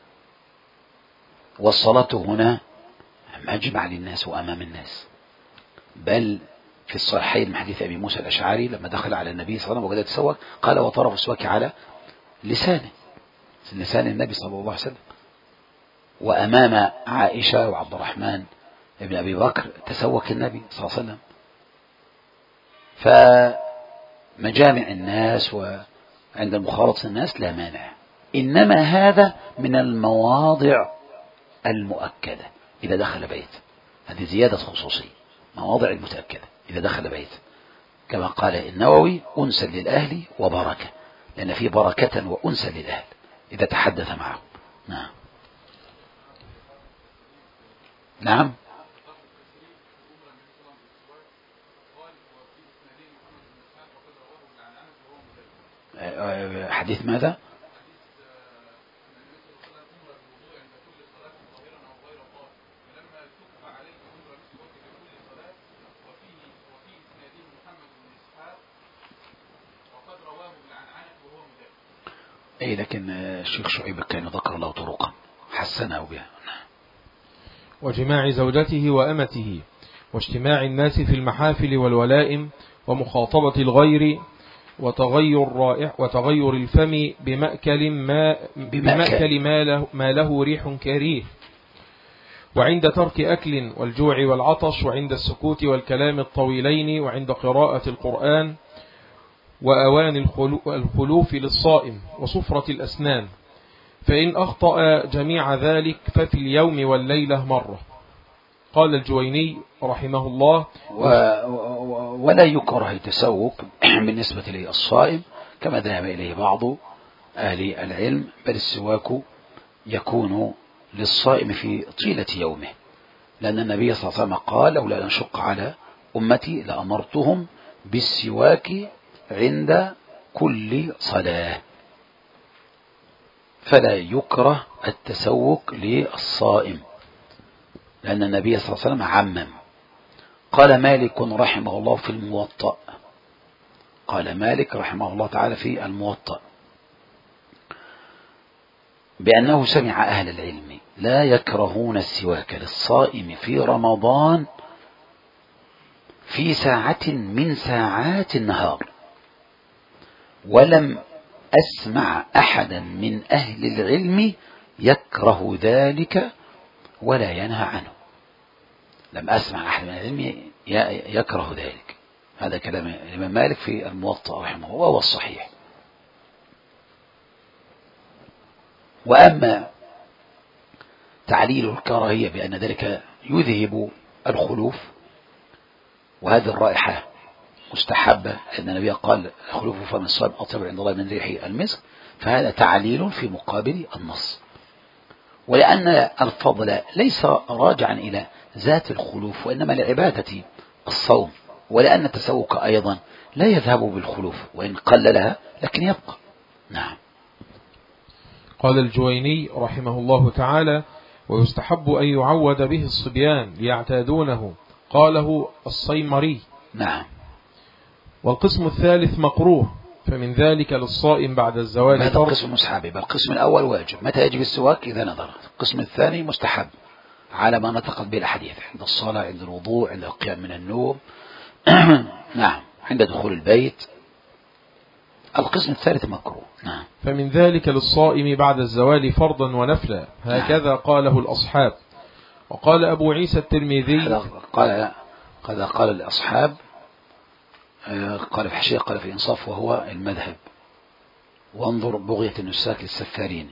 والصلاة هنا مجمع للناس وأمام الناس. بل في الصحيحين من حديث أبي موسى الأشعري لما دخل على النبي صلى الله عليه وسلم وجد يتسوق قال: وطرف السواك على لسانه، لسان النبي صلى الله عليه وسلم. وأمام عائشة وعبد الرحمن ابن أبي بكر تسوق النبي صلى الله عليه وسلم. فمجامع الناس وعند المخالطة الناس لا مانع، إنما هذا من المواضع المؤكدة إذا دخل بيت، هذه زيادة خصوصية، مواضع المتأكدة إذا دخل بيت، كما قال النووي: أنسا للأهل وبركة، لأن في بركة وأنسا للأهل إذا تحدث معهم. نعم. نعم. حديث ماذا؟ اي لكن الشيخ شعيب كان ذكر له طرقا حسنه بها. وجماع زوجته وأمته، واجتماع الناس في المحافل والولائم، ومخاطبة الغير، وتغير رائح وتغير الفم بمأكل ما بمأكل ما له, ما له ريح كريه، وعند ترك أكل والجوع والعطش، وعند السكوت والكلام الطويلين، وعند قراءة القرآن، وأوان الخلوف للصائم، وصفرة الأسنان. فإن أخطأ جميع ذلك ففي اليوم والليلة مرة. قال الجويني رحمه الله: و... ولا يكره التسوق بالنسبة للصائم كما ذهب إليه بعض أهل العلم، بل السواك يكون للصائم في طيلة يومه، لأن النبي صلى الله عليه وسلم قال: لولا أن أشق على أمتي لأمرتهم بالسواك عند كل صلاة، فلا يكره التسوك للصائم، لأن النبي صلى الله عليه وسلم عمم. قال مالك رحمه الله في الموطأ، قال مالك رحمه الله تعالى في الموطأ بأنه سمع أهل العلم لا يكرهون السواك للصائم في رمضان في ساعة من ساعات النهار، ولم أسمع أحدا من أهل العلم يكره ذلك ولا ينهى عنه. لم أسمع أحد من العلم يكره ذلك. هذا كلام الإمام مالك في الموطأ رحمه الله، وهو الصحيح. وأما تعليل الكراهية بأن ذلك يذهب الخلوف، وهذه الرائحة مستحبة، أن النبي قال خلوف فم الصائم أطيب عند الله من ريح المسك، فهذا تعليل في مقابل النص. ولأن الفضل ليس راجعا إلى ذات الخلوف، وإنما لعبادة الصوم، ولأن التسوك أيضا لا يذهب بالخلوف وإن قللها لكن يبقى. نعم. قال الجويني رحمه الله تعالى: ويستحب أن يعود به الصبيان ليعتادونه، قاله الصيمري. نعم. والقسم الثالث مكروه، فمن ذلك للصائم بعد الزوال. هذا القسم المستحب. القسم الأول واجب، متى يجب السواك؟ إذا نظر. القسم الثاني مستحب على ما نطقت به الحديث، عند الصلاة، عند الوضوء، عند القيام من النوم نعم، عند دخول البيت. القسم الثالث مكروه. نعم. فمن ذلك للصائم بعد الزوال فرضا ونفلا، هكذا نعم. قاله الأصحاب. وقال أبو عيسى الترمذي قال قال قال الأصحاب، قال في حشية، قال في إنصاف وهو المذهب. وانظر بغية النساك للسفارين.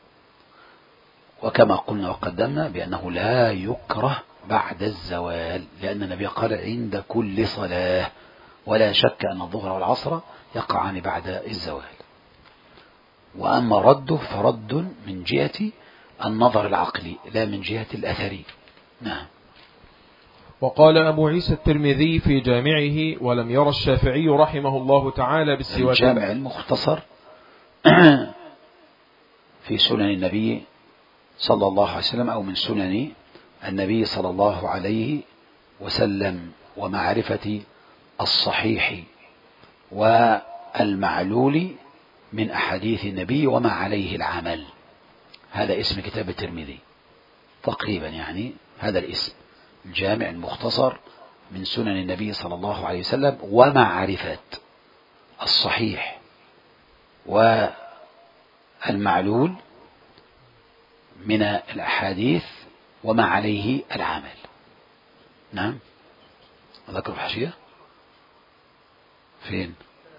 وكما قلنا وقدمنا بأنه لا يكره بعد الزوال، لأن النبي قال عند كل صلاة، ولا شك أن الظهر والعصر يقعان بعد الزوال. وأما رده فرد من جهة النظر العقلي لا من جهة الأثري. نعم. وقال أبو عيسى الترمذي في جامعه: ولم يرى الشافعي رحمه الله تعالى بالسواك. الجامع المختصر في سنن النبي صلى الله عليه وسلم، أو من سنن النبي صلى الله عليه وسلم، ومعرفة الصحيح والمعلول من أحاديث النبي وما عليه العمل. هذا اسم كتاب الترمذي تقريبا، يعني هذا الاسم، الجامع المختصر من سنن النبي صلى الله عليه وسلم ومعرفة الصحيح والمعلول من الأحاديث وما عليه العمل. نعم. أذكر الحاشية فين؟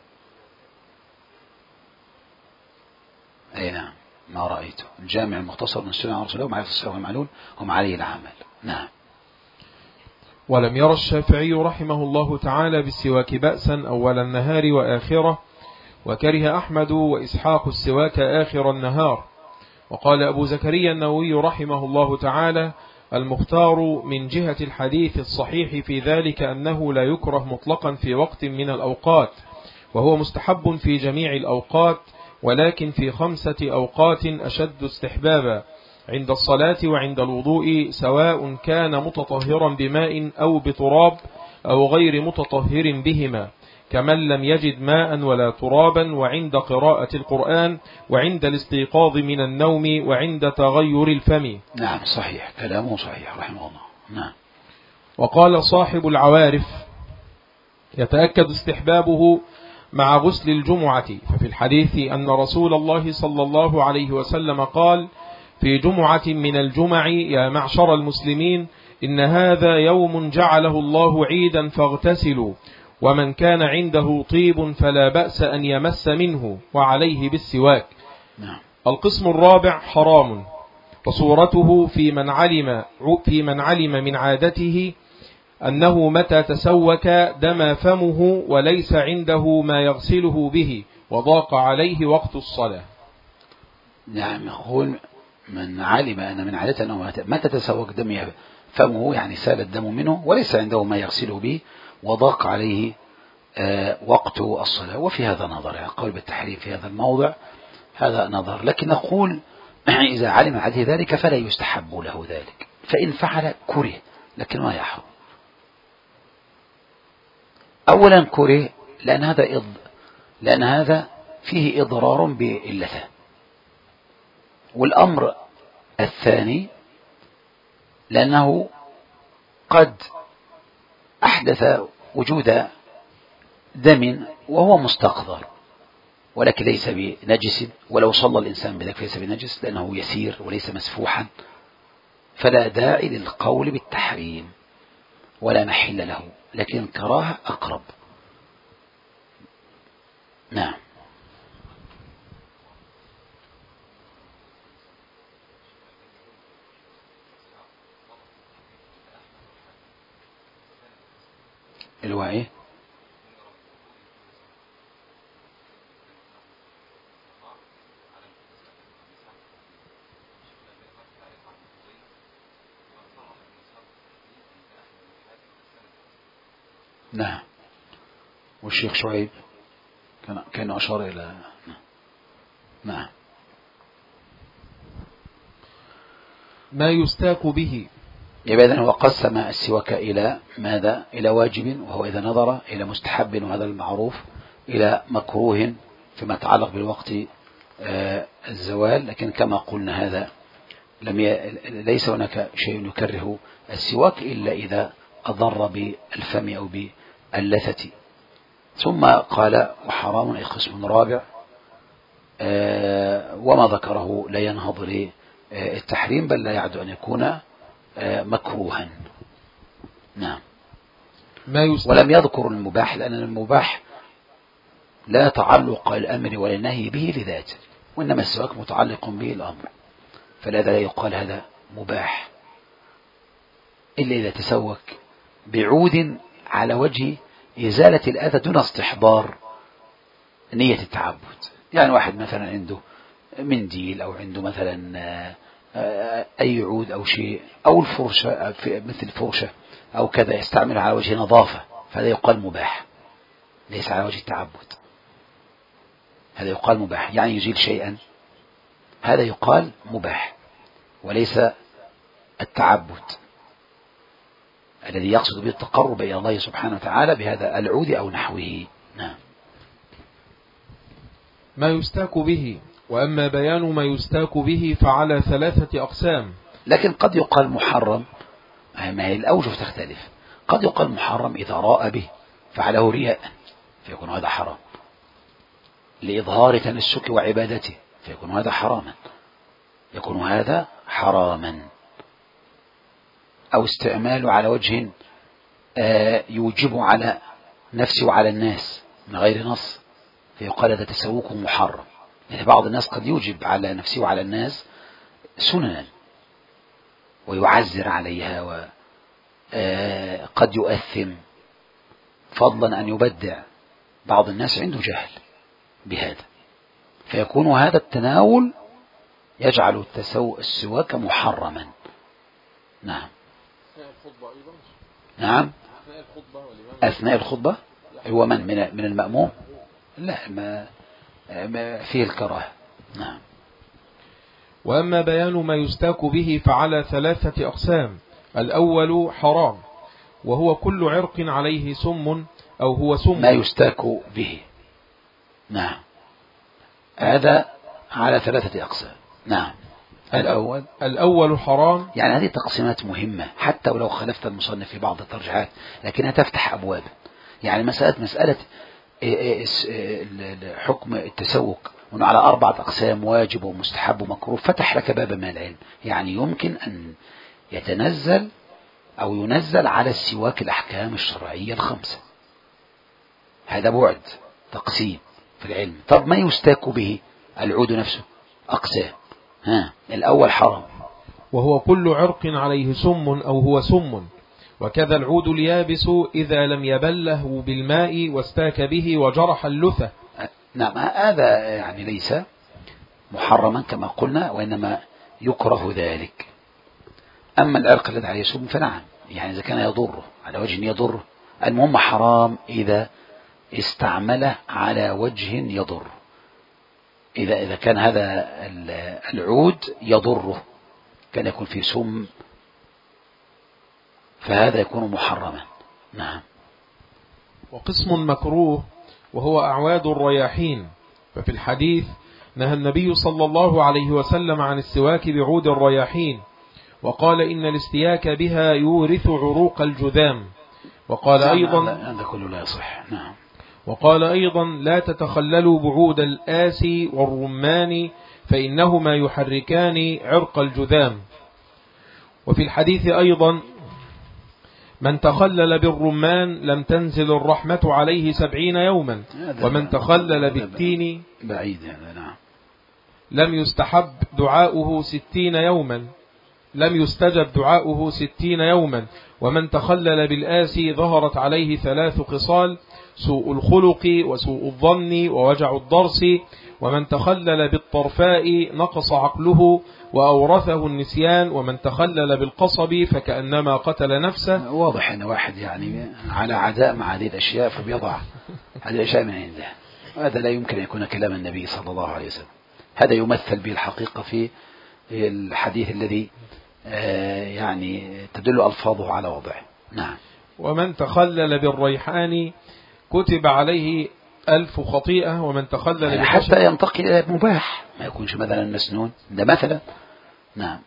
أي نعم، ما رأيته. الجامع المختصر من سنن رسول الله ومعرفة الصحيح والمعلول وما عليه العمل. نعم. ولم يرى الشافعي رحمه الله تعالى بالسواك بأسا أول النهار وآخره، وكره أحمد وإسحاق السواك آخر النهار. وقال أبو زكريا النووي رحمه الله تعالى: المختار من جهة الحديث الصحيح في ذلك أنه لا يكره مطلقا في وقت من الأوقات، وهو مستحب في جميع الأوقات، ولكن في خمسة أوقات أشد استحبابا: عند الصلاة وعند الوضوء، سواء كان متطهرا بماء أو بتراب أو غير متطهر بهما، كمن لم يجد ماء ولا ترابا، وعند قراءة القرآن، وعند الاستيقاظ من النوم، وعند تغير الفم. نعم صحيح، كلامه صحيح رحمه الله. نعم. وقال صاحب العوارف: يتأكد استحبابه مع غسل الجمعة، ففي الحديث أن رسول الله صلى الله عليه وسلم قال: في جمعة من الجمع يا معشر المسلمين، إن هذا يوم جعله الله عيدا فاغتسلوا، ومن كان عنده طيب فلا بأس أن يمس منه، وعليه بالسواك. نعم. القسم الرابع حرام، وصورته في من علم في من علم من عادته أنه متى تسوك دم فمه وليس عنده ما يغسله به، وضاق عليه وقت الصلاة. نعم. يقول من علم أن من عادته أنه متى تسوك دم فمه، يعني سال الدم منه وليس عنده ما يغسله به، وضاق عليه وقت الصلاة. وفي هذا نظر، يعني قول بالتحريم في هذا الموضع هذا نظر، لكن نقول إذا علم عليه ذلك فلا يستحب له ذلك، فإن فعل كره لكن ما يحرم. أولا كره لأن هذا إض... لأن هذا فيه إضرار باللثة. والأمر الثاني لأنه قد أحدث وجود دم وهو مستقذر ولكن ليس بنجس، ولو صلى الإنسان بذلك ليس بنجس لأنه يسير وليس مسفوحا، فلا داعي للقول بالتحريم ولا محل له، لكن كراهة أقرب. نعم. الوعي نعم. والشيخ شعيب كان كان أشار إلى نعم. ما يستاك به. يبقى إذن هو قسم السواك إلى ماذا؟ إلى واجب وهو إذا نظر، إلى مستحب وهذا المعروف، إلى مكروه فيما يتعلق بالوقت آه الزوال. لكن كما قلنا هذا لم ي... ليس هناك شيء يكره السواك إلا إذا أضر بالفم أو باللثة. ثم قال وحرام أي قسم رابع آه وما ذكره لا ينهض للتحريم بل لا يعد أن يكون مكروها. نعم. ما ولم يذكر المباح لأن المباح لا تعلق الأمر ولا النهي به لذاته، وإنما السواك متعلق به الأمر، فلذا لا يقال هذا مباح إلا إذا تسوك بعود على وجه إزالة الأذى دون استحضار نية التعبد. يعني واحد مثلا عنده منديل أو عنده مثلا أي عود أو شيء أو الفرشة مثل الفرشة أو كذا يستعمل على وجه نظافة، فهذا يقال مباح ليس على وجه التعبد. هذا يقال مباح يعني يزيل شيئا، هذا يقال مباح وليس التعبد الذي يقصد به التقرب إلى الله سبحانه وتعالى بهذا العود أو نحوه. نعم. ما يستاك به. وأما بيان ما يستاك به فعلى ثلاثة أقسام. لكن قد يقال محرم، ما هي الأوجه تختلف. قد يقال محرم إذا راء به فعله رياء فيكون هذا حرام، لإظهار تنسك وعبادته فيكون هذا حراما، يكون هذا حراما. أو استعماله على وجه يوجب على نفسه وعلى الناس من غير نص فيقال هذا تسوق محرم. يعني بعض الناس قد يوجب على نفسه وعلى الناس سننا ويعزر عليها وقد يؤثم، فضلا أن يبدع. بعض الناس عنده جهل بهذا فيكون هذا التناول يجعل التسو السواك محرما. نعم. نعم. أثناء الخطبة هو من من المأموم لا ما ما فيه الكراهة. نعم. وأما بيان ما يستاك به فعلى ثلاثة أقسام. الأول حرام وهو كل عرق عليه سم أو هو سم. ما يستاك به. نعم. هذا على ثلاثة أقسام. نعم. الأول الأول حرام. يعني هذه تقسيمات مهمة حتى ولو خلفت المصنف في بعض الترجيحات لكنها تفتح أبواب. يعني مسألة مسألة حكم التسوق وأنه على أربعة أقسام واجب ومستحب ومكروه فتح لك باب من العلم. يعني يمكن أن يتنزل أو ينزل على السواك الأحكام الشرعية الخمسة. هذا بعد تقسيم في العلم. طب ما يستاك به العود نفسه أقسام. ها الأول حرام وهو كل عرق عليه سم أو هو سم، وكذا العود اليابس إذا لم يبله بالماء واستاك به وجرح اللثة. نعم. هذا يعني ليس محرما كما قلنا وإنما يكره ذلك. أما العرق الذي عليه سم فنعم، يعني إذا كان يضره على وجه يضره، المهم حرام إذا استعمله على وجه يضر. إذا إذا كان هذا العود يضره، كان يكون في سم، فهذا يكون محرما. نعم. وقسم مكروه وهو أعواد الرياحين. ففي الحديث نهى النبي صلى الله عليه وسلم عن السواك بعود الرياحين، وقال إن الاستياك بها يورث عروق الجذام. وقال أيضا هذا كله لا يصح. نعم. وقال أيضا لا تتخللوا بعود الآسي والرمان فإنهما يحركان عرق الجذام. وفي الحديث أيضا من تخلل بالرمان لم تنزل الرحمة عليه سبعين يوما، ومن تخلل بالتين بعيد هذا. نعم. لم يستحب دعاؤه ستين يوما لم يستجب دعاؤه ستين يوما، ومن تخلل بالآسي ظهرت عليه ثلاث خصال: سوء الخلق وسوء الظن ووجع الضرس. ومن تخلل بالطرفاء نقص عقله وأورثه النسيان، ومن تخلل بالقصب فكأنما قتل نفسه. واضح أن واحد يعني على عداء مع هذه الأشياء فبيضع هذه الأشياء من عنده. هذا لا يمكن أن يكون كلام النبي صلى الله عليه وسلم. هذا يمثل به الحقيقة في الحديث الذي يعني تدل ألفاظه على وضعه. نعم. ومن تخلل بالريحان كتب عليه ألف خطيئة، ومن تخلل يعني حتى ينتقل إلى مباح، ما يكونش مثلا مسنون ده مثلا. نعم.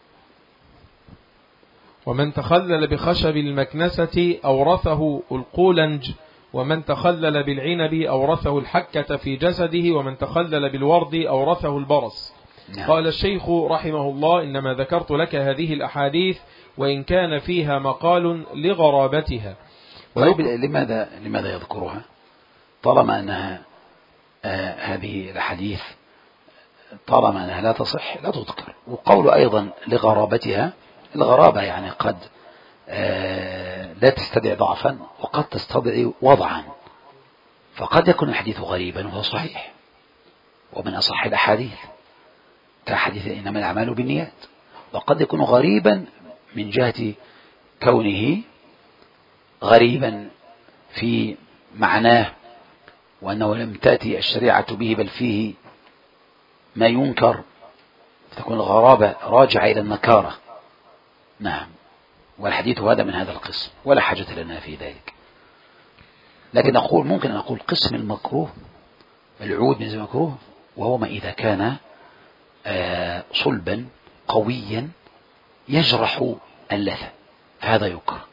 ومن تخلل بخشب المكنسة أورثه القولنج، ومن تخلل بالعنب أورثه الحكة في جسده، ومن تخلل بالورد أورثه البرص. نعم. قال الشيخ رحمه الله إنما ذكرت لك هذه الأحاديث وإن كان فيها مقال لغرابتها. طيب لماذا لماذا يذكرها طالما أنها آه هذه الحديث طالما أنها لا تصح لا تذكر؟ وقول أيضا لغرابتها، الغرابة يعني قد آه لا تستدعي ضعفا وقد تستدعي وضعا، فقد يكون الحديث غريبا وهو صحيح ومن أصح الأحاديث كحديث إنما الأعمال بالنيات، وقد يكون غريبا من جهة كونه غريبا في معناه وأنه لم تأتي الشريعة به بل فيه ما ينكر، فتكون الغرابة راجعة إلى النكارة. نعم. والحديث هذا من هذا القسم ولا حاجة لنا في ذلك. لكن نقول ممكن أن نقول قسم المكروه العود من المكروه وهو ما إذا كان آه صلبا قويا يجرح اللثة، هذا يكره.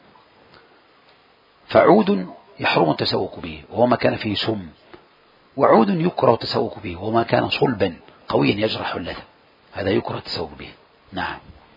فعود يحرم التسوق به وهو ما كان فيه سم، وعود يكره التسوق به وهو ما كان صلبا قويا يجرح اللثة، هذا يكره التسوق به. نعم.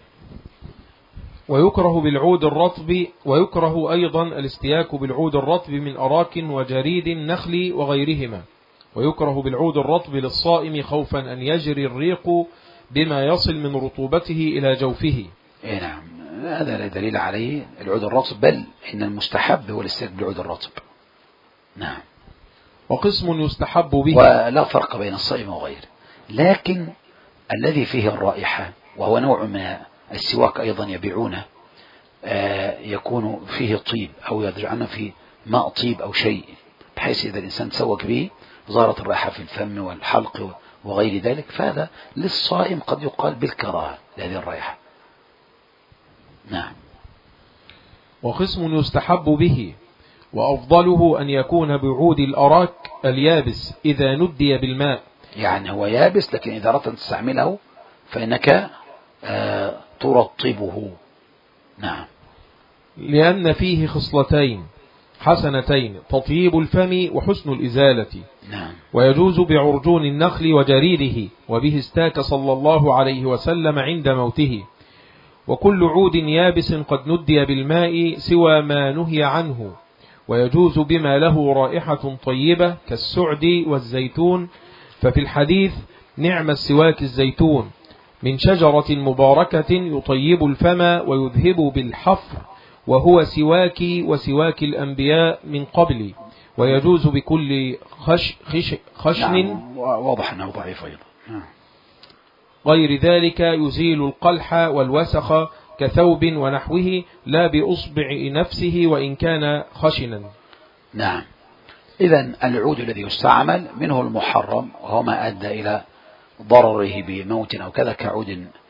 ويكره بالعود الرطب، ويكره أيضا الاستياك بالعود الرطب من أراك وجريد النخل وغيرهما. ويكره بالعود الرطب للصائم خوفا أن يجري الريق بما يصل من رطوبته إلى جوفه. إيه نعم، هذا لا دليل عليه العود الرطب، بل إن المستحب هو الاستياك بالعود الرطب. نعم. وقسم يستحب به، ولا فرق بين الصائم وغيره، لكن الذي فيه الرائحة وهو نوع من السواك أيضا يبيعونه آه يكون فيه طيب أو يجعلنا فيه ماء طيب أو شيء، بحيث إذا الإنسان تسوك به ظهرت الرائحة في الفم والحلق وغير ذلك، فهذا للصائم قد يقال بالكراهة لهذه الرائحة. نعم. وقسم يستحب به، وأفضله أن يكون بعود الأراك اليابس إذا ندي بالماء. يعني هو يابس لكن إذا أردت أن تستعمله فإنك آه ترطبه. نعم. لأن فيه خصلتين حسنتين: تطيب الفم وحسن الإزالة. نعم. ويجوز بعرجون النخل وجريده، وبه استاك صلى الله عليه وسلم عند موته. وكل عود يابس قد ندي بالماء سوى ما نهي عنه. ويجوز بما له رائحة طيبة كالسعد والزيتون. ففي الحديث نعم السواك الزيتون من شجرة مباركة يطيب الفم ويذهب بالحفر، وهو سواكي وسواك الأنبياء من قبلي. ويجوز بكل خش خش خشن. نعم. واضح أنه ضعيف أيضا. نعم. غير ذلك يزيل القلح والوسخ كثوب ونحوه، لا بأصبع نفسه وإن كان خشنا. نعم. إذن العود الذي يستعمل منه المحرم وهو ما أدى إلى ضرره بموت أو كذا كعود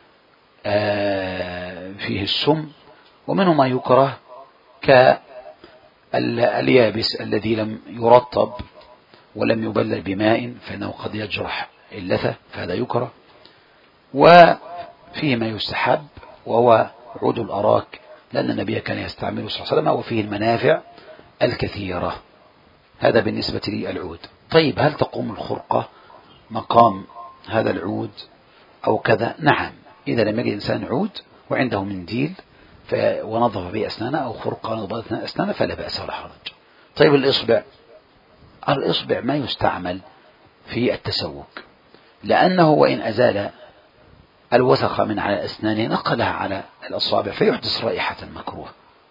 فيه السم، ومنه ما يكره كاليابس الذي لم يرطب ولم يبلل بماء فإنه قد يجرح اللثة فهذا يكره. وفيه ما يستحب وهو عود الأراك، لأن النبي كان يستعمله صلى الله عليه وسلم وفيه المنافع الكثيرة. هذا بالنسبة للعود. طيب هل تقوم الخرقة مقام هذا العود أو كذا؟ نعم، إذا لم يجد إنسان عود وعنده منديل ونظف به أسنانه أو خرقة ونظف أسنانه فلا بأس ولا حرج. طيب الإصبع، الإصبع ما يستعمل في التسوك، لأنه وإن أزال الوسخ من على أسنانه نقلها على الأصابع فيحدث رائحة مكروه،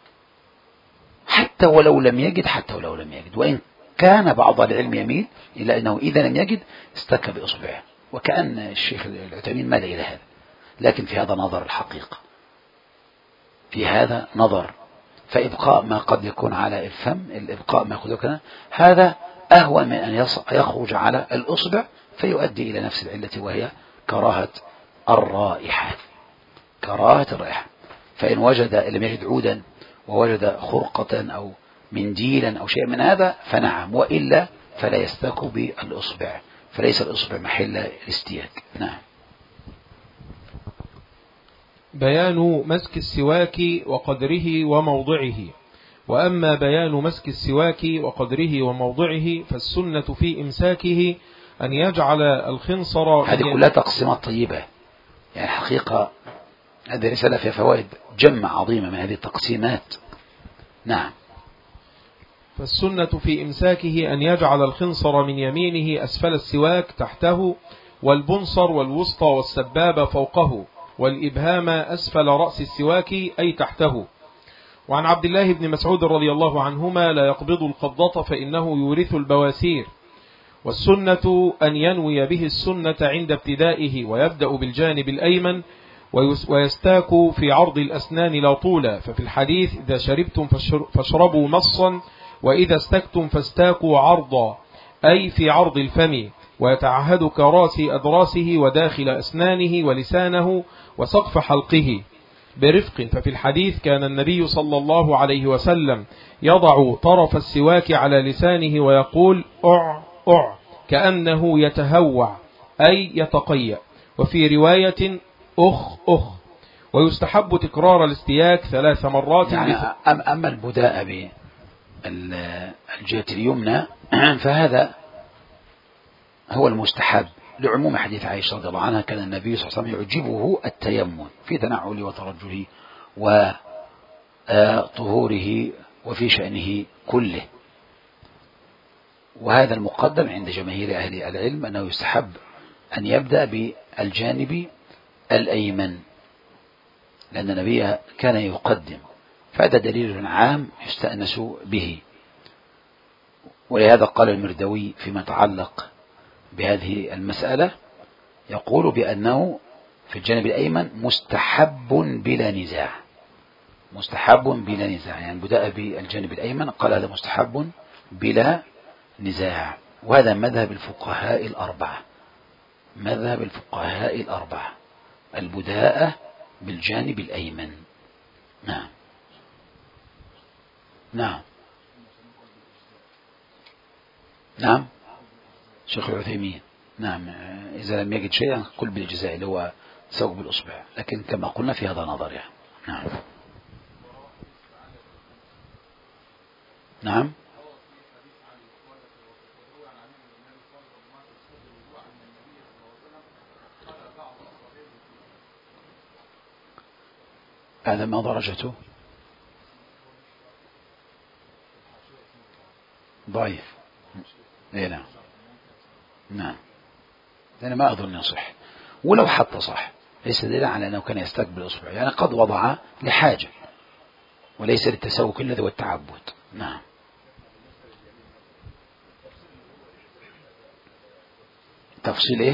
حتى ولو لم يجد حتى ولو لم يجد وإن كان بعض العلم يميل إلى أنه إذا لم يجد استكى بإصبعه، وكأن الشيخ العثيمين مال إلى هذا، لكن في هذا نظر الحقيقة، في هذا نظر، فإبقاء ما قد يكون على الفم، الإبقاء ما يأخذ كذا، هذا أهون من أن يخرج على الأصبع فيؤدي إلى نفس العلة وهي كراهة الرائحة، كراهة الرائحة. فإن وجد لم يجد عودا ووجد خرقة أو منديلا أو شيء من هذا فنعم، وإلا فلا يستاك بالإصبع، فليس الإصبع محل الاستياك. نعم. بيان مسك السواك وقدره وموضعه. وأما بيان مسك السواك وقدره وموضعه فالسنة في إمساكه أن يجعل الخنصر. هذه كلها تقسيمات طيبة، يعني حقيقة هذه رسالة فيها فوائد جمع عظيمة من هذه التقسيمات. نعم. فالسنة في إمساكه أن يجعل الخنصر من يمينه أسفل السواك تحته، والبنصر والوسطى والسبابة فوقه، والإبهام أسفل رأس السواك أي تحته. وعن عبد الله بن مسعود رضي الله عنهما لا يقبض القبضة فإنه يورث البواسير. والسنة أن ينوي به السنة عند ابتدائه ويبدأ بالجانب الأيمن ويستاك في عرض الأسنان لا طولا، ففي الحديث إذا شربتم فاشربوا مصا وإذا استكتم فاستاكوا عرضا، أي في عرض الفم، ويتعهد كراسي أدراسه وداخل أسنانه ولسانه وسقف حلقه برفق. ففي الحديث كان النبي صلى الله عليه وسلم يضع طرف السواك على لسانه ويقول أع أع كأنه يتهوع أي يتقيأ. وفي رواية أخ أخ. ويستحب تكرار الاستياك ثلاث مرات. يعني أما البداء بالجهة اليمنى فهذا هو المستحب لعموم حديث عائشة رضي الله عنها كان النبي صلى الله عليه وسلم يعجبه التيمم في تنعله وترجله وطهوره وفي شأنه كله. وهذا المقدم عند جماهير أهل العلم أنه يستحب أن يبدأ بالجانب الأيمن، لأن النبي كان يقدم، فهذا دليل عام يستأنس به. ولهذا قال المردوي فيما يتعلق بهذه المسألة يقول بأنه في الجانب الأيمن مستحب بلا نزاع، مستحب بلا نزاع، يعني بدأ بالجانب الأيمن قال هذا مستحب بلا نزاع. وهذا مذهب الفقهاء الأربعة، مذهب الفقهاء الأربعة البداء بالجانب الأيمن. نعم. نعم. نعم. شيخ العثيمين نعم، إذا لم يجد شيئا كل بالجزاء اللي هو تسوق بالأصبع، لكن كما قلنا في هذا نظر يعني. نعم. نعم. هذا ما درجته ضعيف. اي نعم. نعم. أنا ما أظن يصح، ولو حتى صح ليس دليلا على أنه كان يستقبل الأصبع، يعني قد وضع لحاجة وليس للتسوق الذي والتعبد. نعم. تفصيل إيه؟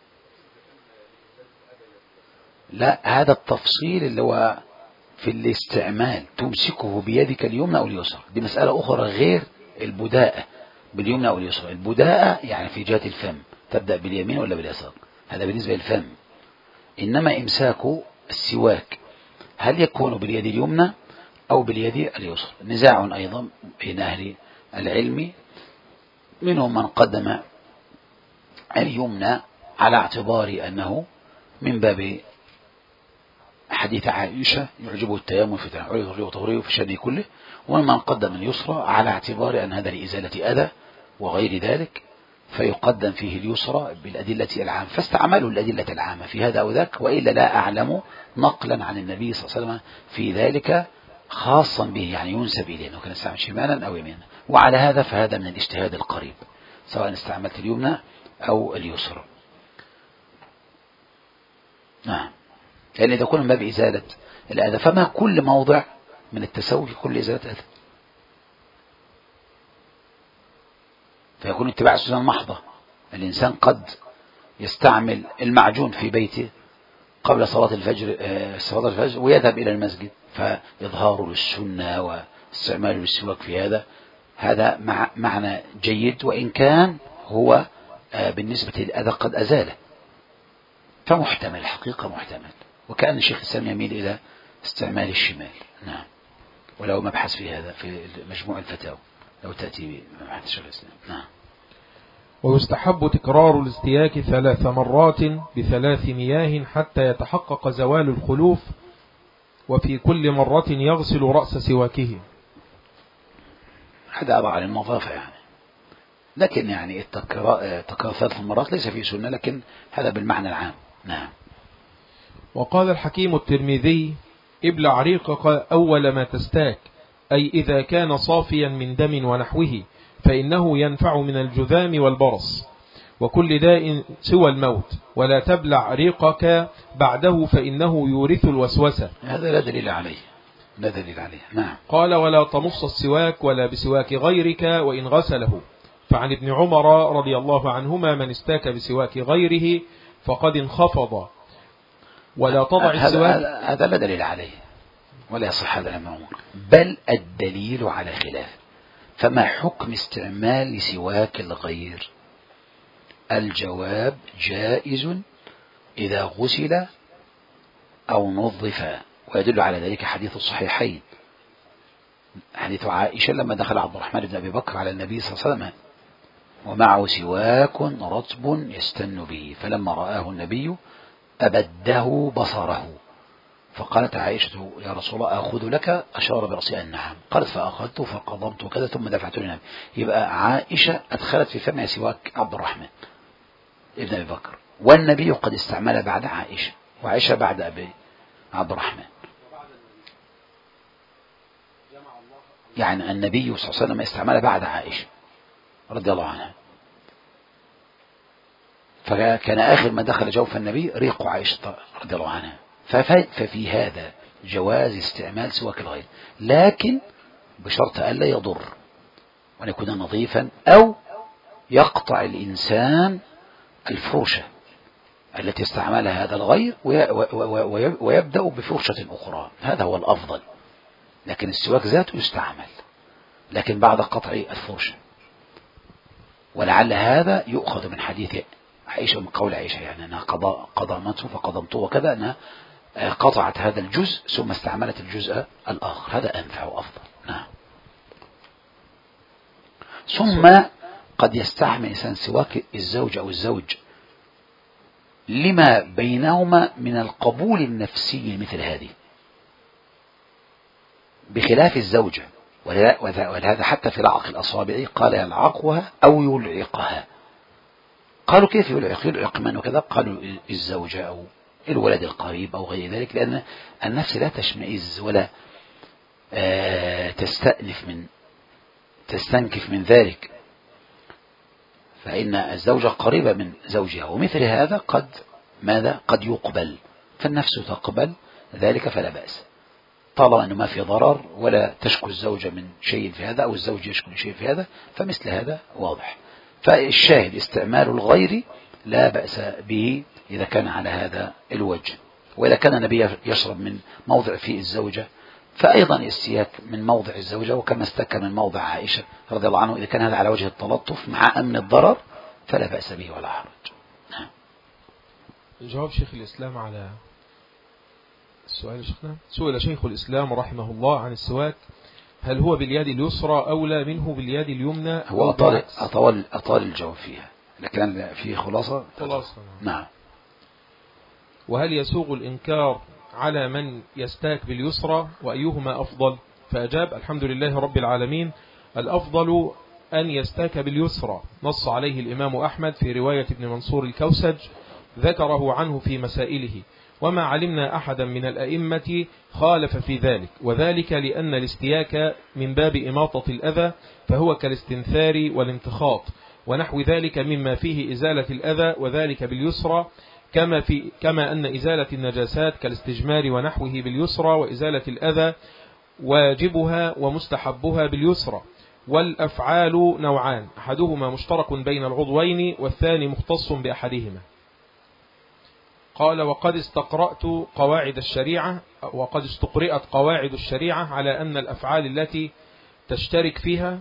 لا، هذا التفصيل اللي هو في الاستعمال تمسكه بيدك اليمنى أو اليسرى، دي مسألة أخرى غير البداءة. باليمنى أو اليسرى. البداءة يعني في جهة الفم، تبدأ باليمين ولا باليسار، هذا بالنسبة للفم. إنما إمساك السواك هل يكون باليد اليمنى أو باليد اليسرى؟ نزاع أيضا بين أهل العلم، منهم من قدم اليمنى على اعتبار أنه من باب حديث عائشة يعجبه التيمم في تنعله وطهوره في شأنه كله، ومن قدم اليسرى على اعتبار أن هذا لإزالة أذى وغير ذلك، فيقدم فيه اليسرى بالأدلة العامة، فاستعملوا الأدلة العامة في هذا أو ذاك، وإلا لا أعلم نقلا عن النبي صلى الله عليه وسلم في ذلك خاصا به، يعني ينسب إليه أنه كان يستعمل شمالا أو يمينا. وعلى هذا فهذا من الاجتهاد القريب، سواء استعملت اليمنى أو اليسرى. نعم، لأن إذا كنا من باب إزالة الأذى، فما كل موضع من التسوي كل إزالة أذى، فيكون اتباع السنة المحضة. الإنسان قد يستعمل المعجون في بيته قبل صلاة الفجر صلاة الفجر ويذهب إلى المسجد، فإظهاره للسنة واستعماله للسواك في هذا هذا مع معنى جيد، وإن كان هو بالنسبة للأذى قد أزاله، فمحتمل، الحقيقة محتمل. وكأن الشيخ الإسلام يميل إلى استعمال الشمال. نعم، ولو مبحث في هذا في مجموع الفتاوى لو تأتي بمبحث الشيخ الإسلام. نعم. ويستحب تكرار الاستياك ثلاث مرات بثلاث مياه حتى يتحقق زوال الخلوف، وفي كل مرة يغسل رأس سواكه. هذا أضع للنظافة يعني، لكن يعني التكرار ثلاث مرات ليس فيه سنة، لكن هذا بالمعنى العام. نعم. وقال الحكيم الترمذي: ابلع ريقك أول ما تستاك، أي إذا كان صافيا من دم ونحوه، فإنه ينفع من الجذام والبرص وكل داء سوى الموت، ولا تبلع ريقك بعده فإنه يورث الوسوسة. هذا لا دليل عليه، لا دليل عليه. نعم. قال: ولا تمص السواك ولا بسواك غيرك وإن غسله. فعن ابن عمر رضي الله عنهما: من استاك بسواك غيره فقد انخفض. ولا تضع السواك. هذا لا دليل عليه ولا يصح هذا الأمر، بل الدليل على خلاف. فما حكم استعمال سواك الغير؟ الجواب: جائز إذا غسل أو نظف، ويدل على ذلك حديث الصحيحين، حديث عائشة لما دخل عبد الرحمن بن أبي بكر على النبي صلى الله عليه وسلم ومعه سواك رطب يستن به، فلما رآه النبي أبده بصره، فقالت عائشة: يا رسول الله أخذ لك؟ أشار برأسه النعم. قالت: فأخذت فقضمت وكذا ثم دفعت للنبي. يبقى عائشة أدخلت في فمها سواك عبد الرحمن ابن أبي بكر، والنبي قد استعمل بعد عائشة، وعائشة بعد أبي عبد الرحمن. يعني النبي صلى الله عليه وسلم استعمل بعد عائشة رضي الله عنها، فكان آخر ما دخل جوف النبي ريق عائشة رضي الله عنها. ففي هذا جواز استعمال سواك الغير، لكن بشرط ألا يضر، وأن يكون نظيفا، أو يقطع الإنسان الفرشة التي استعملها هذا الغير ويبدأ بفرشة أخرى، هذا هو الأفضل. لكن السواك ذاته يستعمل، لكن بعد قطع الفرشة. ولعل هذا يؤخذ من حديث عائشة، من قول عائشة يعني أنها قضمته فقضمته وكذا، أنها قطعت هذا الجزء ثم استعملت الجزء الآخر، هذا أنفع وأفضل. نعم. ثم قد يستعمل إنسان سواك الزوج أو الزوج لما بينهما من القبول النفسي مثل هذه، بخلاف الزوجة. ولهذا حتى في لعق الأصابع قال: يلعقها أو يلعقها. قالوا: كيف يلعق؟ يلعق من وكذا؟ قالوا: الزوجة أو الولد القريب أو غير ذلك، لأن النفس لا تشمئز ولا آه تستأنف من تستنكف من ذلك، فإن الزوجة قريبة من زوجها، ومثل هذا قد ماذا قد يقبل، فالنفس تقبل ذلك فلا بأس، طالما أنه ما في ضرر ولا تشكو الزوجة من شيء في هذا أو الزوج يشكو من شيء في هذا، فمثل هذا واضح. فالشاهد استعمال الغير لا بأس به إذا كان على هذا الوجه. وإذا كان النبي يشرب من موضع فيه الزوجة فأيضا الاستياك من موضع الزوجة وكما استكى من موضع عائشة رضي الله عنه، إذا كان هذا على وجه التلطف مع أمن الضرر فلا بأس به ولا حرج. نعم. جواب شيخ الإسلام على السؤال شيخنا. سئل شيخ الإسلام رحمه الله عن السواك هل هو باليد اليسرى أولى منه باليد اليمنى؟ هو أطال, أطال, أطال الجواب فيها، لكن فيه خلاصة. خلاصة. نعم. وهل يسوغ الإنكار على من يستاك باليسرى وأيهما أفضل؟ فأجاب الحمد لله رب العالمين، الأفضل أن يستاك باليسرى، نص عليه الإمام أحمد في رواية ابن منصور الكوسج ذكره عنه في مسائله، وما علمنا أحدا من الأئمة خالف في ذلك، وذلك لأن الاستياك من باب إماطة الأذى فهو كالاستنثار والامتخاط ونحو ذلك مما فيه إزالة الأذى، وذلك باليسرى، كما, في كما أن إزالة النجاسات كالاستجمار ونحوه باليسرى، وإزالة الأذى واجبها ومستحبها باليسرى. والأفعال نوعان، أحدهما مشترك بين العضوين والثاني مختص بأحدهما. قال وقد استقرأت قواعد الشريعة وقد استقرأت قواعد الشريعة على أن الأفعال التي تشترك فيها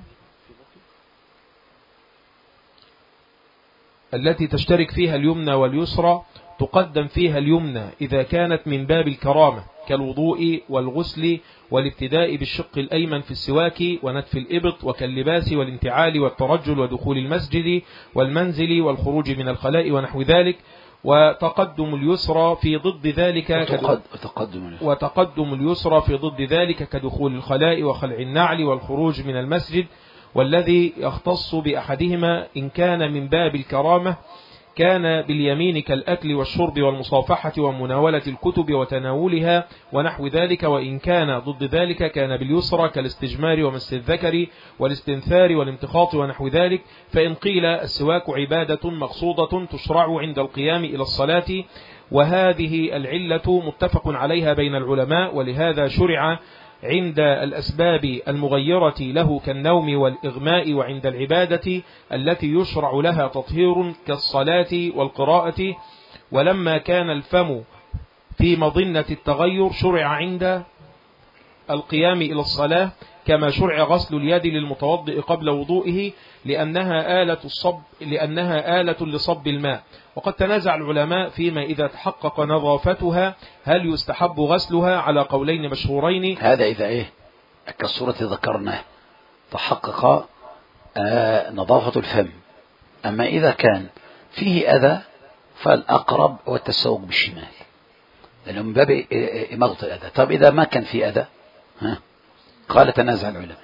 التي تشترك فيها اليمنى واليسرى تقدم فيها اليمنى إذا كانت من باب الكرامة كالوضوء والغسل والابتداء بالشق الأيمن في السواك ونتف الإبط، وكاللباس والانتعال والترجل ودخول المسجد والمنزل والخروج من الخلاء ونحو ذلك. وتقدم اليسرى في ضد ذلك وتقدم, وتقدم اليسرى في ضد ذلك كدخول الخلاء وخلع النعل والخروج من المسجد. والذي يختص بأحدهما إن كان من باب الكرامة كان باليمين كالأكل والشرب والمصافحة ومناولة الكتب وتناولها ونحو ذلك، وإن كان ضد ذلك كان باليسرى كالاستجمار ومس الذكر والاستنثار والامتخاط ونحو ذلك. فإن قيل السواك عبادة مقصودة تشرع عند القيام إلى الصلاة، وهذه العلة متفق عليها بين العلماء، ولهذا شرع عند الأسباب المغيرة له كالنوم والإغماء، وعند العبادة التي يشرع لها تطهير كالصلاة والقراءة. ولما كان الفم في مظنة التغير شرع عند القيام إلى الصلاة، كما شرع غسل اليد للمتوضئ قبل وضوئه لأنها آلة الصب لأنها آلة لصب الماء. وقد تنازع العلماء فيما إذا تحقق نظافتها هل يستحب غسلها على قولين مشهورين. هذا إذا إيه كالصورة ذكرناه تحقق آه نظافة الفم. أما إذا كان فيه أذى فالأقرب هو التسوق بالشمال لأنه من باب إماطة الأذى. طب إذا ما كان فيه أذى ها قال تنازع العلماء.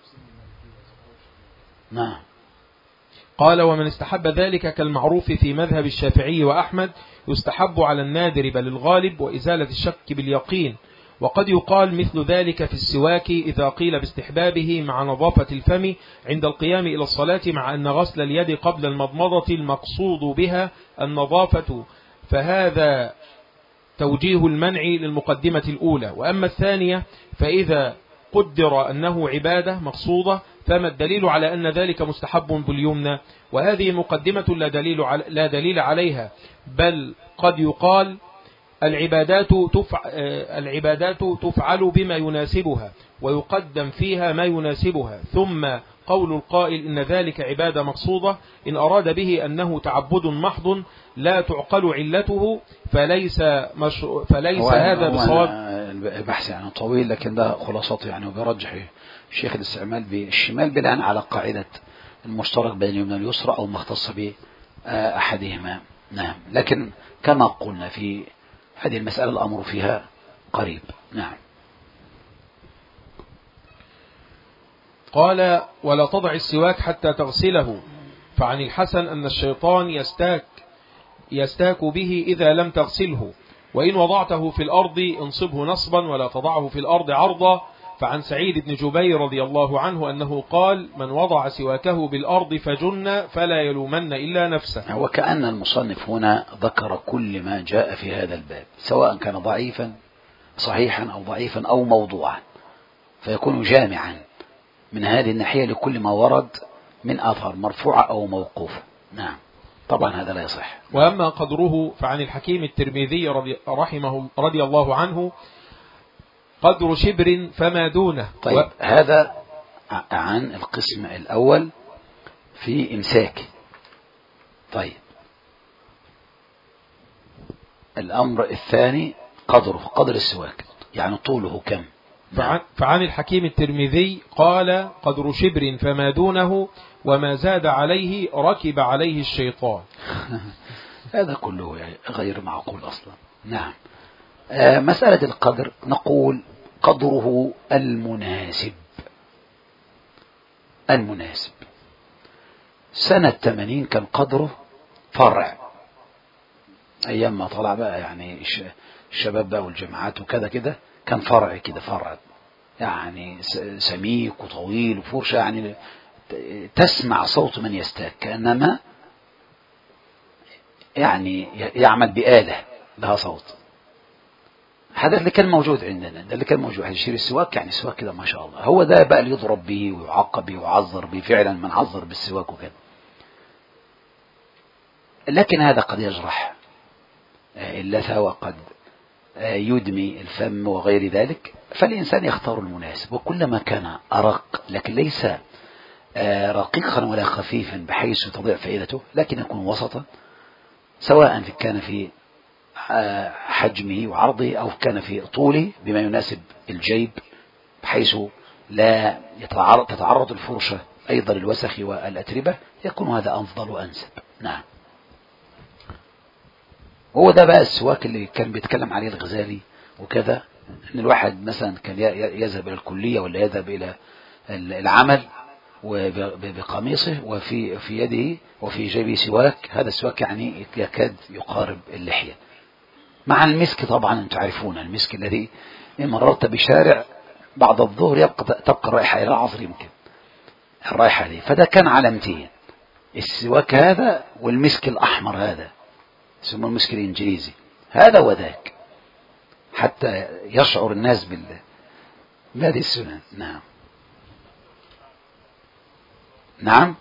نعم. قال ومن استحب ذلك كالمعروف في مذهب الشافعي وأحمد يستحب على النادر بل الغالب وإزالة الشك باليقين. وقد يقال مثل ذلك في السواك إذا قيل باستحبابه مع نظافة الفم عند القيام إلى الصلاة، مع أن غسل اليد قبل المضمضة المقصود بها النظافة، فهذا توجيه المنع للمقدمة الأولى. وأما الثانية فإذا قدر أنه عبادة مقصودة فما الدليل على أن ذلك مستحب باليمنى؟ وهذه مقدمة لا دليل, لا دليل عليها، بل قد يقال العبادات تفعل, العبادات تفعل بما يناسبها ويقدم فيها ما يناسبها. ثم قول القائل إن ذلك عبادة مقصودة إن أراد به أنه تعبد محض لا تعقل علته فليس, مش... فليس هذا بصواب. البحث يعني طويل لكن ده خلاصته يعني، وبيرجح شيخ الاستعمال بالشمال بناء على قاعدة المشترك بين اليمنى واليسرى أو مختص بأحدهما. نعم. لكن كما قلنا في هذه المسألة الأمر فيها قريب. نعم. قال ولا تضع السواك حتى تغسله، فعن الحسن أن الشيطان يستاك يستاك به إذا لم تغسله، وإن وضعته في الأرض انصبه نصبا ولا تضعه في الأرض عرضا. فعن سعيد بن جبير رضي الله عنه أنه قال من وضع سواكه بالأرض فجن فلا يلومن إلا نفسه. وكأن المصنف هنا ذكر كل ما جاء في هذا الباب سواء كان ضعيفا صحيحا أو ضعيفا أو موضوعا، فيكون جامعا من هذه الناحية لكل ما ورد من آثار مرفوعة أو موقوفة. نعم. طبعا هذا لا يصح. وأما قدره فعن الحكيم الترمذي رضي, رحمه رضي الله عنه قدر شبر فما دونه. طيب و... هذا عن القسم الأول في إمساك. طيب الأمر الثاني قدره، قدر السواك يعني طوله كم. فعن, فعن الحكيم الترمذي قال قدر شبر فما دونه وما زاد عليه ركب عليه الشيطان. هذا كله يعني غير معقول أصلا. نعم. آه مسألة القدر نقول قدره المناسب. المناسب سنة ثمانين كان قدره فرع، أيام ما طلع بقى يعني الشباب بقى والجماعات وكذا كده، كان فرع كده، فرع يعني سميك وطويل وفرشة يعني تسمع صوت من يستاك كأنما يعني يعمل بآلة لها صوت. هذا اللي كان موجود عندنا، ده اللي كان موجود. هيشير السواك يعني سواك كده ما شاء الله، هو ده بقى اللي يضرب به ويعقب به ويعذر به، فعلا من عذر بالسواك وكده. لكن هذا قد يجرح اللثة وقد يدمي الفم وغير ذلك، فالإنسان يختار المناسب. وكلما كان أرق لكن ليس رقيقا ولا خفيفا بحيث تضيع فائدته، لكن يكون وسطا، سواء كان في حجمه وعرضه أو كان في طوله بما يناسب الجيب بحيث لا تتعرض الفرشة أيضا للوسخ والأتربة، يكون هذا أفضل وأنسب. نعم. هو ده بقى السواك اللي كان بيتكلم عليه الغزالي وكذا، ان الواحد مثلا كان يذهب الى الكلية ولا يذهب الى العمل وبقميصه وفي في يده وفي جيبه سواك. هذا السواك يعني يكاد يقارب اللحية مع المسك. طبعا انتم تعرفون المسك الذي إن مررت بشارع بعد الظهر يبقى تبقى الرائحة الى العصر يمكن الرائحة دي. فده كان علامتين، السواك هذا والمسك الأحمر هذا اسمه المسك الإنجليزي، هذا وذاك، حتى يشعر الناس بهذه السنن. نعم. نعم.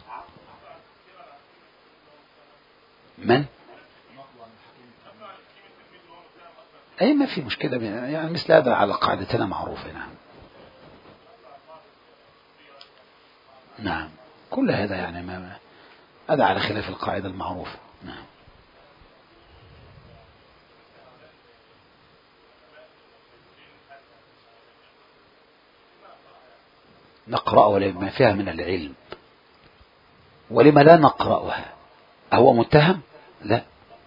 من؟ أي ما في مشكلة يعني، مثل هذا على قاعدتنا معروفة. نعم. نعم. كل هذا يعني ما هذا على خلاف القاعدة المعروفة. نعم. نقرأ ولما فيها من العلم، ولما لا نقرأها؟ أهو متهم؟ لا،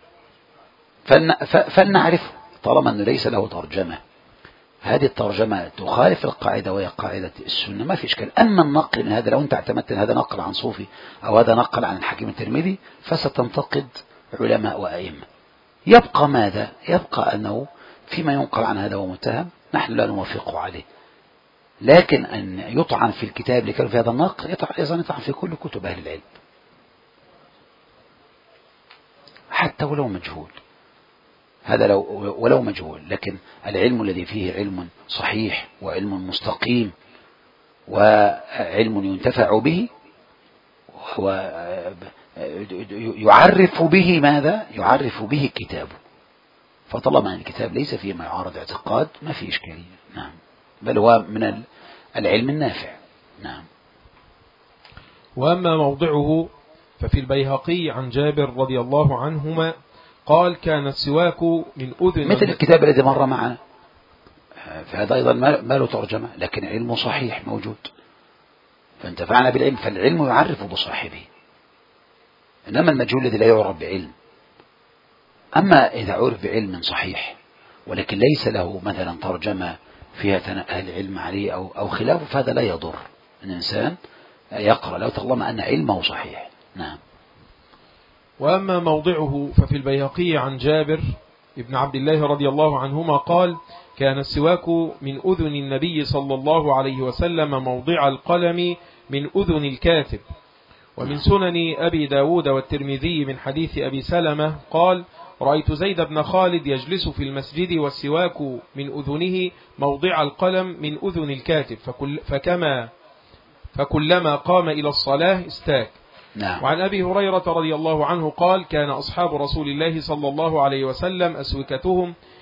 فلنعرفه طالما أنه ليس له ترجمة. هذه الترجمة تخالف القاعدة وهي قاعدة السنة، ما في إشكال. أما النقل من هذا، لو أنت اعتمدت أن هذا نقل عن صوفي أو هذا نقل عن الحكيم الترمذي فستنتقد علماء وأئمة. يبقى ماذا؟ يبقى أنه فيما ينقل عن هذا ومتهم نحن لا نوافقه عليه، لكن أن يطعن في الكتاب لكي في هذا النقل يطعن يطعن في كل كتب أهل العلم حتى ولو مجهول. هذا لو ولو مجهول، لكن العلم الذي فيه علم صحيح وعلم مستقيم وعلم ينتفع به ويعرف به ماذا؟ يعرف به كتابه. فطالما أن الكتاب ليس فيه ما يعارض اعتقاد ما فيه إشكالية. نعم. بل هو من العلم النافع. نعم. وأما موضعه ففي البيهقي عن جابر رضي الله عنهما قال كان السواك من أذن، مثل الكتاب الذي مر معنا، فهذا أيضا ما له ترجمة لكن علمه صحيح موجود، فانتفعنا بالعلم. فالعلم يعرف بصاحبه، إنما المجهول الذي لا يعرف بعلم. أما إذا عرف بعلم صحيح ولكن ليس له مثلا ترجمة فيها ثناء أهل العلم عليه أو أو خلافه، فهذا لا يضر الإنسان يقرأ لو طالما أن علمه صحيح. نعم. وأما موضعه ففي البيهقي عن جابر ابن عبد الله رضي الله عنهما قال كان السواك من أذن النبي صلى الله عليه وسلم موضع القلم من أذن الكاتب. ومن سنن أبي داود والترمذي من حديث أبي سلمة قال رأيت زيد بن خالد يجلس في المسجد والسواك من أذنه موضع القلم من أذن الكاتب فكل فكما فكلما قام إلى الصلاة استاك. نعم. وعن أبي هريرة رضي الله عنه قال كان أصحاب رسول الله صلى الله عليه وسلم أسوكتهم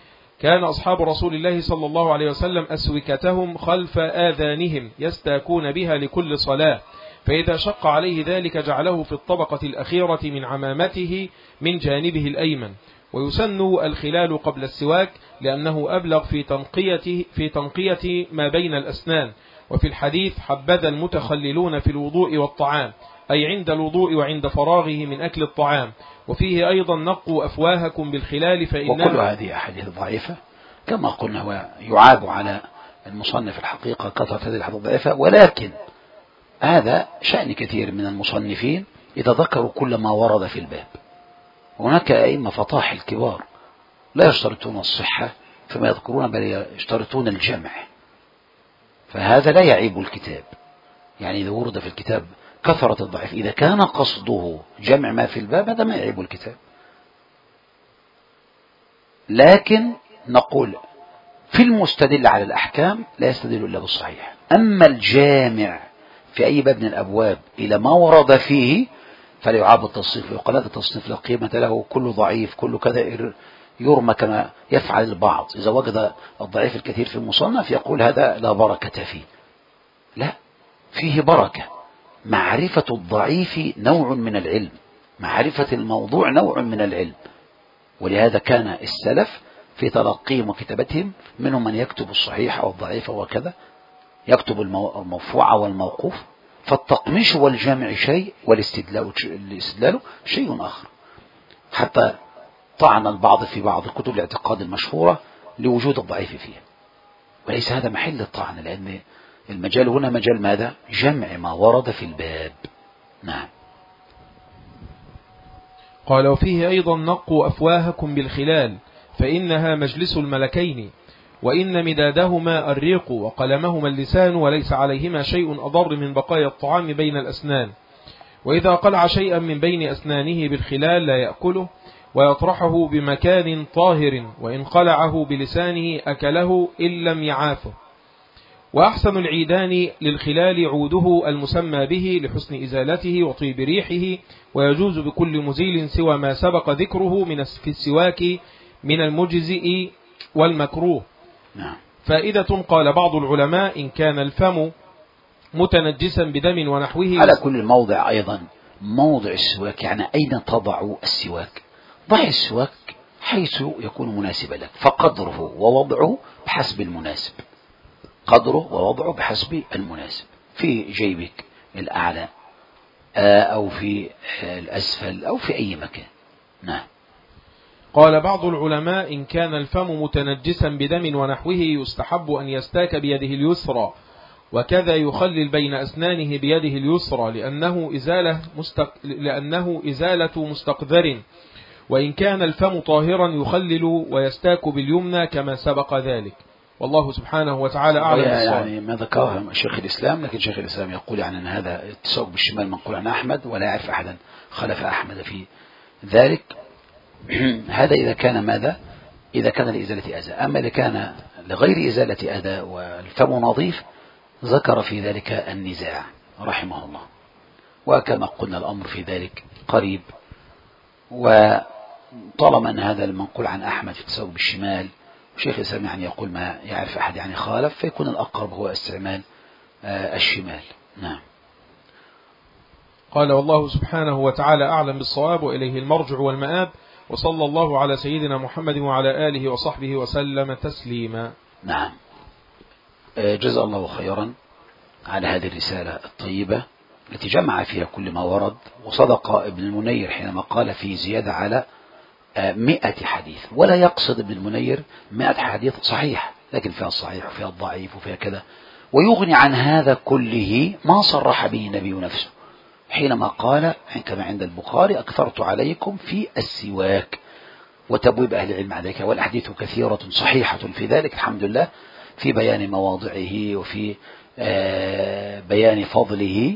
كان أصحاب رسول الله صلى الله عليه وسلم أسوكتهم خلف آذانهم يستاكون بها لكل صلاة، فإذا شق عليه ذلك جعله في الطبقة الأخيرة من عمامته من جانبه الأيمن. ويسن الخلال قبل السواك لأنه أبلغ في تنقية, في تنقية ما بين الأسنان. وفي الحديث حبذا المتخللون في الوضوء والطعام، أي عند الوضوء وعند فراغه من أكل الطعام. وفيه أيضا نقوا أفواهكم بالخلال فإنها وكل هذه أحاديث ضعيفة كما قلنا، ويعاب على المصنف الحقيقة كثرة هذه الحديث الضعيفة، ولكن هذا شأن كثير من المصنفين إذا ذكروا كل ما ورد في الباب. هناك أئمة فطاحل كبار لا يشترطون الصحة فيما يذكرون، بل يشترطون الجمع، فهذا لا يعيب الكتاب. يعني إذا ورد في الكتاب كثرة الضعيف إذا كان قصده جمع ما في الباب هذا ما يعيب الكتاب. لكن نقول في المستدل على الأحكام لا يستدل إلا بالصحيح. أما الجامع في أي باب من الأبواب إلى ما ورد فيه فلا يعاب التصنيف، ويقال هذا التصنيف لا قيمة له، كله ضعيف، كله كذا، يرمى كما يفعل البعض. إذا وجد الضعيف الكثير في المصنف يقول هذا لا بركة فيه. لا، فيه بركة. معرفة الضعيف نوع من العلم، معرفة الموضوع نوع من العلم. ولهذا كان السلف في تلقيهم وكتابتهم منهم من يكتب الصحيح والضعيف وكذا، يكتب المرفوع والموقوف. فالتقميش والجامع شيء، والاستدلال شيء آخر. حتى طعن البعض في بعض كتب الاعتقاد المشهورة لوجود الضعيف فيها، وليس هذا محل الطعن، لأن المجال هنا مجال ماذا؟ جمع ما ورد في الباب. نعم. قال وفيه أيضا نقوا أفواهكم بالخلال فإنها مجلس الملكين، وإن مدادهما الريق وقلمهما اللسان، وليس عليهما شيء أضر من بقايا الطعام بين الأسنان. وإذا قلع شيئا من بين أسنانه بالخلال لا يأكله ويطرحه بمكان طاهر، وإن قلعه بلسانه أكله إن لم يعافه. وأحسن العيدان للخلال عوده المسمى به لحسن إزالته وطيب ريحه، ويجوز بكل مزيل سوى ما سبق ذكره من في السواك من المجزئ والمكروه. نعم. فائدة قال بعض العلماء إن كان الفم متنجسا بدم ونحوه. على كل موضع أيضا موضع السواك، يعني أين تضع السواك؟ ضع السواك حيث يكون مناسبا لك، فقدره ووضعه بحسب المناسب، قدره ووضعه بحسب المناسب، في جيبك الأعلى أو في الأسفل أو في أي مكان. نعم. قال بعض العلماء إن كان الفم متنجسا بدم ونحوه يستحب أن يستاك بيده اليسرى، وكذا يخلل بين أسنانه بيده اليسرى لأنه إزالة, مستق... لأنه إزالة مستقذر. وإن كان الفم طاهرا يخلل ويستاك باليمنى كما سبق ذلك، والله سبحانه وتعالى أعلم. يعني ما ذكره شيخ الإسلام، لكن شيخ الإسلام يقول يعني أن هذا التسوق بالشمال منقول عن أحمد، ولا يعرف أحدا خلف أحمد في ذلك. هذا إذا كان ماذا؟ إذا كان لإزالة أذى. أما إذا كان لغير إزالة أذى والفم نظيف ذكر في ذلك النزاع رحمه الله، وكما قلنا الأمر في ذلك قريب. وطالما أن هذا المنقول عن أحمد في التسوق بالشمال، وشيخ الإسلام يعني يقول ما يعرف أحد يعني خالف، فيكون الأقرب هو استعمال الشمال. نعم. قال والله سبحانه وتعالى أعلم بالصواب، وإليه المرجع والمآب، وصلى الله على سيدنا محمد وعلى آله وصحبه وسلم تسليما. نعم. جزا الله خيرا على هذه الرسالة الطيبة التي جمع فيها كل ما ورد. وصدق ابن المنير حينما قال في زيادة على مئة حديث، ولا يقصد ابن المنير مئة حديث صحيح، لكن فيها الصحيح وفيها الضعيف وفيها كذا. ويغني عن هذا كله ما صرح به النبي نفسه حينما قال كما عند البخاري أكثرت عليكم في السواك، وتبويب أهل العلم عليك. والأحاديث كثيرة صحيحة في ذلك الحمد لله، في بيان مواضعه وفي بيان فضله،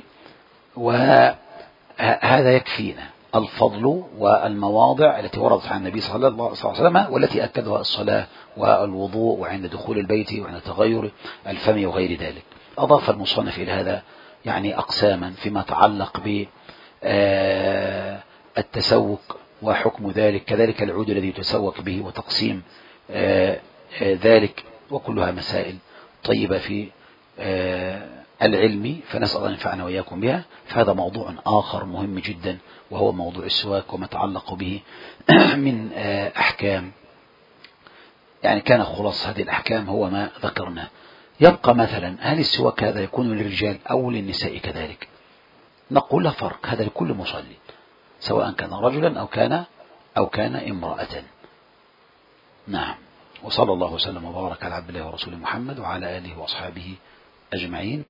وهذا يكفينا الفضل والمواضع التي وردت عن النبي صلى الله عليه وسلم، والتي أكدها الصلاة والوضوء وعند دخول البيت وعند تغير الفم وغير ذلك. أضاف المصنف إلى هذا يعني أقساما فيما تعلق بالتسوق وحكم ذلك، كذلك العود الذي يتسوق به، وتقسيم ذلك، وكلها مسائل طيبة في العلم، فنسأل الله ينفعنا وإياكم بها. فهذا موضوع آخر مهم جدا، وهو موضوع السواك وما تعلق به من أحكام. يعني كان خلاص هذه الأحكام هو ما ذكرنا. يبقى مثلا هل السواك هذا يكون للرجال أو للنساء كذلك؟ نقول لا فرق، هذا لكل مصلي سواء كان رجلا أو كان أو كان امرأة. نعم. وصلى الله وسلم وبارك على عبد الله ورسوله محمد وعلى آله وأصحابه أجمعين.